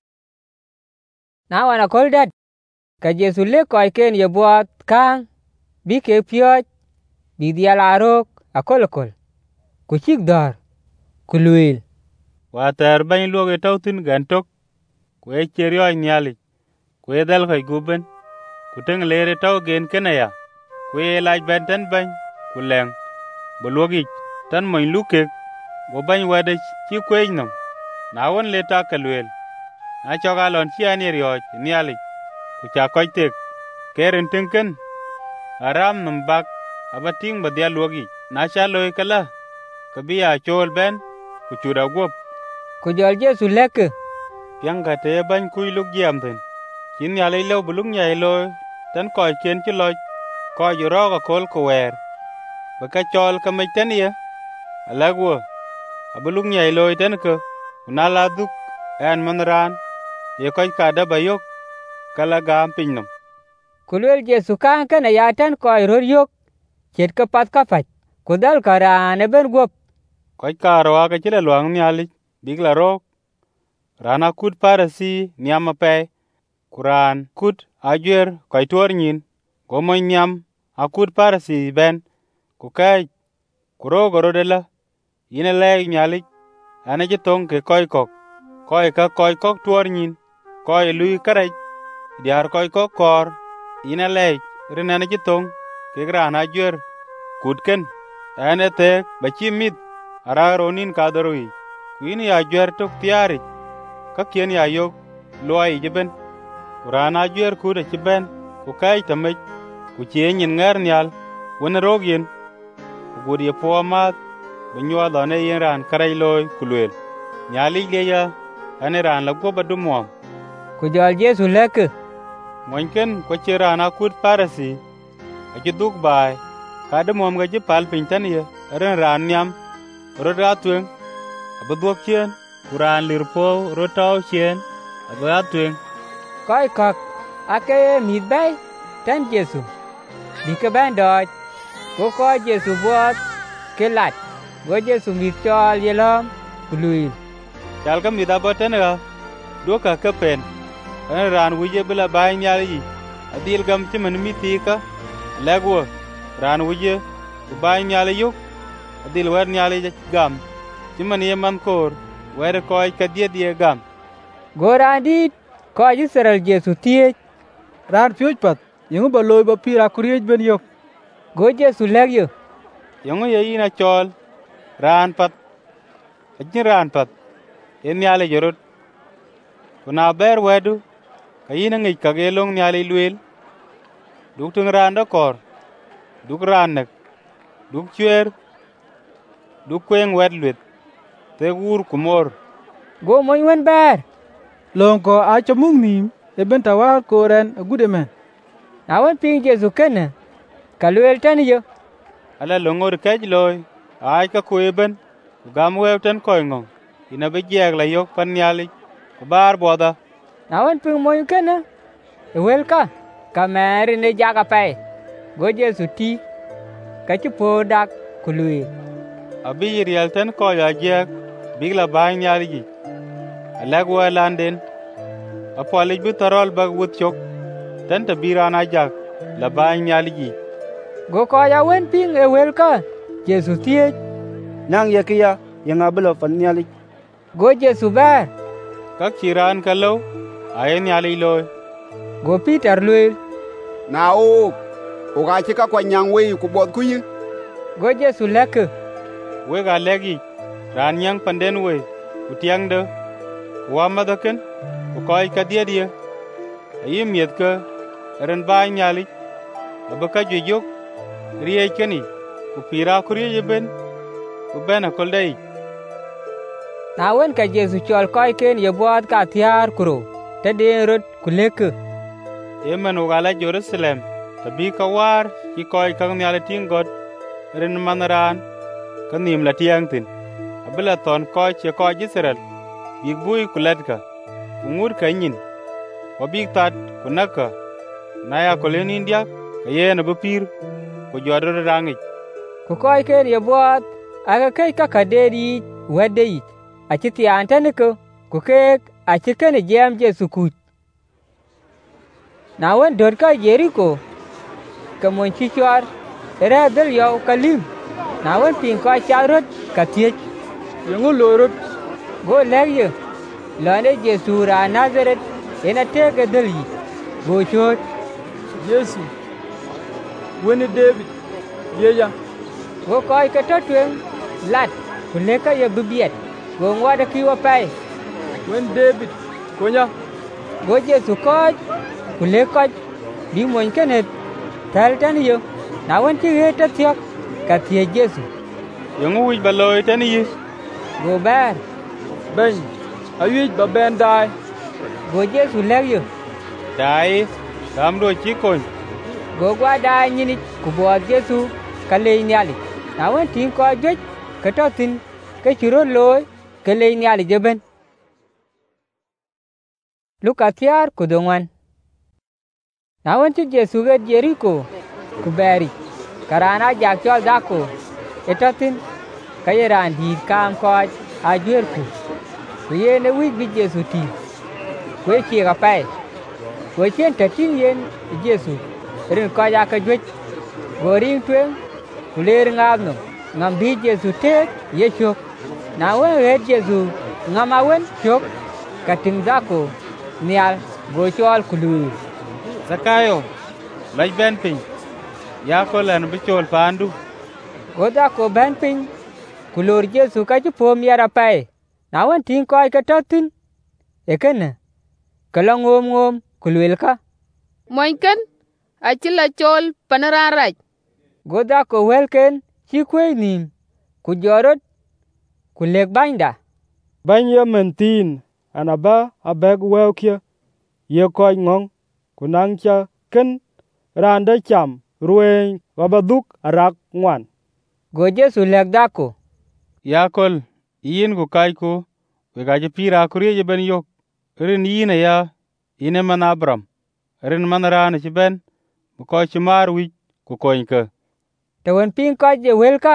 na wana koldat ka Jesu le koy ken ye bo kang bike pioj bi dia larok akolkol ku chik dar ku luil wa tar ban luoge totun gantok kwe cherio nyali kwe dal kay guben kuteng lere taw gen kenaya kwe laj benten ban kuleng bologi tan moy luke go ban wade ci kweynam na won le ta kalwel na choga lon ci ani rioj nyali ku cha koytek keren tenken aram num bak abating badya logi na cha loy kala kabiya chol ben ku chura gop ku jol Jesu leke yang ka te ban kuy luk giam den kin ya le lo bulung nyai lo tan ko chen chi lo ko ju ro ko kol ko wer ba ka chol ka me ten ye alagwo abulung nyai lo ten ko na la duk en man ran ye ko ka da bayok kala gam pinnum kulel Jesu kan kana ya tan ko ror yok chet ka pat ka fat ko dal karane ben gop ko ka ro ga chile luang nyali bigla ro rana kut parasi niama pe kuran kut ajer kai tornyin gomo nyam akut parasi ben ku kai kuro gorodela ine le nyali ana je tong ke koi kok tornyin koi lui kare diar koi kok kor ine le renana je tong ke grana ajer kutken ane te bachimit ara ronin kadaroi kuini ajer tok tiari ka kien ya yok loy jeben urana jwer ku de ben ku kai tamej ku chenyin ngar nyal won rogien ku gudi po ma benyo da ne ran karai loy kulwel nyali leya ane ran la go badumo ku jol Jesu leke monken ko cherana kut parasi ajiduk bai kadumom ga jipal pintan ye ran nyam rodatwen abudok chen kuran lirpo rotaw chen abatwen koy kok ake mit bay tan Jesu dike ban doj ko Jesu bot kelat go Jesu mit chol yelom kului chal ka mit aboten ga do ka kapen ran wuje bla bay nyali adil gam timen mitika legwo ran wuje bay nyali yuk adil wer nyali gam timen yeman kor wer koy ka die gam gorandit ko Israel Jesu tie ran pyoj pat yung ba loy ba pira kuriej ben yok go Jesu legyo yung ye ina chol ran pat en yale jorot kuna ber wedu kayina ngi kagelong nyali luel duk tung ran da kor duk ran nak duk chwer duk kweng wed luet te gur kumor go moy wen ber long ko a chamung nim eben tawar koren agude men. Nawan ping Jesu kene kaluel tani yo. Ala longor kaj loy ai ka kueben gam wew ten koy ngong ina be jeg la yok pan nyali bar boda. Nawan ping moy kene welka kameri ne jaga pay go Jesu ti ka ci po dak kului abi riel ten ko ya jeg bigla bay nyali gi alag wa landen apoli bu tarol bag wut chok ten ta birana jak la bay nyali gi go ko ya wen ping welka Jesu ti nang yakiya yang ablo fan nyali go Jesu ba ka kiran kalo ay nyali loy go Peter luel na o ga ci ka kwa nyang we ku bod ku yin go Jesu lek we ga legi ran nyang panden we ku tiang de wa ma da ken ku koy ka dia dia ayim yet ka ren ba nyali abaka ju juk riye keni ku pira ku riye ben ku bena kol dai na wen ka Jesu chol koy ken ye bod ka tiar kuro te de rot ku lek yemen ugala Jerusalem tabi ka war ki koy kang nyale ting god ren manaran kanim la tiang tin abela ton koy che koy Israel big bui kuladka ungur kanyin ko big tat kunaka naya kolen India kayena bapir ko jodor rangi ko koy ken ye bot aga kai ka kaderi wadei achiti antane ko ke achikene jam Jesu kut na wen dot ka Jericho ka mon chi chwar era dal yaw kalim na wen pin ko charot ka tie yengu lorot go legye lane Jesu ra Nazareth ena tege dali go chot Jesu woni David yeya go koy ka totwen lat kuleka ye bibiet go ngwada kiwa pai wen David konya go Jesu koy kuleka di mon kenet tal tan yo na wan ti heta tiak ka tie Jesu yengu wi baloy tan yi go bar ben ayi ba ben dai go Jesu legyo dai dam do chi kon go gwa dai nyini ku bo Jesu kale nyali na wan tin ko joj ka to tin ka chiro loy kale nyali jeben Luka tiar ku dongwan na wan ti Jesu ga Jericho ku bari karana jak chol dako etatin kayeran di kam ko ajer ku yene wi bi Jesu ti ku chi ga pai ku chen ta tin yen Jesu rin ko ya ka joj goring twen ku ler ngabno ngam bi Jesu te ye chok na wan he Jesu ngam awen chok kating dako nial go chol ku lu Zakayo laj ben pin ya ko lan bi chol pandu goda ko ben pin kulor Jesu ka ju pom yara pai na wan tin ko ka tatin ekene kala ngom kulwel ka moinken achila chol panararaj goda ko welken chi kwenim ku jorot ku lek banda banya mentin anaba abeg wewkya ye koy ngong kunang cha ken randa cham rueng wabaduk arak ngwan go Jesu lek dako yakol yin ku kai ku we ga pira kuriye ben yok rin yina ya ine man Abram rin man ran ci ben ko ci mar wi ku koinka te won pin ko je welka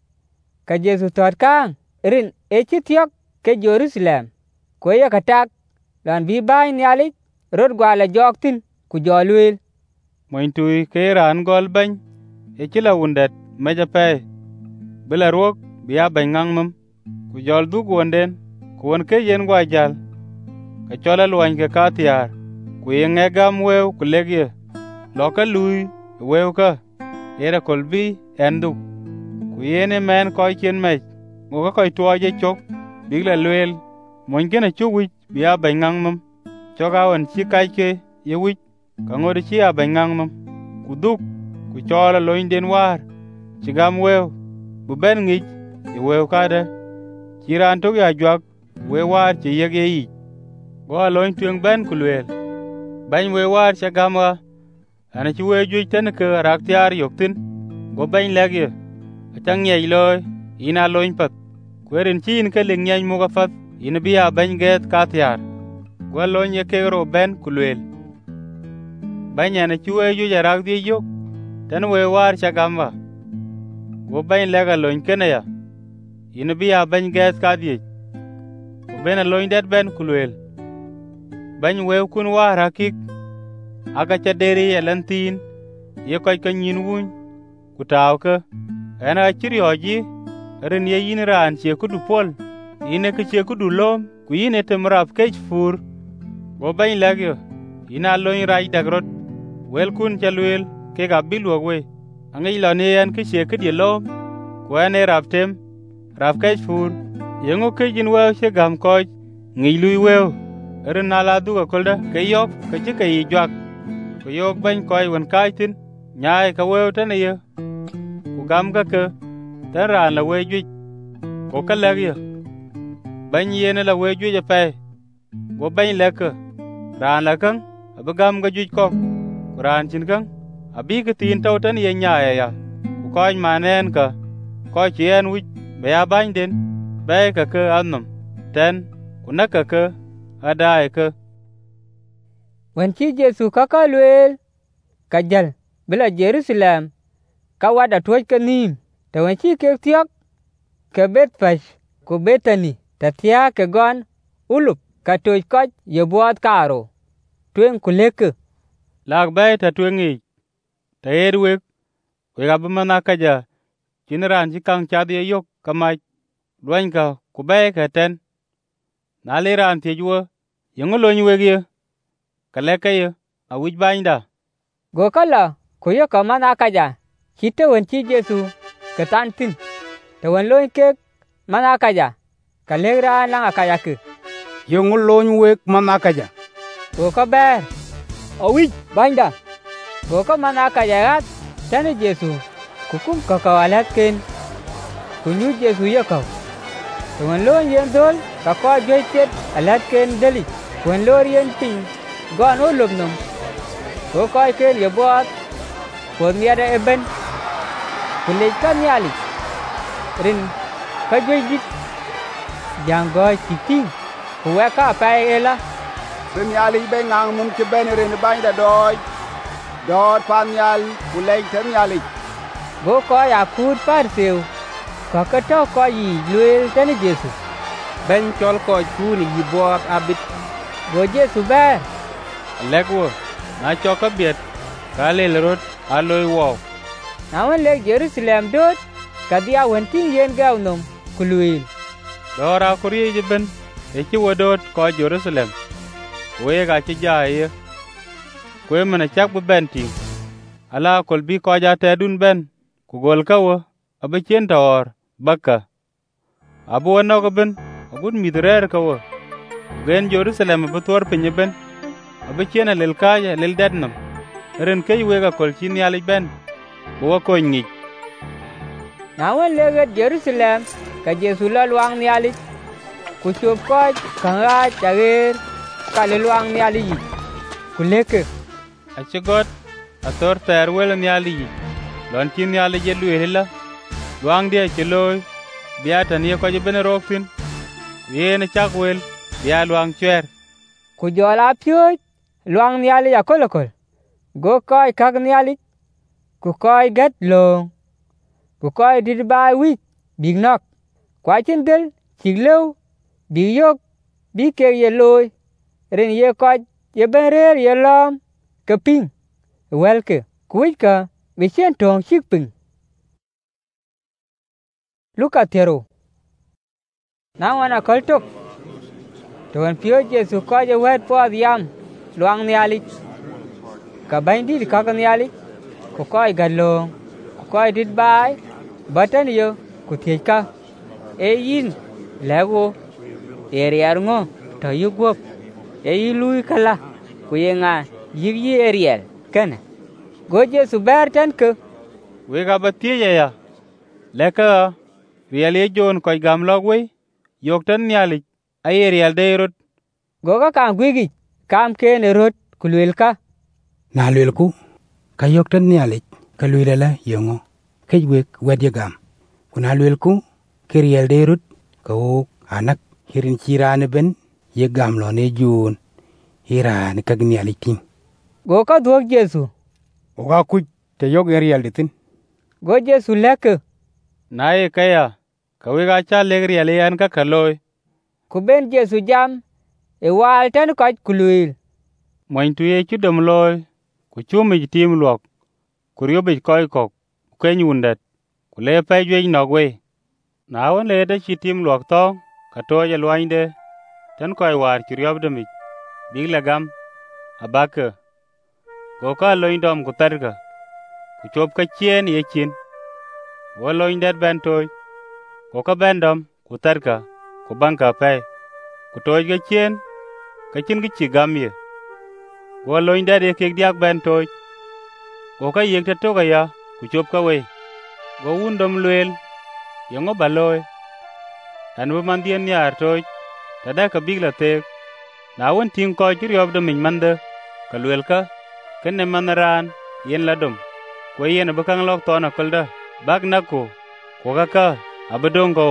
ka Jesu tot kang rin e ci tiok ke Jerusalem ko ya katak lan bi bay nyali rod gwala joktin ku jolwel moin tuy ke ran gol ben e ci la wundet meja pe bela rok biya ben ngangmum ku jol du gonden ku won ke yen gwa jal ka chola luan ke ka tiar ku yenge gam wew ku legye loka lui wew ka era kolbi endu ku yene men ko chen me mo ka koy tuaje chok bigla lwel mon gena chuwi biya ben ngangmum choga won chi kai ke ye wi ka ngode chi ya ben ngangmum ku duk ku chola loinden war chi gam wew bu ben ngi ye wew ka de chiran to ya jwak we war chi yege yi go loin tueng ben ku lwel bany we war cha gamwa ana chi we ju ten ke rak tiar yok tin go bany lege atang ye loy ina loin pat kwerin chin ke ling nyany mu ga fat in biya bany get ka tiar go loin ye ke ro ben kulwel bany ana chi we ju rak di yok ten we war cha gamwa go bany lega loin kene ya in biya bany get ka di go ben loin det ben kulwel bany we kun war hakik aga cha deri elantin ye koy ka nyin wuny ku taw ka ana chiri oji ren ye yin ran che ku du pol ine ke che ku du lom ku ine te mrap ke fur go bany lagyo ina loin rai dagrot wel kun chalwel ke ga bilwo we angai lo ne an ke che ke di lom ku ane raptem rap ke fur yengo ke jin wa che gam ko ngi lui we ren ala du ga kolda ke yok ke che ke jwak ku yok bany koy won kaitin nyaay ka wew tane ye ku gam ga ke tara la we ju ko ka lag ye bany yene la we ju je pe go bany le ke ran la kan ab gam ga ju ko ran chin kan abi ke tin taw tan ye nyaay ya ku koy manen ka ko chien wi be ya bany den be ka ke annum ten ku na ka ke ada ke wen chi Jesu ka lwel ka jal bila Jerusalem ka wada tuoj ka nim te wen chi ke tiok ke Bethfash ku Bethany ta tia ke gon ulup ka tuoj koch ye buat karo tuen kuleke lag bay ta tuengi ta erwek we ga bmana ka ja kinran ji kang cha de yok kamai dwan ka ku bay ka ten na le ran ti juo yengulo ni wege kaleke ye a wij banda go kala ku ye ka mana ka ja kite wen chi Jesu ka tan tin te wen loin ke mana ka ja ka le ra na ka ya ke yengulo ni wek mana ka ja go ka ber a wij banda go ka mana ka ja rat tane Jesu ku kum ka ka walat ken ku nyu Jesu ye ka te wen loin yen dol ka ko je tet alat ken deli wen lor yen pin gon ulup nom ko koy ken ye bot ko niada eben kulit kan yali rin ka joji jango titing ko ka pa ela rin yali be ngang mum ke ben rin ba da doy dot pan yal kulay ten yali go ko ya put par seu ko ka to ko yi luel ten Jesu ben chol ko ku ni yi bot abit go Jesu ber legwo na choka biet ka le rot aloy wo na wan le Jerusalem dot ka dia wan tin yen gaw nom kuluil dora kuriye je ben e ci wodot ko Jerusalem we ga ci jaaye ko mena chak bu benti ala kol bi ko ja te dun ben ku gol kawo abe chen tor bakka abu no go ben agun midrer kawo gen Jerusalem bu tor pinye ben abe chen lel kaya lel dadnam ren kay we ga kol chin yali ben bo ko ngi na wan le Jerusalem ka Jesu la luang ni ali ku chup ko kan ga chager ka le luang ni ali ku leke a chigot a tor ter wel ni ali lon chin ni ali je luela luang dia cheloy biata ni ko je ben rofin yene chakwel bia luang chwer ku jola pyo luang ni ali akolokol go koy kag ni ali ku koy gat long ku koy dit ba wi big nok kwa chin del chiglew bi yok bi ke ye loy ren ye koy ye berer ye lam ke ping welke kuika bi chen tong chik ping Luka tero na wana koltok to wan pyo Jesu ko je wet po diam luang ni ali ka bain di ka ni ali ko koy galong ko koy dit bai batan yo ku thieka e yin lego eriar ngo to yugo e lui kala ku yenga yigi eriel kana go Jesu ber tan ke we ga batie ya leka riel ye jon koy gam logwe yok tan nyali ay eriel de rot go ka kan gwigi kam ken rot ku luel ka na luel ku ka yok tan nialich ka luel la yongo kej wek wed yagam kuna luel ku kiriel derut ka ok anak hirin chirane ben yagam lo ne jun hirane kag nialich tim go ka duok Jesu oga kuj te yok eriel ditin go Jesu leke na ye kaya ka we ga cha le riel yan ka kaloy ku ben Jesu jam e wal tan ka ku luel moin tu ye chu dom loy ku chumi tim luok ku riobe koy kok ke nyundet ku le pe jwe nogwe na won le de chi tim luok to ka to ye lwande tan koy war chi riob de mi big lagam abaka go ka loindom ku targa ku chop ka chien ye chin wo loindet ben toy go ka bendom ku targa ku banka pe ku toy ge chien ka chin gi chi gamye go loindet ye kek diak ben toy go ka yek to ga ya ku chop ka we go undom luel yongo baloy an wo man dien yar toy tada ka bigla te na won tin ko chi riob de min mande ka luel ka ken ne manaran yen ladum ko yen ba kang lok to na kolda bag na ko ka ka abadongo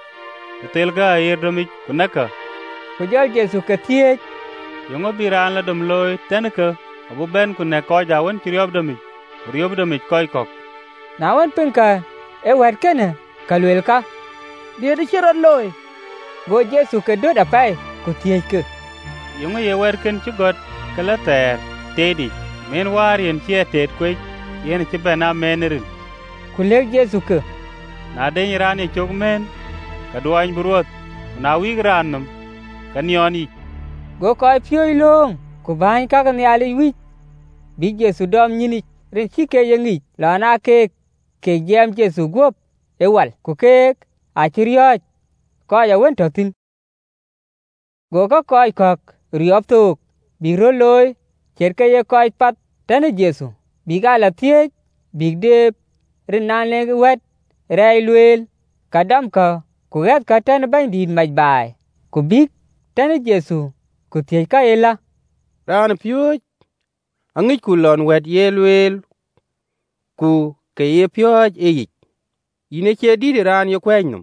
tel ga yer do mi kunaka ku jal Jesu ka tie yongo biran ladum loy tanaka abu ben kunne ko ja won chi riob de mi koy kok na won pen ka e wer kene ka luel ka die de chiro loy go Jesu ka do da pai ku tie ke yongo ye wer ken chi got kala ter tedi men war yen chi tet kwe yen chi bena menerin ku le Jesu ke na den ran ye chok men ka duan buruot na wi granum kan yoni go koy pyoi long ku ban ka kan yali wi bi Jesu dom nyini ren chi ke yengi la na ke jam Jesu gop e wal ku ke a chiriot ko ya wen totin go ka koy kok riop tok bi ro loy cher ke ye koy pat tane Jesu bi ga la tie bi de ren na le wet rai luel kadam ka ku gat ka tan ban din maj bai ku bi tane Jesu ku tie ka ela ran pyo angi ku lon wet ye luel ku ke ye pyo e yi ine che di ran ye kwenum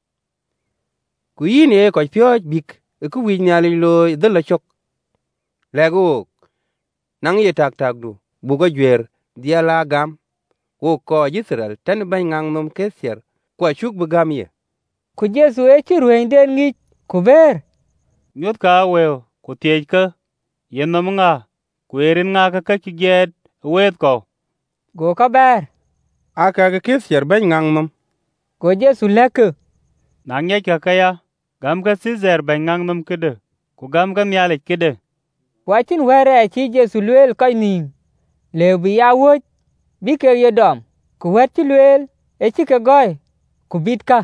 ku ine ko pyo bik ku wi nyali lo de la chok lego nang ye tak tak du bu ko jwer dia la gam ko ko Israel tan ban ngang nom kesier ko chuk bu gam ye ku Jesu e chi ruen den ngi ku ber nyot ka we ku tie ka yen nom nga ku erin nga ka chi get wet ko go ka ber aka ga kesier ban ngang nom go Jesu leke na nye ka ya gam ka Caesar ban ngang nom kede ku gam ka nyale kede wachin were chi Jesu luel kai nim le bi ya wo bi ke ye dom ku wet chi luel e chi ke goy ku bit ka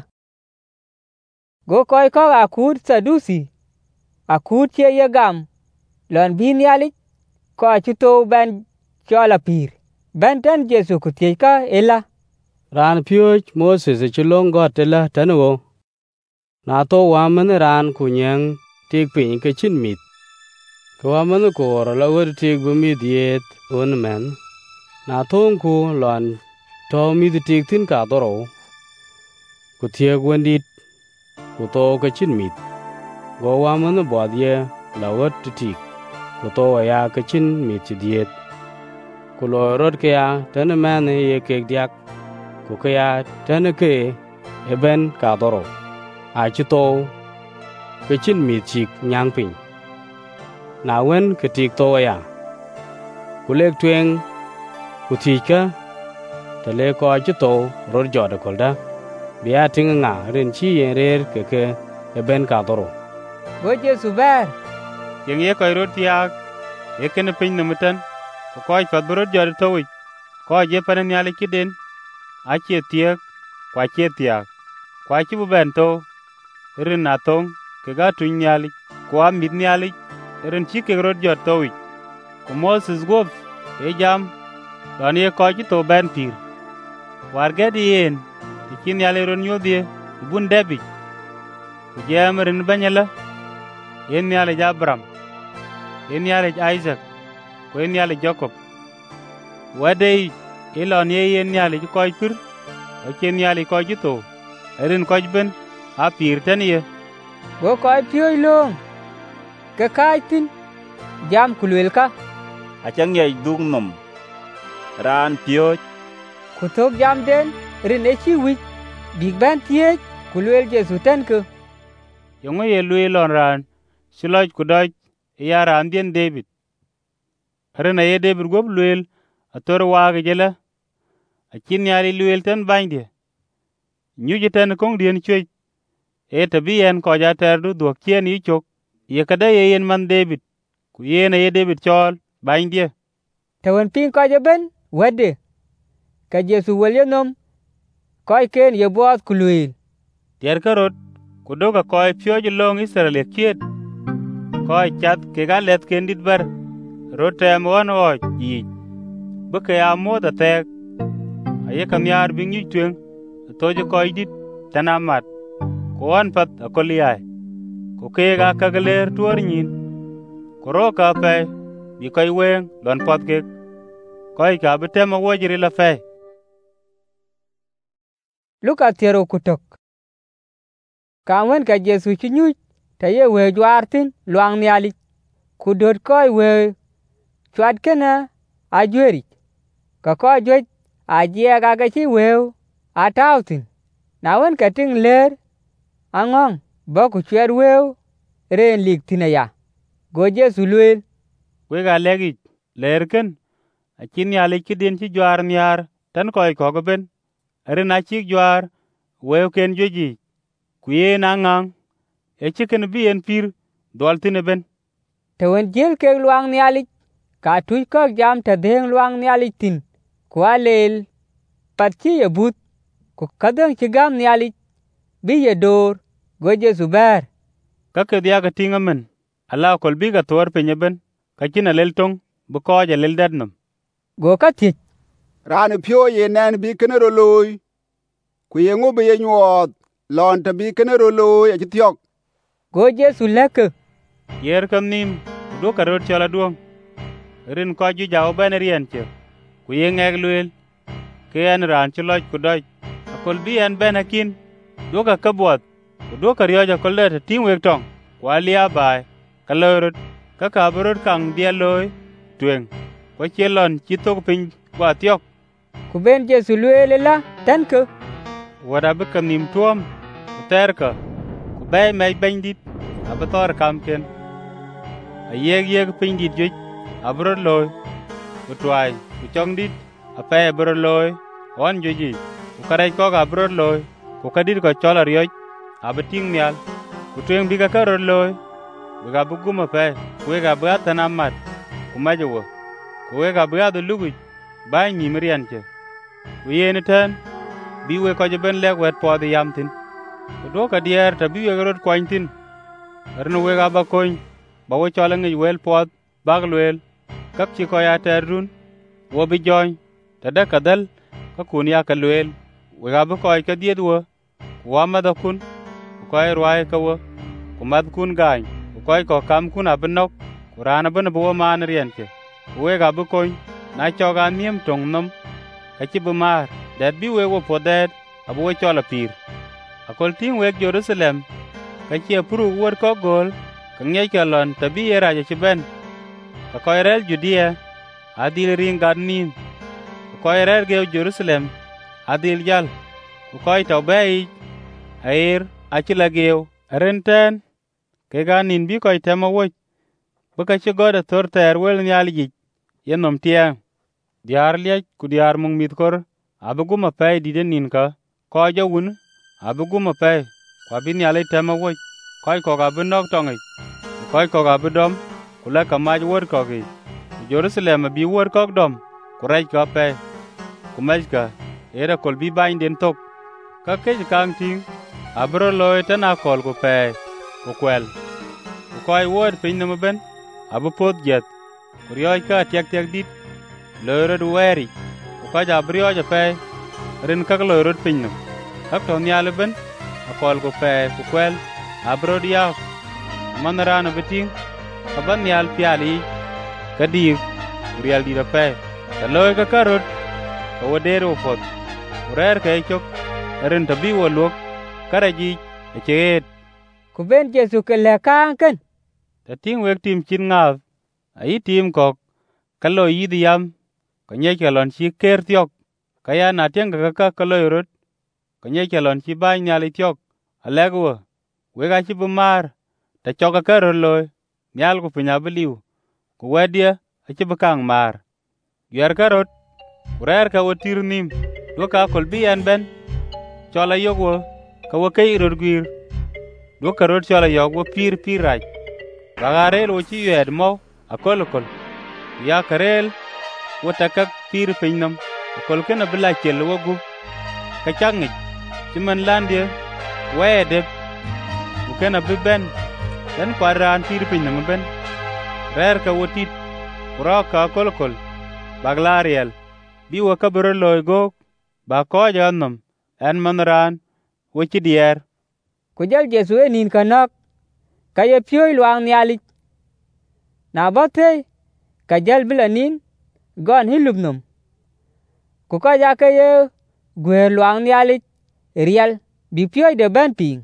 go koy ka akur Sadusi akur che ye gam lon bin yali ko chi to ben chola pir ben tan Jesu ku tie ka ela ran pyoj Moses chi long got tela tanwo na to wa man ran ku nyang tik pin ke chin mit ko wa man ko ro la wer tik bu mi diet on men na thong ku lon to mi tik tin ka doro ku tie gwendit ku to ke chin mit go wa man bo ye la wer tik ku to ya ke chin mit diet ku lo rot ke ya tan man ye ke diak ku ke ya tan ke e ben ka doro a chi to ke chin mit chik nyang pin na wen ke tik to ya ku lek twen ku tika te le ko chi to rot jo de kolda bia ting nga ren chi yen rer ke e ben ka doro go Jesu ber yen ye koy rot ya e ken pin no mutan ko koy fat rot jo de to wi ko je pan nyale kiden a che tiek kwa che tiak kwa chi bu ben to rin na tong ke ga tun nyali kwa mit nyali rin chi ke rot jo to wi ko Moses gop e jam don ye ko chi to ben pir war ge di yen chi nyali ron nyodie bun debi ku jam rin banyala yen nyali Abraham yen nyali Isaac ko nyali Jacob wade ilon ye nyali ko pir o chen nyali ko jito erin ko ben a pir taniye go ko pio long ka kaitin jam kulwel ka achang ye dung nom ran pio kutok jam den rin e chi wi big ban tie kulwel Jesu tan ko yongo ye lon ran siloj kudoj ya ran den David rena ye David gob lwel ator waage jela akin yali lwel tan bande nyuje tan kong dien chwe e tabi en ko ja terdu dok chen yi chok ye kada ye yen man David ku ye na ye David chol bande tawon pin ko je ben wade ka Jesu welyenom koy ken ye boat kulwel ter karot ku doga koy pyoje long Israel kiet koy chat ke galet kendit bar rotem won oj yi buke amota tek aye kamyar bingi twen toje koy dit tanamat ko an pat akoliay ko kega kagler tuor nyin koroka pe bi koy wen lon potke koy ka betem wojiri la fe Luka tero kutok kawen ka Jesu chinyu taye we jwartin luang nyali kudot koy we chwat kena ajweri ka ko jwe ajie ga chi weu atautin nawen ka ting ler angong ba ku chwer weu ren lik tinaya go Jesu lwel we ga legi lerken akin yali kidin ci jwar nyar tan koy ko ben ren achi jwar weu ken joji ku ye nangang e chiken bi en pir doltine ben tawon jel ke luang nyali ka tuy ko jam ta deng luang nyali tin ku alel patchi ye but ku kadang chigam nyali bi ye dor go Jesu ber ka ke dia ga tingamen ala kol bi ga tor pe nyeben ka kina lel tong bu ko ja lel dadnam go ka ti ran pyo ye nen bi kenero loy ku ye ngo be ye nyot lon ta bi kenero loy a tiok go Jesu lek yer kam nim do ka rot chala duong rin ko ju jaw ben rien che ku ye ngeg lwel ke an ran chloj ku doj akol bi an ben akin do ka kabot do ka ryo ja kol le tin wek tong walia bai kalorot ka ka borot kang dia loy twen ko chelon chi tok pin wa tiok ku ben Jesu lwel la tan ko wada be kam nim tuom ter ka ku bay me bandit abator kam ken ayeg pin dit joj abrod loy ku twai ku chong dit ape abrod loy on joji ku karai ko ga abrod loy ku kadir ko chola ryoj abating nyal ku twen biga karod loy biga buguma pe ku ga bra tanamat ku majowo ku ga bra do lugu bay ni merian che ku yene ten bi we ko je ben lek wet po de yamtin ku do ka dier ta bi we rod kwantin arno we ga ba koin ba wo chola ngi wel pot bag lwel kap chi ko ya terun wo bi joy ta da kadal ka kun ya ka lwel we ga ba ko ka died wo wa ma da kun ko ai rwai ka wo ku mad kun gain ko kam kun abnok qur'ana ban bo man rien ke we ga ba koin na cho ga niem tong nom ka chi bu mar dat bi we wo podet abu we chola pir akol tin we Jerusalem ka chi puru wor ko gol ka ngey ka lon tabi era je ben ka ko rel Judea adil ring gadnin ko rel ge Jerusalem adil jal ko to bei air achila geu renten ke ganin bi ko temo wo baka chi goda torter wel nyal ji yenom tia diar liaj ku diar mung mit kor abuguma pay diden nin ka ko jawun abuguma pay kwa bin yale temo wo ko ga binok tongi ko ga bidom kula ka maj wor ko gi Jerusalem bi wor ko dom kurai ka pe kumajka era kol bi bain den tok ka ke kang ting abro loy tana kol ko pe ko kwel ko ai wor pin no ben abu pot jet kuryo ka tek dit loro duweri ko ja brio ja pe rin ka loro pin no ka to nyale ben akol ko pe ko kwel abro dia manarana beting kaban yal piali kadir riel di da pe ta loy ka karot ko wadero pot rer ke chok ren tabi wo lok karaji e chet ku ben Jesu ke le kan ken ta ting wek tim chin ngav ai tim kok kalo yidi yam ko nye kelon chi ker tiok kaya na tiang ka kalo rot ko nye kelon chi ba nyali tiok alegwo wega chi bumar ta choka karo loy nyal ku pinya beliu ku wedia a chi bakang mar yer karot kurer ka wotir nim do ka kol bi an ben chola yogwo ka wo kay rod gwir do karot chola yogwo pir raj bagare lo chi yed mo akol ya karel wota ka pir pinnam akol kena bila chel wogu ka changi chiman landie wede ukena biben dan paran pir pinnam ben rer ka wotit kura ka kol baglariel bi wo kabro loy go ba ko jannam en manran wochi dier ku jal Jesu enin kanak kaye pioy luang nyali na bote ka jal bilanin gon hilubnum ku ka ja kaye gwe luang nyali riel bi pioy de ban ping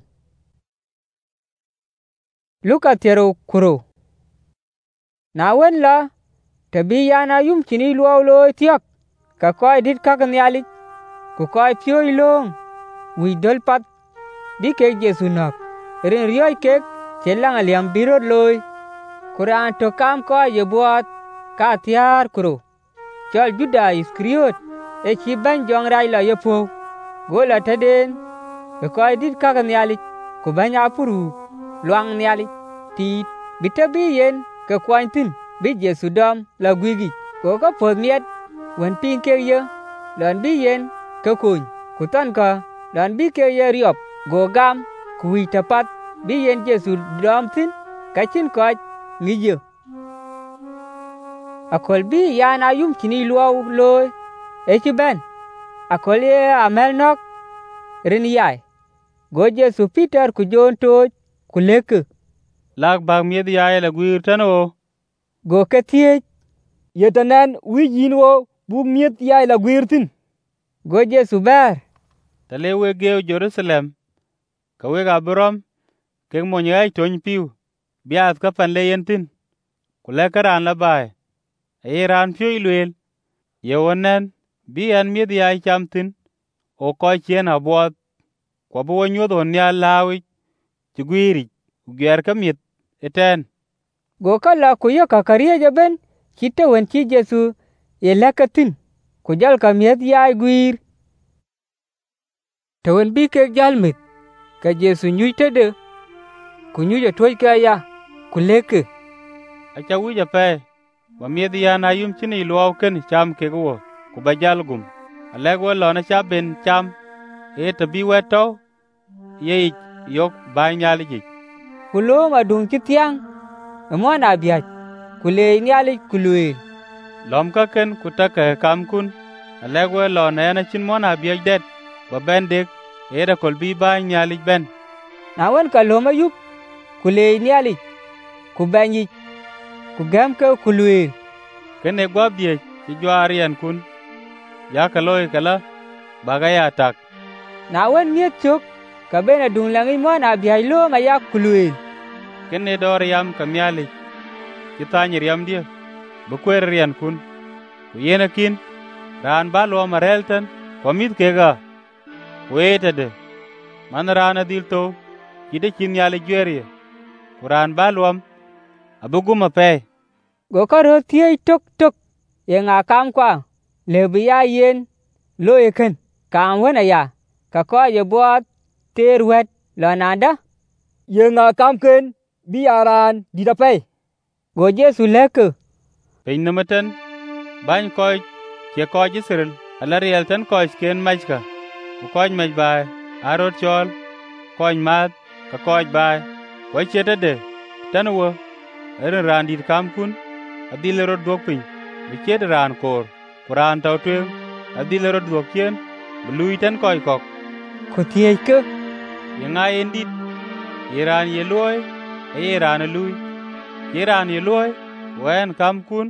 Luka tero kuro na wen la tabi yana yum chini luaw lo tiak ka koy dit ka nyali ku koy pioy long wi dol pat bi ke Jesu nak rin rioy ke chelang aliam birod loy kuran to kam ko ye buat ka tiar kuro chol Juda Iskariot e chi ban jong rai la ye po gola taden e koy dit ka nyali ku banya puru luang nyali ti bitabi yen ka kwantin bi Jesu dom la gwigi ko ka podmiet wen pin ke ye lan bi yen ka kun ku tan ka lan bi ke ye riop go gam ku wi tapat bi yen Jesu dom tin ka chin ko ngiye akol bi yana yum kini luaw loy e ci ben akol ye amel nok rin yai go Jesu Peter ku jon to ku lek lag bag mied yae la gwir tano go ketie yetanan wi yinwo bu miet yae la gwirtin go Jesu ber tale we geo Jerusalem ka we ga brom ke mo nyai ton piu biat ka pan le yentin ku le karan la bai e ran piu ilwel ye wonen bi an mied yae chamtin o ko chien abot ko bo nyodo nya lawi ti gwiri ger ka miet eten go kala ku yo ka kariye jaben kite wen ki Jesu ye lakatin ku jal ka miet yae gwir to wen bi ke jalmit ka Jesu nyuite de ku nyuje toy ka ya ku leke acha wija pe wa miet ya na yum chini luaw ken cham ke go ku bajalgum alego lona cha ben cham e to bi weto ye yok ba nyali ji kulo ma dung kitiang mo na biat kule nyali kulwe lom ka ken ku ta ka kam kun alego lona na chin mo na biat det ba ben dek e da kol bi ba nyali ben na wen ka lo ma yup kule nyali ku banyi ku gam ka kulwe ken e gwa bie ci jwarian kun ya ka loy kala baga ya tak na wen miet chok ka bena dung langi mo na biai lo ma ya kulwe ken e dor yam ka myali ci tanyir yam dia bu kwer rian kun ku yena kin ran ba lo marelten ko mit kega wete de man rana dil to kide kin yale jwerie kuran ba lo abuguma pe go karo tie tok ye nga kam kwa le biya yen lo yeken kam wena ya ka ko ye bot ter wet lo nanda ye nga kam ken bi aran di da pe go Jesu leke pe namaten ban ko ke ko jisrel alariel tan ko ken majka ko maj bai arot chol ko mat ka ko bai ko chete de tanwo ran di kam kun adil ro dok pin bi ched ran kor kuran taw twe adil ro dok ken lui tan koy kok ko tie ke yenga endit iran ye loy e iran lui iran ye loy wen kam kun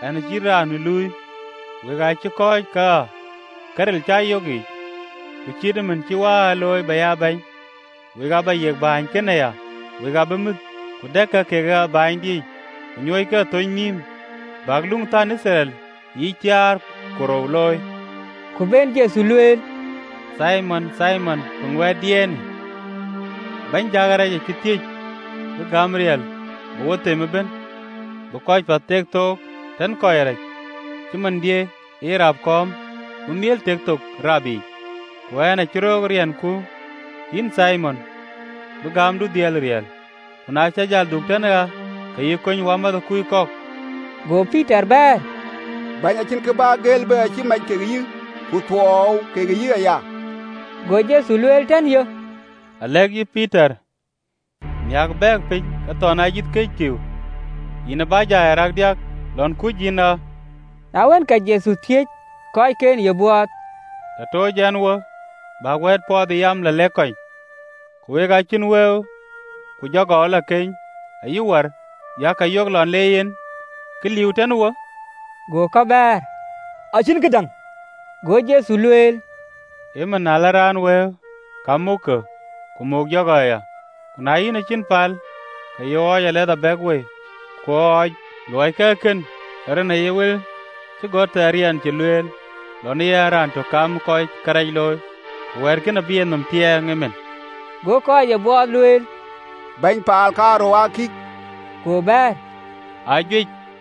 en chi ran lui we ga chi ko ka karel cha yogi ku chi de men chi wa loy ba ya ban we ga ba ye ban ke ne ya we ga ba mut ku de ka ke ga ban di nyoy ka to nim bag lung tan Israel yi tiar koro loy ku ben Jesu luel Simon Simon pungwa dien ban jagara ye kiti bu Gamriel bu wote meben bu koy pa tek tok tan koy rek chiman die irab kom bu miel tek tok rabi wana chiro rian ku in Simon bu gam du diel riel kuna cha jal duk tan ga kay koñ wama da kuy kok go Peter ber banya chin ke ba gel ba chi mai ke yi ku tuo ke yi ya go Jesu luel tan yo alegi Peter nyak bek pin ka tona yit ke kiu ina ba ja rak diak lon ku jina awen ka Jesu thiech koy ken ye buat ta to jan wo ba wet po di yam la le koy ku we ga chin we ku jogo la ken ayi war ya ka yok lon le yen ki liu tan wo go ka ber achin kedang go Jesu luel ema nalaran we kamuka ku mog jogo ya kuna yin chin pal ka yo ya le da bek we ko loy ka ken rena yewel ci got arian ci luel lon yaran to kam koy karay loy wer ken bien num tie ngemen go ko ye bo luel ban pal ka ro aki ko ber ajui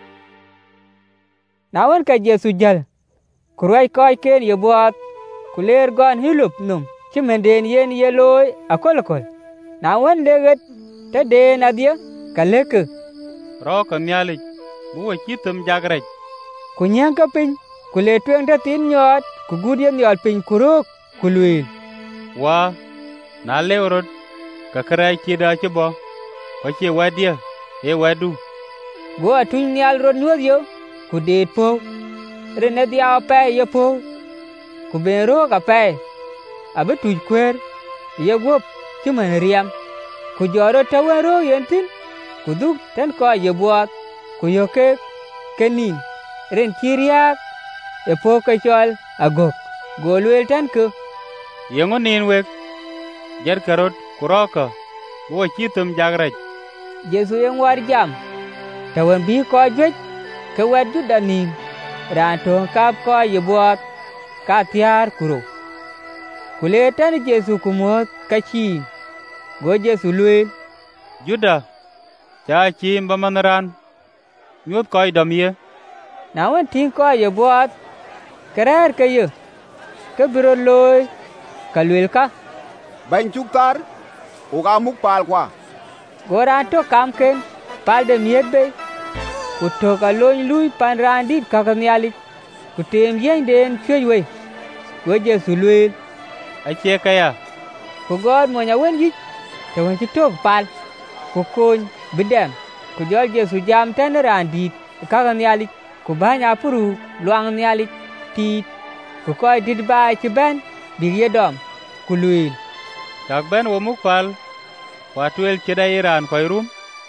nawen ka Jesu jal kuray koy ken ye boat kuler gon hilup num ci menden yen ye loy akol nawen leget te den adia kaleke ro ka nyali bu wa chitum jagrej kunyang ka pin kule tweng ta tin nyot ku gudien yol pin kuruk kulwil wa na leorot ka karay kida ci bo ko ci wadia e wadu go atun nyal rod nyod yo ku det po rene dia pa ye po ku bero ka pa abe tuj kwer ye gop ci man riam ku joro tawero yentin ku duk ten ko ye buat ku yoke kenin ren kiriak e po ka chol agok golwel tan ku yengo nin wek jar karot kuroka bo chitum jagraj Jesu yang war jam tawan bi ko jwej ke wet judanin ran to kap ko ye buat ka tiar kuro kule tan Jesu kumot kachi go Jesu luel Juda cha chim bamanaran nyot koy damye nawen tin ko ye buat kerer ke ye ke biro loy kalwel ka ban chuktar o ga muk pal kwa goran to kam ken pal de miet be ku to ka loy lui pan randit ka kamyali ku tem yen den chwe go Jesu luel ache kaya ku god mo nyawen yi te won ti to pal ku kon bidem ku jol Jesu jam tan randit ka kamyali ku banya puru luang nyali ti ku koy dit ba ci ben bi yedom ku luil tak ben wo mukpal watwel kida iran koy rum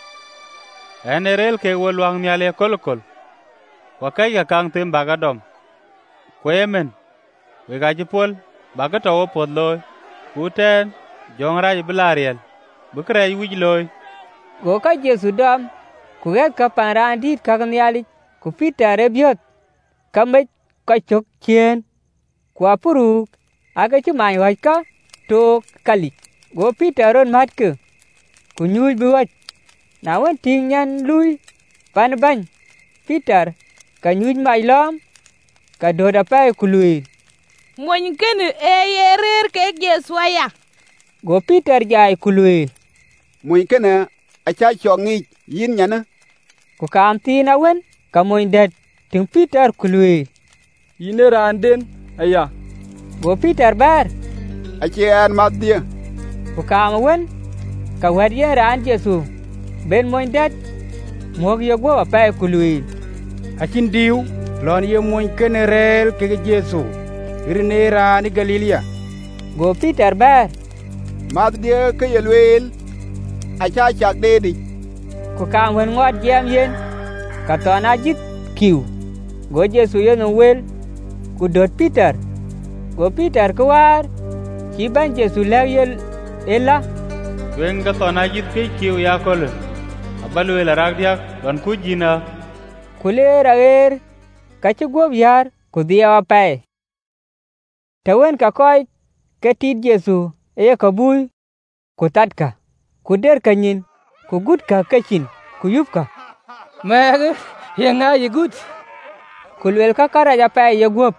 enerel ke wo luang nyali kolkol wakay ga kang tim bagadom kwemen we ga jipol bagato wo podloy kuten jongra bilariel bukray wijloy go ka Jesu dom ku get ka parandit ka kamyali ku Peter ebiot kamet ka chok chien kwa puru aga chi mai wai ka to kali go Peter ron mat ke ku nyuj buat na wan ting nyan lui pan ban Peter ka nyuj mai lom ka do da pa ku lui mon ken e yerer ke Jesu ya go Peter jai ku lui mon ken a cha chongi yin nyana ku kam ti na wen ka moin det ting Peter ku lui yine randen aya go Peter bar achen madie ku kam wen ka wadiye ran Jesu ben moin det mog yo go pa ku lui achin diu lon ye moin kenerel ke Jesu irne ran Galilea go Peter bar madie ke yelwel acha chak dedi ku kam wen ngot jam yen ka tona jit kiu go Yesu ye no wel ku dot Peter go Peter ko war ki ban Yesu la yel ela wen ga tona jit pe kiu ya kol abalu la rak dia don ku jina kule raer ka ci gob yar ku dia pa tawen ka koy ke tit Yesu e ka bui ku tatka ku der kanyin ku gut ka kachin ku yup ka meg ye nga ye gut kulwel ka kara ja pa ye gop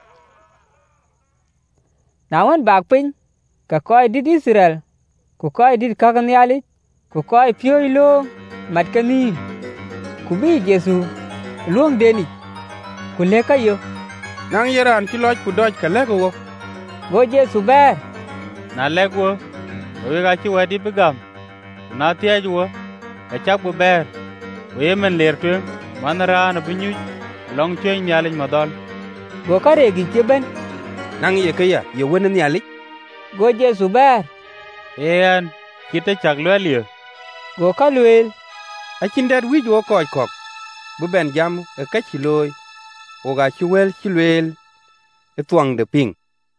nawan bak pin ka koy dit Israel ku koy dit ka kan yali ku koy pio ilo mat kani ku bi Yesu luong deni ku le ka yo nang yeran ki loj ku doj ka le go go Yesu ber na le go we ga ci wadi bigam na tiaj wo ka chak bu ber we men ler tu manara na bunyu long chen nyalin modol go kare gi keben nang ye kaya ye wona nyali go Yesu ber en kita chak lwelio go kalwel akindat wij wo koj kok bu ben jam e ka ci loy o ga ci wel ci lwel e tuang de ping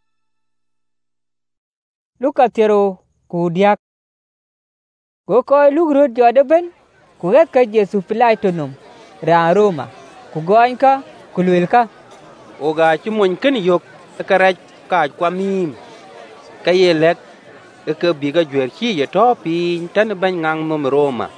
Luka tero ku diak go koy lugrot jode ben ku gat ka Yesu Pilato nom ra Roma ku goin ka ku lwel ka o ga ci mon ken yok ka raj ka kwa mim ka ye lek e ka bi ga jwer chi ye to pin tan ban ngang nom Roma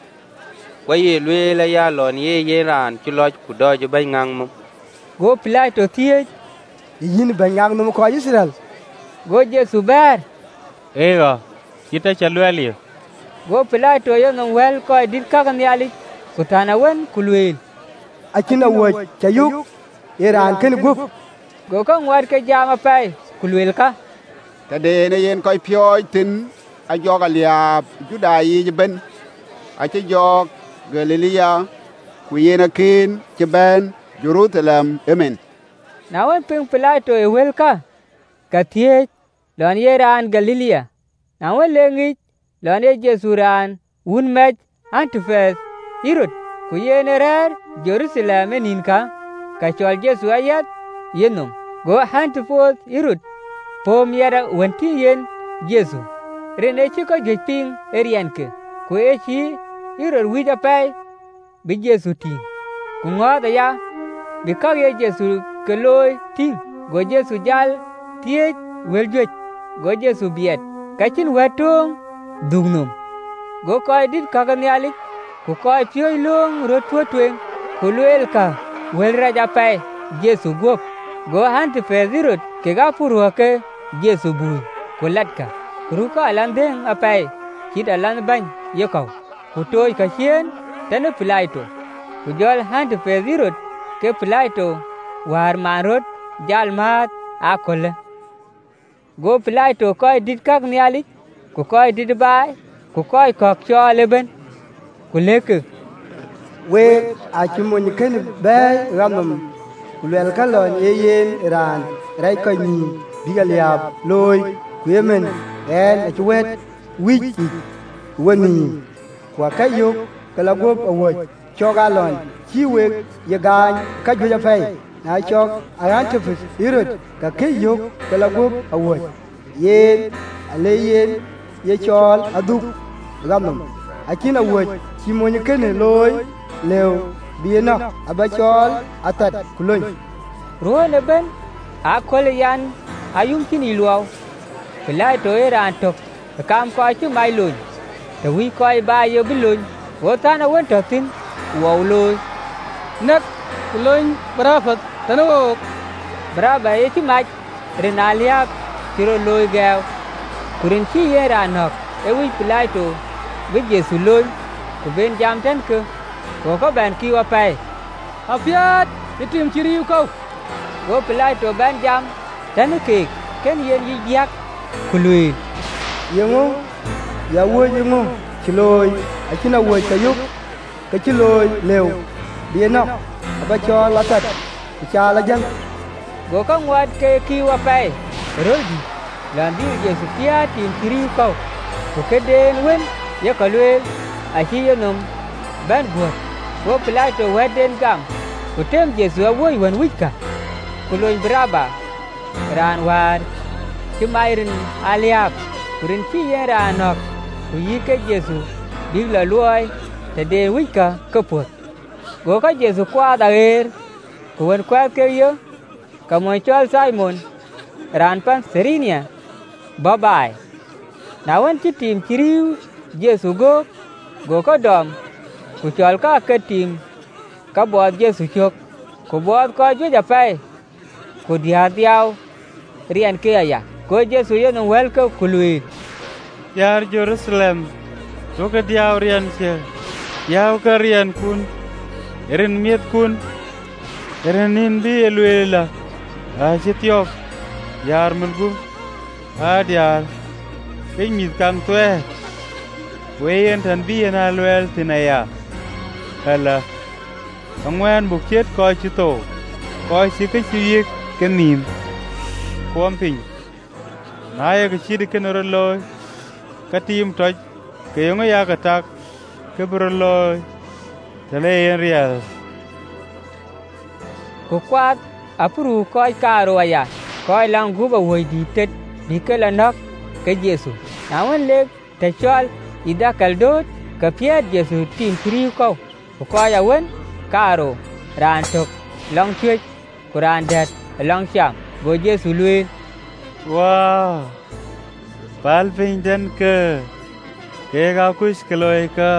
wa ye lwel ya lon ye ran ci loj ku doj ban ngang mom go Pilato tie yin ban ngang nom ko Israel go Yesu ber ega kita chalwelio go Pilato yo no wel ko dit ka kan yali ku tana wen ku lwel akina wo chayuk iran ken gup go ka ngwar ke jama pai ku lwel ka ta de ne yen koy pyoy tin a joga liab juda yi ben a ci jog Galilea ku yena kin ci ben Jerusalem amen na wen ping Pilato e wel ka tie lon yeran Galilea na wen lengi lon ye Yesu ran un mej antifes irut ku yene rer Jerusalem nin ka chol Yesu ayat yenum go antifos irut pom yara wenti yen Yesu rene ci ko jeping erianke ku e ci irut wija pai bi Yesu ting ku ngoda ya bi ka ye Yesu keloy ting go Yesu jal tie weljoj go Yesu biet kachin wetung dugnum go koy dit kagan yali ku koy pioy long rot twetwen ku lwel ka wel raja pai Yesu gop go hanti fezirot ke ga purwa ke Yesu bui ku latka kuru ka alandeng apai kid alan ban yekaw ku toy ka chien tane Pilato ku jol hanti fezirot ke Pilato war marot jal mat akole go Pilato koy dit kak nyali ku koy dit bai ku koy kok chole ben ku leke we a chimon ken bay ramam ku lel kalon yen ran rai ko ni bigaliab loy ku yemen en a chwet wiki woni kwa kayo kala gop awoy chogalon chiwe yegan ka juja fay na chok arantifus irot ka kayo kala gop awoy yen ale yen ye chol aduk ramam akina woy chimon ken loy lew biena abachol atat kuloy ruone ben akol yan ayum kini luaw Pilato era antok kam ko chu mai lun te wi ko ba yo bilun wotana won totin wow loy nak kuloy brafat tano braba ye chi mai renalia tiro loy gaw kurin chi era nok e wi Pilato bi Yesu loy ku ben jam ten ke ko ben ki wa pai apiat itim chiriu ko go Pilato ben jam ten ke ken yen yi yak kului yengo ya wo yengo chiloy akina wo chayuk ka chiloy lew biena abacho latat cha la jang go ka ngwat ke ki wa pai roji landi Yesu tia tin chiriu ko ko ke den wen ye ka lwe a chi yenom ben go Pilato weden gam ku tem Yesu awoi wan wika ku loy Baraba ran war ti mairin aliap kurin ki yen ran nok ku yi ke Yesu big la loy te de wika kapot go ka Yesu kwa da er ku wan kwa ke yo ka mo chol Simon ran pan Serinia babai na wan ti tim kiriu Yesu go ka dom ku chol ka ke tim ka bod Yesu chok ku bod ko ju ja pai ku dia diao rian ke ya ko Yesu yo no wel ka ku lui Yar Jerusalem to ka diao rian che yao ka rian kun erin miet kun erin bi eluela a chitiok yar mulgu a diar ke mit kam tue weyen tan bi na luel tinaya ala angwan buk chet ko chito ko chi ke chi yek kenim komping na ye ke chi de kenoro loy katim toj ke yongo ya ka tak ke bro loy tele yen real ku kwat apuru ko karo ya ko lang guba woy di tet di kala nok ke Yesu na wan le te chol ida kaldot ka piat Yesu tim kriu ko ko ya wen karo ran tok long chue kuran dat long cham go Yesu lui wow pal pin den ke ga kuis kloy ka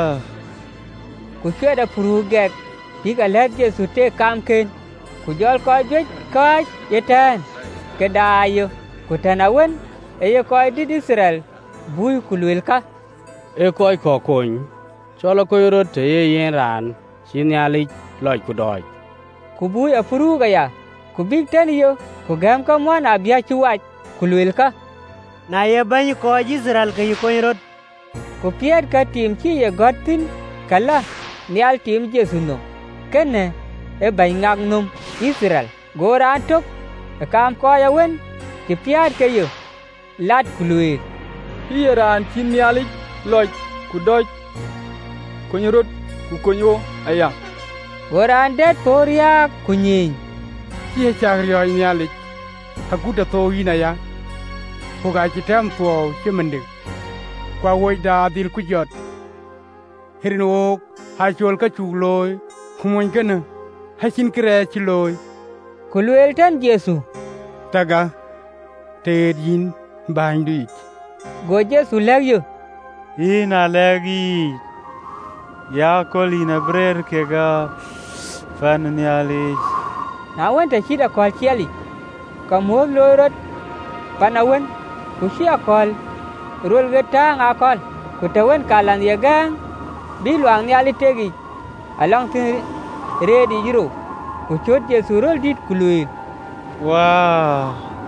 ku chue da puru gek di ka let Yesu te kam ken ku jol ko juj ko yetan ke dayo ku tanawen e ko di Israel bui ku luel ka e koy ko kon cholo ko yoro te yen ran chinyali loj ku doj ku bui apuru ga ya ku big ten yo ku gam ka mwana bia chuwach ku luel ka na ye ban ko Israel ke ko rot ku piet ka tim chi ye gotin kala nial tim Yesu no kene e bay ngak num Israel goran tok e kam ko ya wen ti piat ke yo lat ku luel ran chinyali loj ku doj konyorot ku konyo aya goran det poria kunyin tie chagrio nyali aguda to ina ya ko ga kitam to chimende kwa woi da dil ku jot hirno ha chol ka chugloy kumon kana ha chin kre chiloy ku luel tan Yesu taga te din bandu go Yesu legyo ina legi ya kolina brer ke ga fan nyali na wanta chida kol chiali kamo lorot panawen ku shia kol rul geta ngakol ku tawen kalan yegang biluang nyali tegi along tin redi jiro ku chot Yesu rol dit kului wow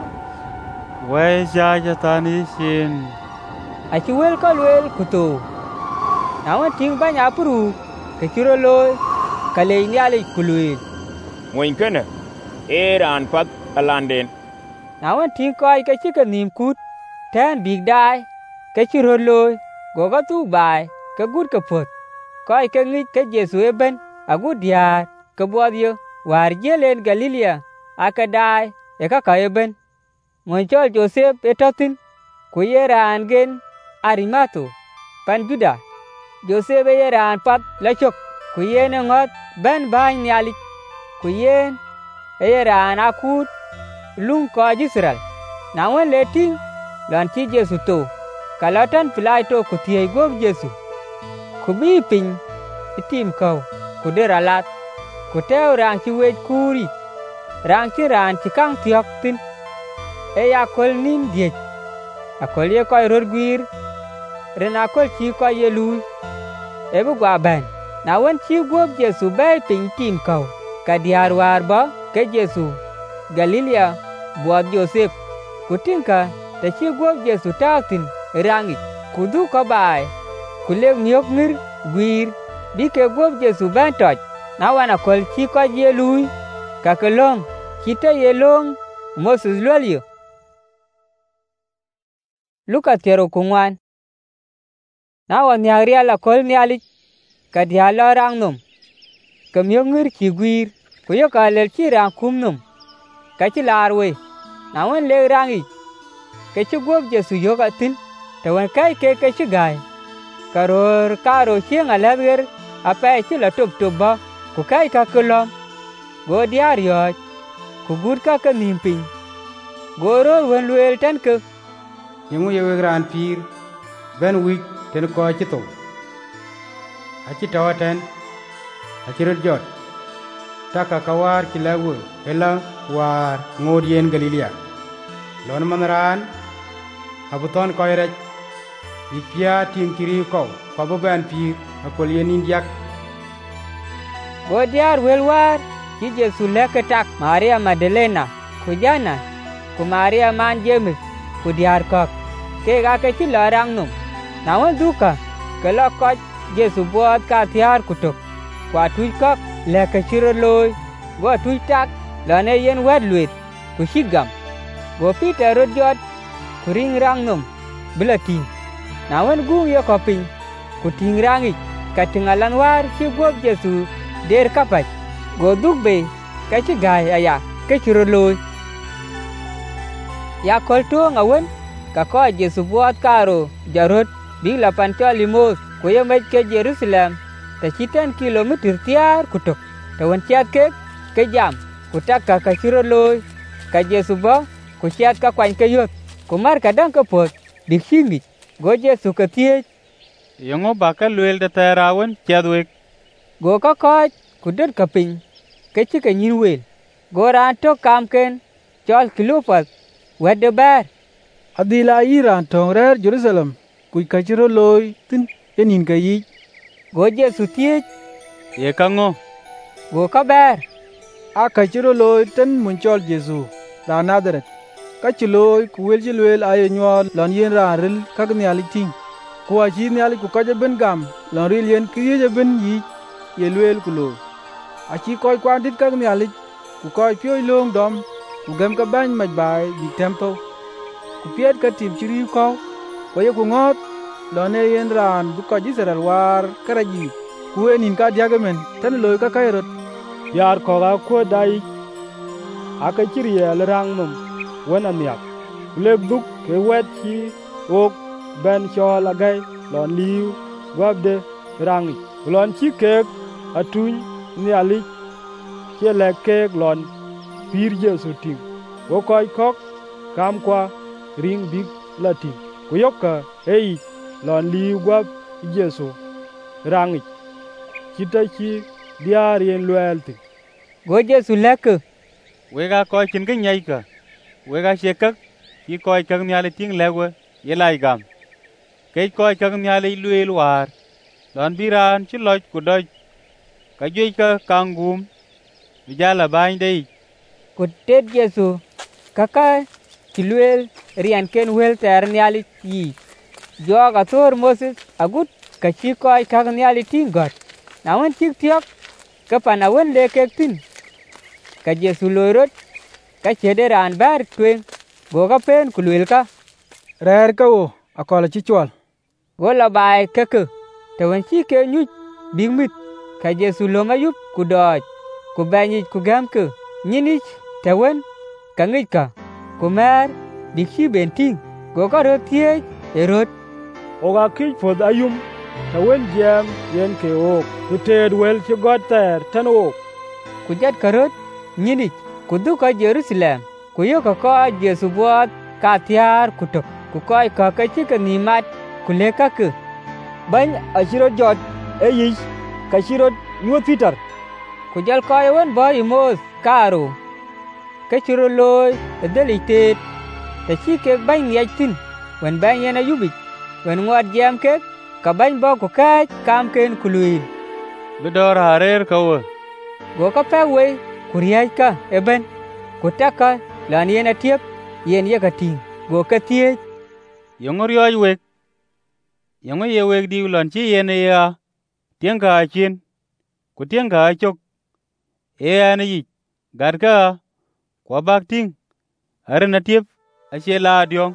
wai ja tani sin achuel ka luel kuto nawan ting banya puru ke chiro loy kale nyali kului moin kana eran pat alanden nawan ting koi ke chika nim kut tan big dai ke chiro loy goga tu bai ke gut ke pot koi ke ngi ke Yesu eben agut diar ke bodio war jelen Galilea akadai e ka eben mon chol Joseph etotin ku yeran gen Arimato pan Juda Joseph yeran pat lachok ku yen ngot ben ban nyali ku yen yeran akut lung ko Israel na wen leting lon ti Yesu to kalatan Pilato ku tie gob Yesu ku bi pin itim ko ku deralat ku teo rang chi wej kuri rang chi ran chi kang tiok tin e yakol nim diech akol ye koy ror gwir ren akol chi koy ye lui e bu gwa ben na wen chi gob Yesu bay pin tim ko ka diar war ba ke Yesu Galilea buat Joseph kutinka te chi gob Yesu tautin rangi kudu ko bai kuleg miok mir gwir bi ke gob Yesu ben toj na wan akol chi koy ye lui ka kelong kita ye long Moses lwelyo Luka tero kungwan na wan nyagria la kol nyali ka dia la rang nom ka myong ngir ki gwir ku yo ka lel chi ran kum num ka chi lar we na wen le rangi ke chi gop Jesu yo ka tin te wen kai ke chi gai karor karo chi ngaler ger apa chi la top ba ku kai ka kolom go diar yo ku gur ka nimping goro wen luel tan ke yengu ye ran pir ben wi ten ko chi to a chi tawaten a chi rot jot taka kawar chi lawu hela war ngodien Galilea lon manran abuton ko ire bipia tim kiri ko ko ben pir akol yenin yak go diar wel war ki Jesu leke tak Maria Magdalena ku Jana ku Maria man James ku diar kok ke ga ke chi larang num na wan duka ke lo ko Jesu buat ka tiar kutok kwa tui kok leke chiro loy go tui tak lane yen wet luet ku shigam go Peter rojot ku ring rang num bela ting na wan gung yo koping ku ting rangi ka tingalan war chi go Jesu der kapai go duk be ka chi gai aya ke chiro loy ya kol tu ngawen ka ko Jesu buat karo jarot bi la pancho limos ku yo met ke Jerusalem ta chiten kilometer tiar kutok ta wan chat ke jam ku tak ka chiro loy ka Jesu ba ku chat ka kwan ke yot ku mar ka dang ka pot dik singi go Jesu ka tie yongo ba ka luel de terawen chadwek go ka ku dot ka pin ke chi ka nyin wel go ran to kam ken chol Cleopas wede ber adila iran tong rer Jerusalem ku ka chiro loy tin enin ka yi go Jesu tie ye kango go ka ber a ka chiro loy ten mun chol Jesu ra Nazaret ka chi loy ku wel chi wel ay nyol lon yen ra ril ka ni ali ting ku a chi ni ali ku ka ben gam lon ril yen ki ye ben yi ye wel ku loy a chi koy kwan dit ka ni ali ku koy pyo long dom ku gam ka ban maj bai bi tempo ku piet ka tim chiri ko ko ye ku ngot lon yen ran bu ko Israel war karaji ku enin ka diagamen tan loy ka kayrot yar ko ga ko dai aka chiriye lerang num wen aniak lek duk ke wet chi ok ben chola gai lon liu wabde rangi lon chi kek atun ni ali ke le kek lon pir Jesu ting go koy kok kam kwa ring big latin ku yokka ei lon liu wab Jesu rangi kita chi diar yen loyalty go Jesu lek wega ko chin ke nyai ka wega shekak ki ko ka nyale ting lewe ye lai gam ke ko ka nyale luel war don biran chi loj ku doj ka jui ka kangum bijala bain dei ku tet Jesu kaka chi luel rian ken wel ter nyali yi jo ga tor Moses agut ka chi ko ka nyale ting got na wan tik tiok ka pana wen le kek tin ka Jesu lorot ka chede ran bar twen go ka pen ku luel ka rer ka o akola chi chwal go la bai ke te wan chi ke nyu big mit ka Jesu lo ngayup ku doj ku banyi ku gam ke nyini te wan ka ngi ka ku mer dik chi ben ting go ka ro tie erot o ga ki pod ayum te wen jam yen ke o ku ted wel chi got ter tan o ku jat karot nyini ku du ka Jerusalem ku yo ka ko Jesu buat ka tiar ku tok ku koy ka chi ka nimat ku le ka ke ban ashiro jot eyi ka shiro nyu Peter ku jal koy won ba imos karo ka chiro loy delitet ta chi ke ban yatin wen ban yana yubi wen ngot jam ke ka ban ba ku ka kam ken ku luil bidor harer ka wo go ka pa we ku riyai ka eben ku taka lan yena tiep yen ye ka ting go ka tie yongor yoy wek yongo ye wek di lon chi yen ya tienga chin ku tienga chok e an yi garka kwa bak ting are na tiep a che la dyong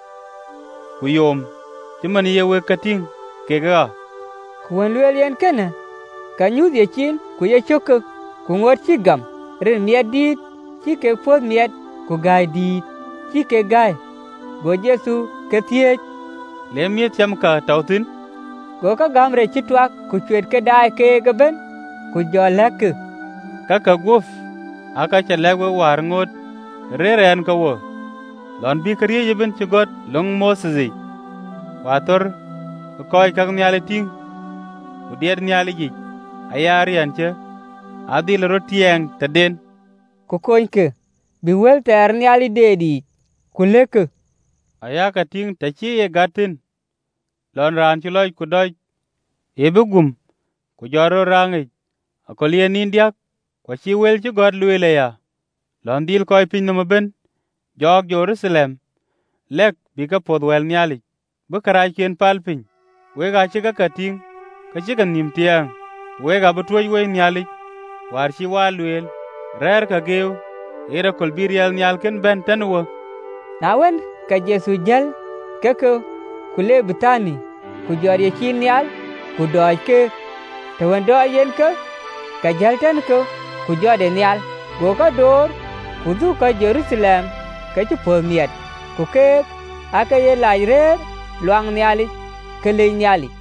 ku yom timan ye wek ka ting ke ga ku wen luel yen kana ka nyu ye chin ku ye chok ku ngot chi gam ren miet dit chi ke phốt miet ku gai dit chi ke gai go Yesu ke thiech le miet cham ka tau tin go ka gamre chi twak ku chwet ke dai ke ben ku jo lek ka guf aka cha lewe war ngot reren ka wo lon bi kriye ben ci got long Moses wator koy kak nyale ting ku diet nyale ji ayari anche adil rotieng taden ku koinke bi wel ter nyali dedi ku lek ayaka ting ta ci ye gatin lon ran ci loy ku doy ebugum ku joro rangi akolien indiak kwa ci wel ci god luele ya lon dil koy pin no ben jog Jerusalem lek bi ka pod wel nyali bu karaj ken palpin we ga ci ka kating ka ci kan nim tiang we ga bu toy we nyali war ci wa luel rer ka geu era kol bir yal nyal ken ben tanwo na wen ka Yesu jal keke kule bitani ku jor ye kin nyal ku doy ke to wen do yen ke ka jal tan ke ku jode nyal go ka dor ku du ka Jerusalem ka ci po miet ku ke aka ye lajre luang nyali ke le nyali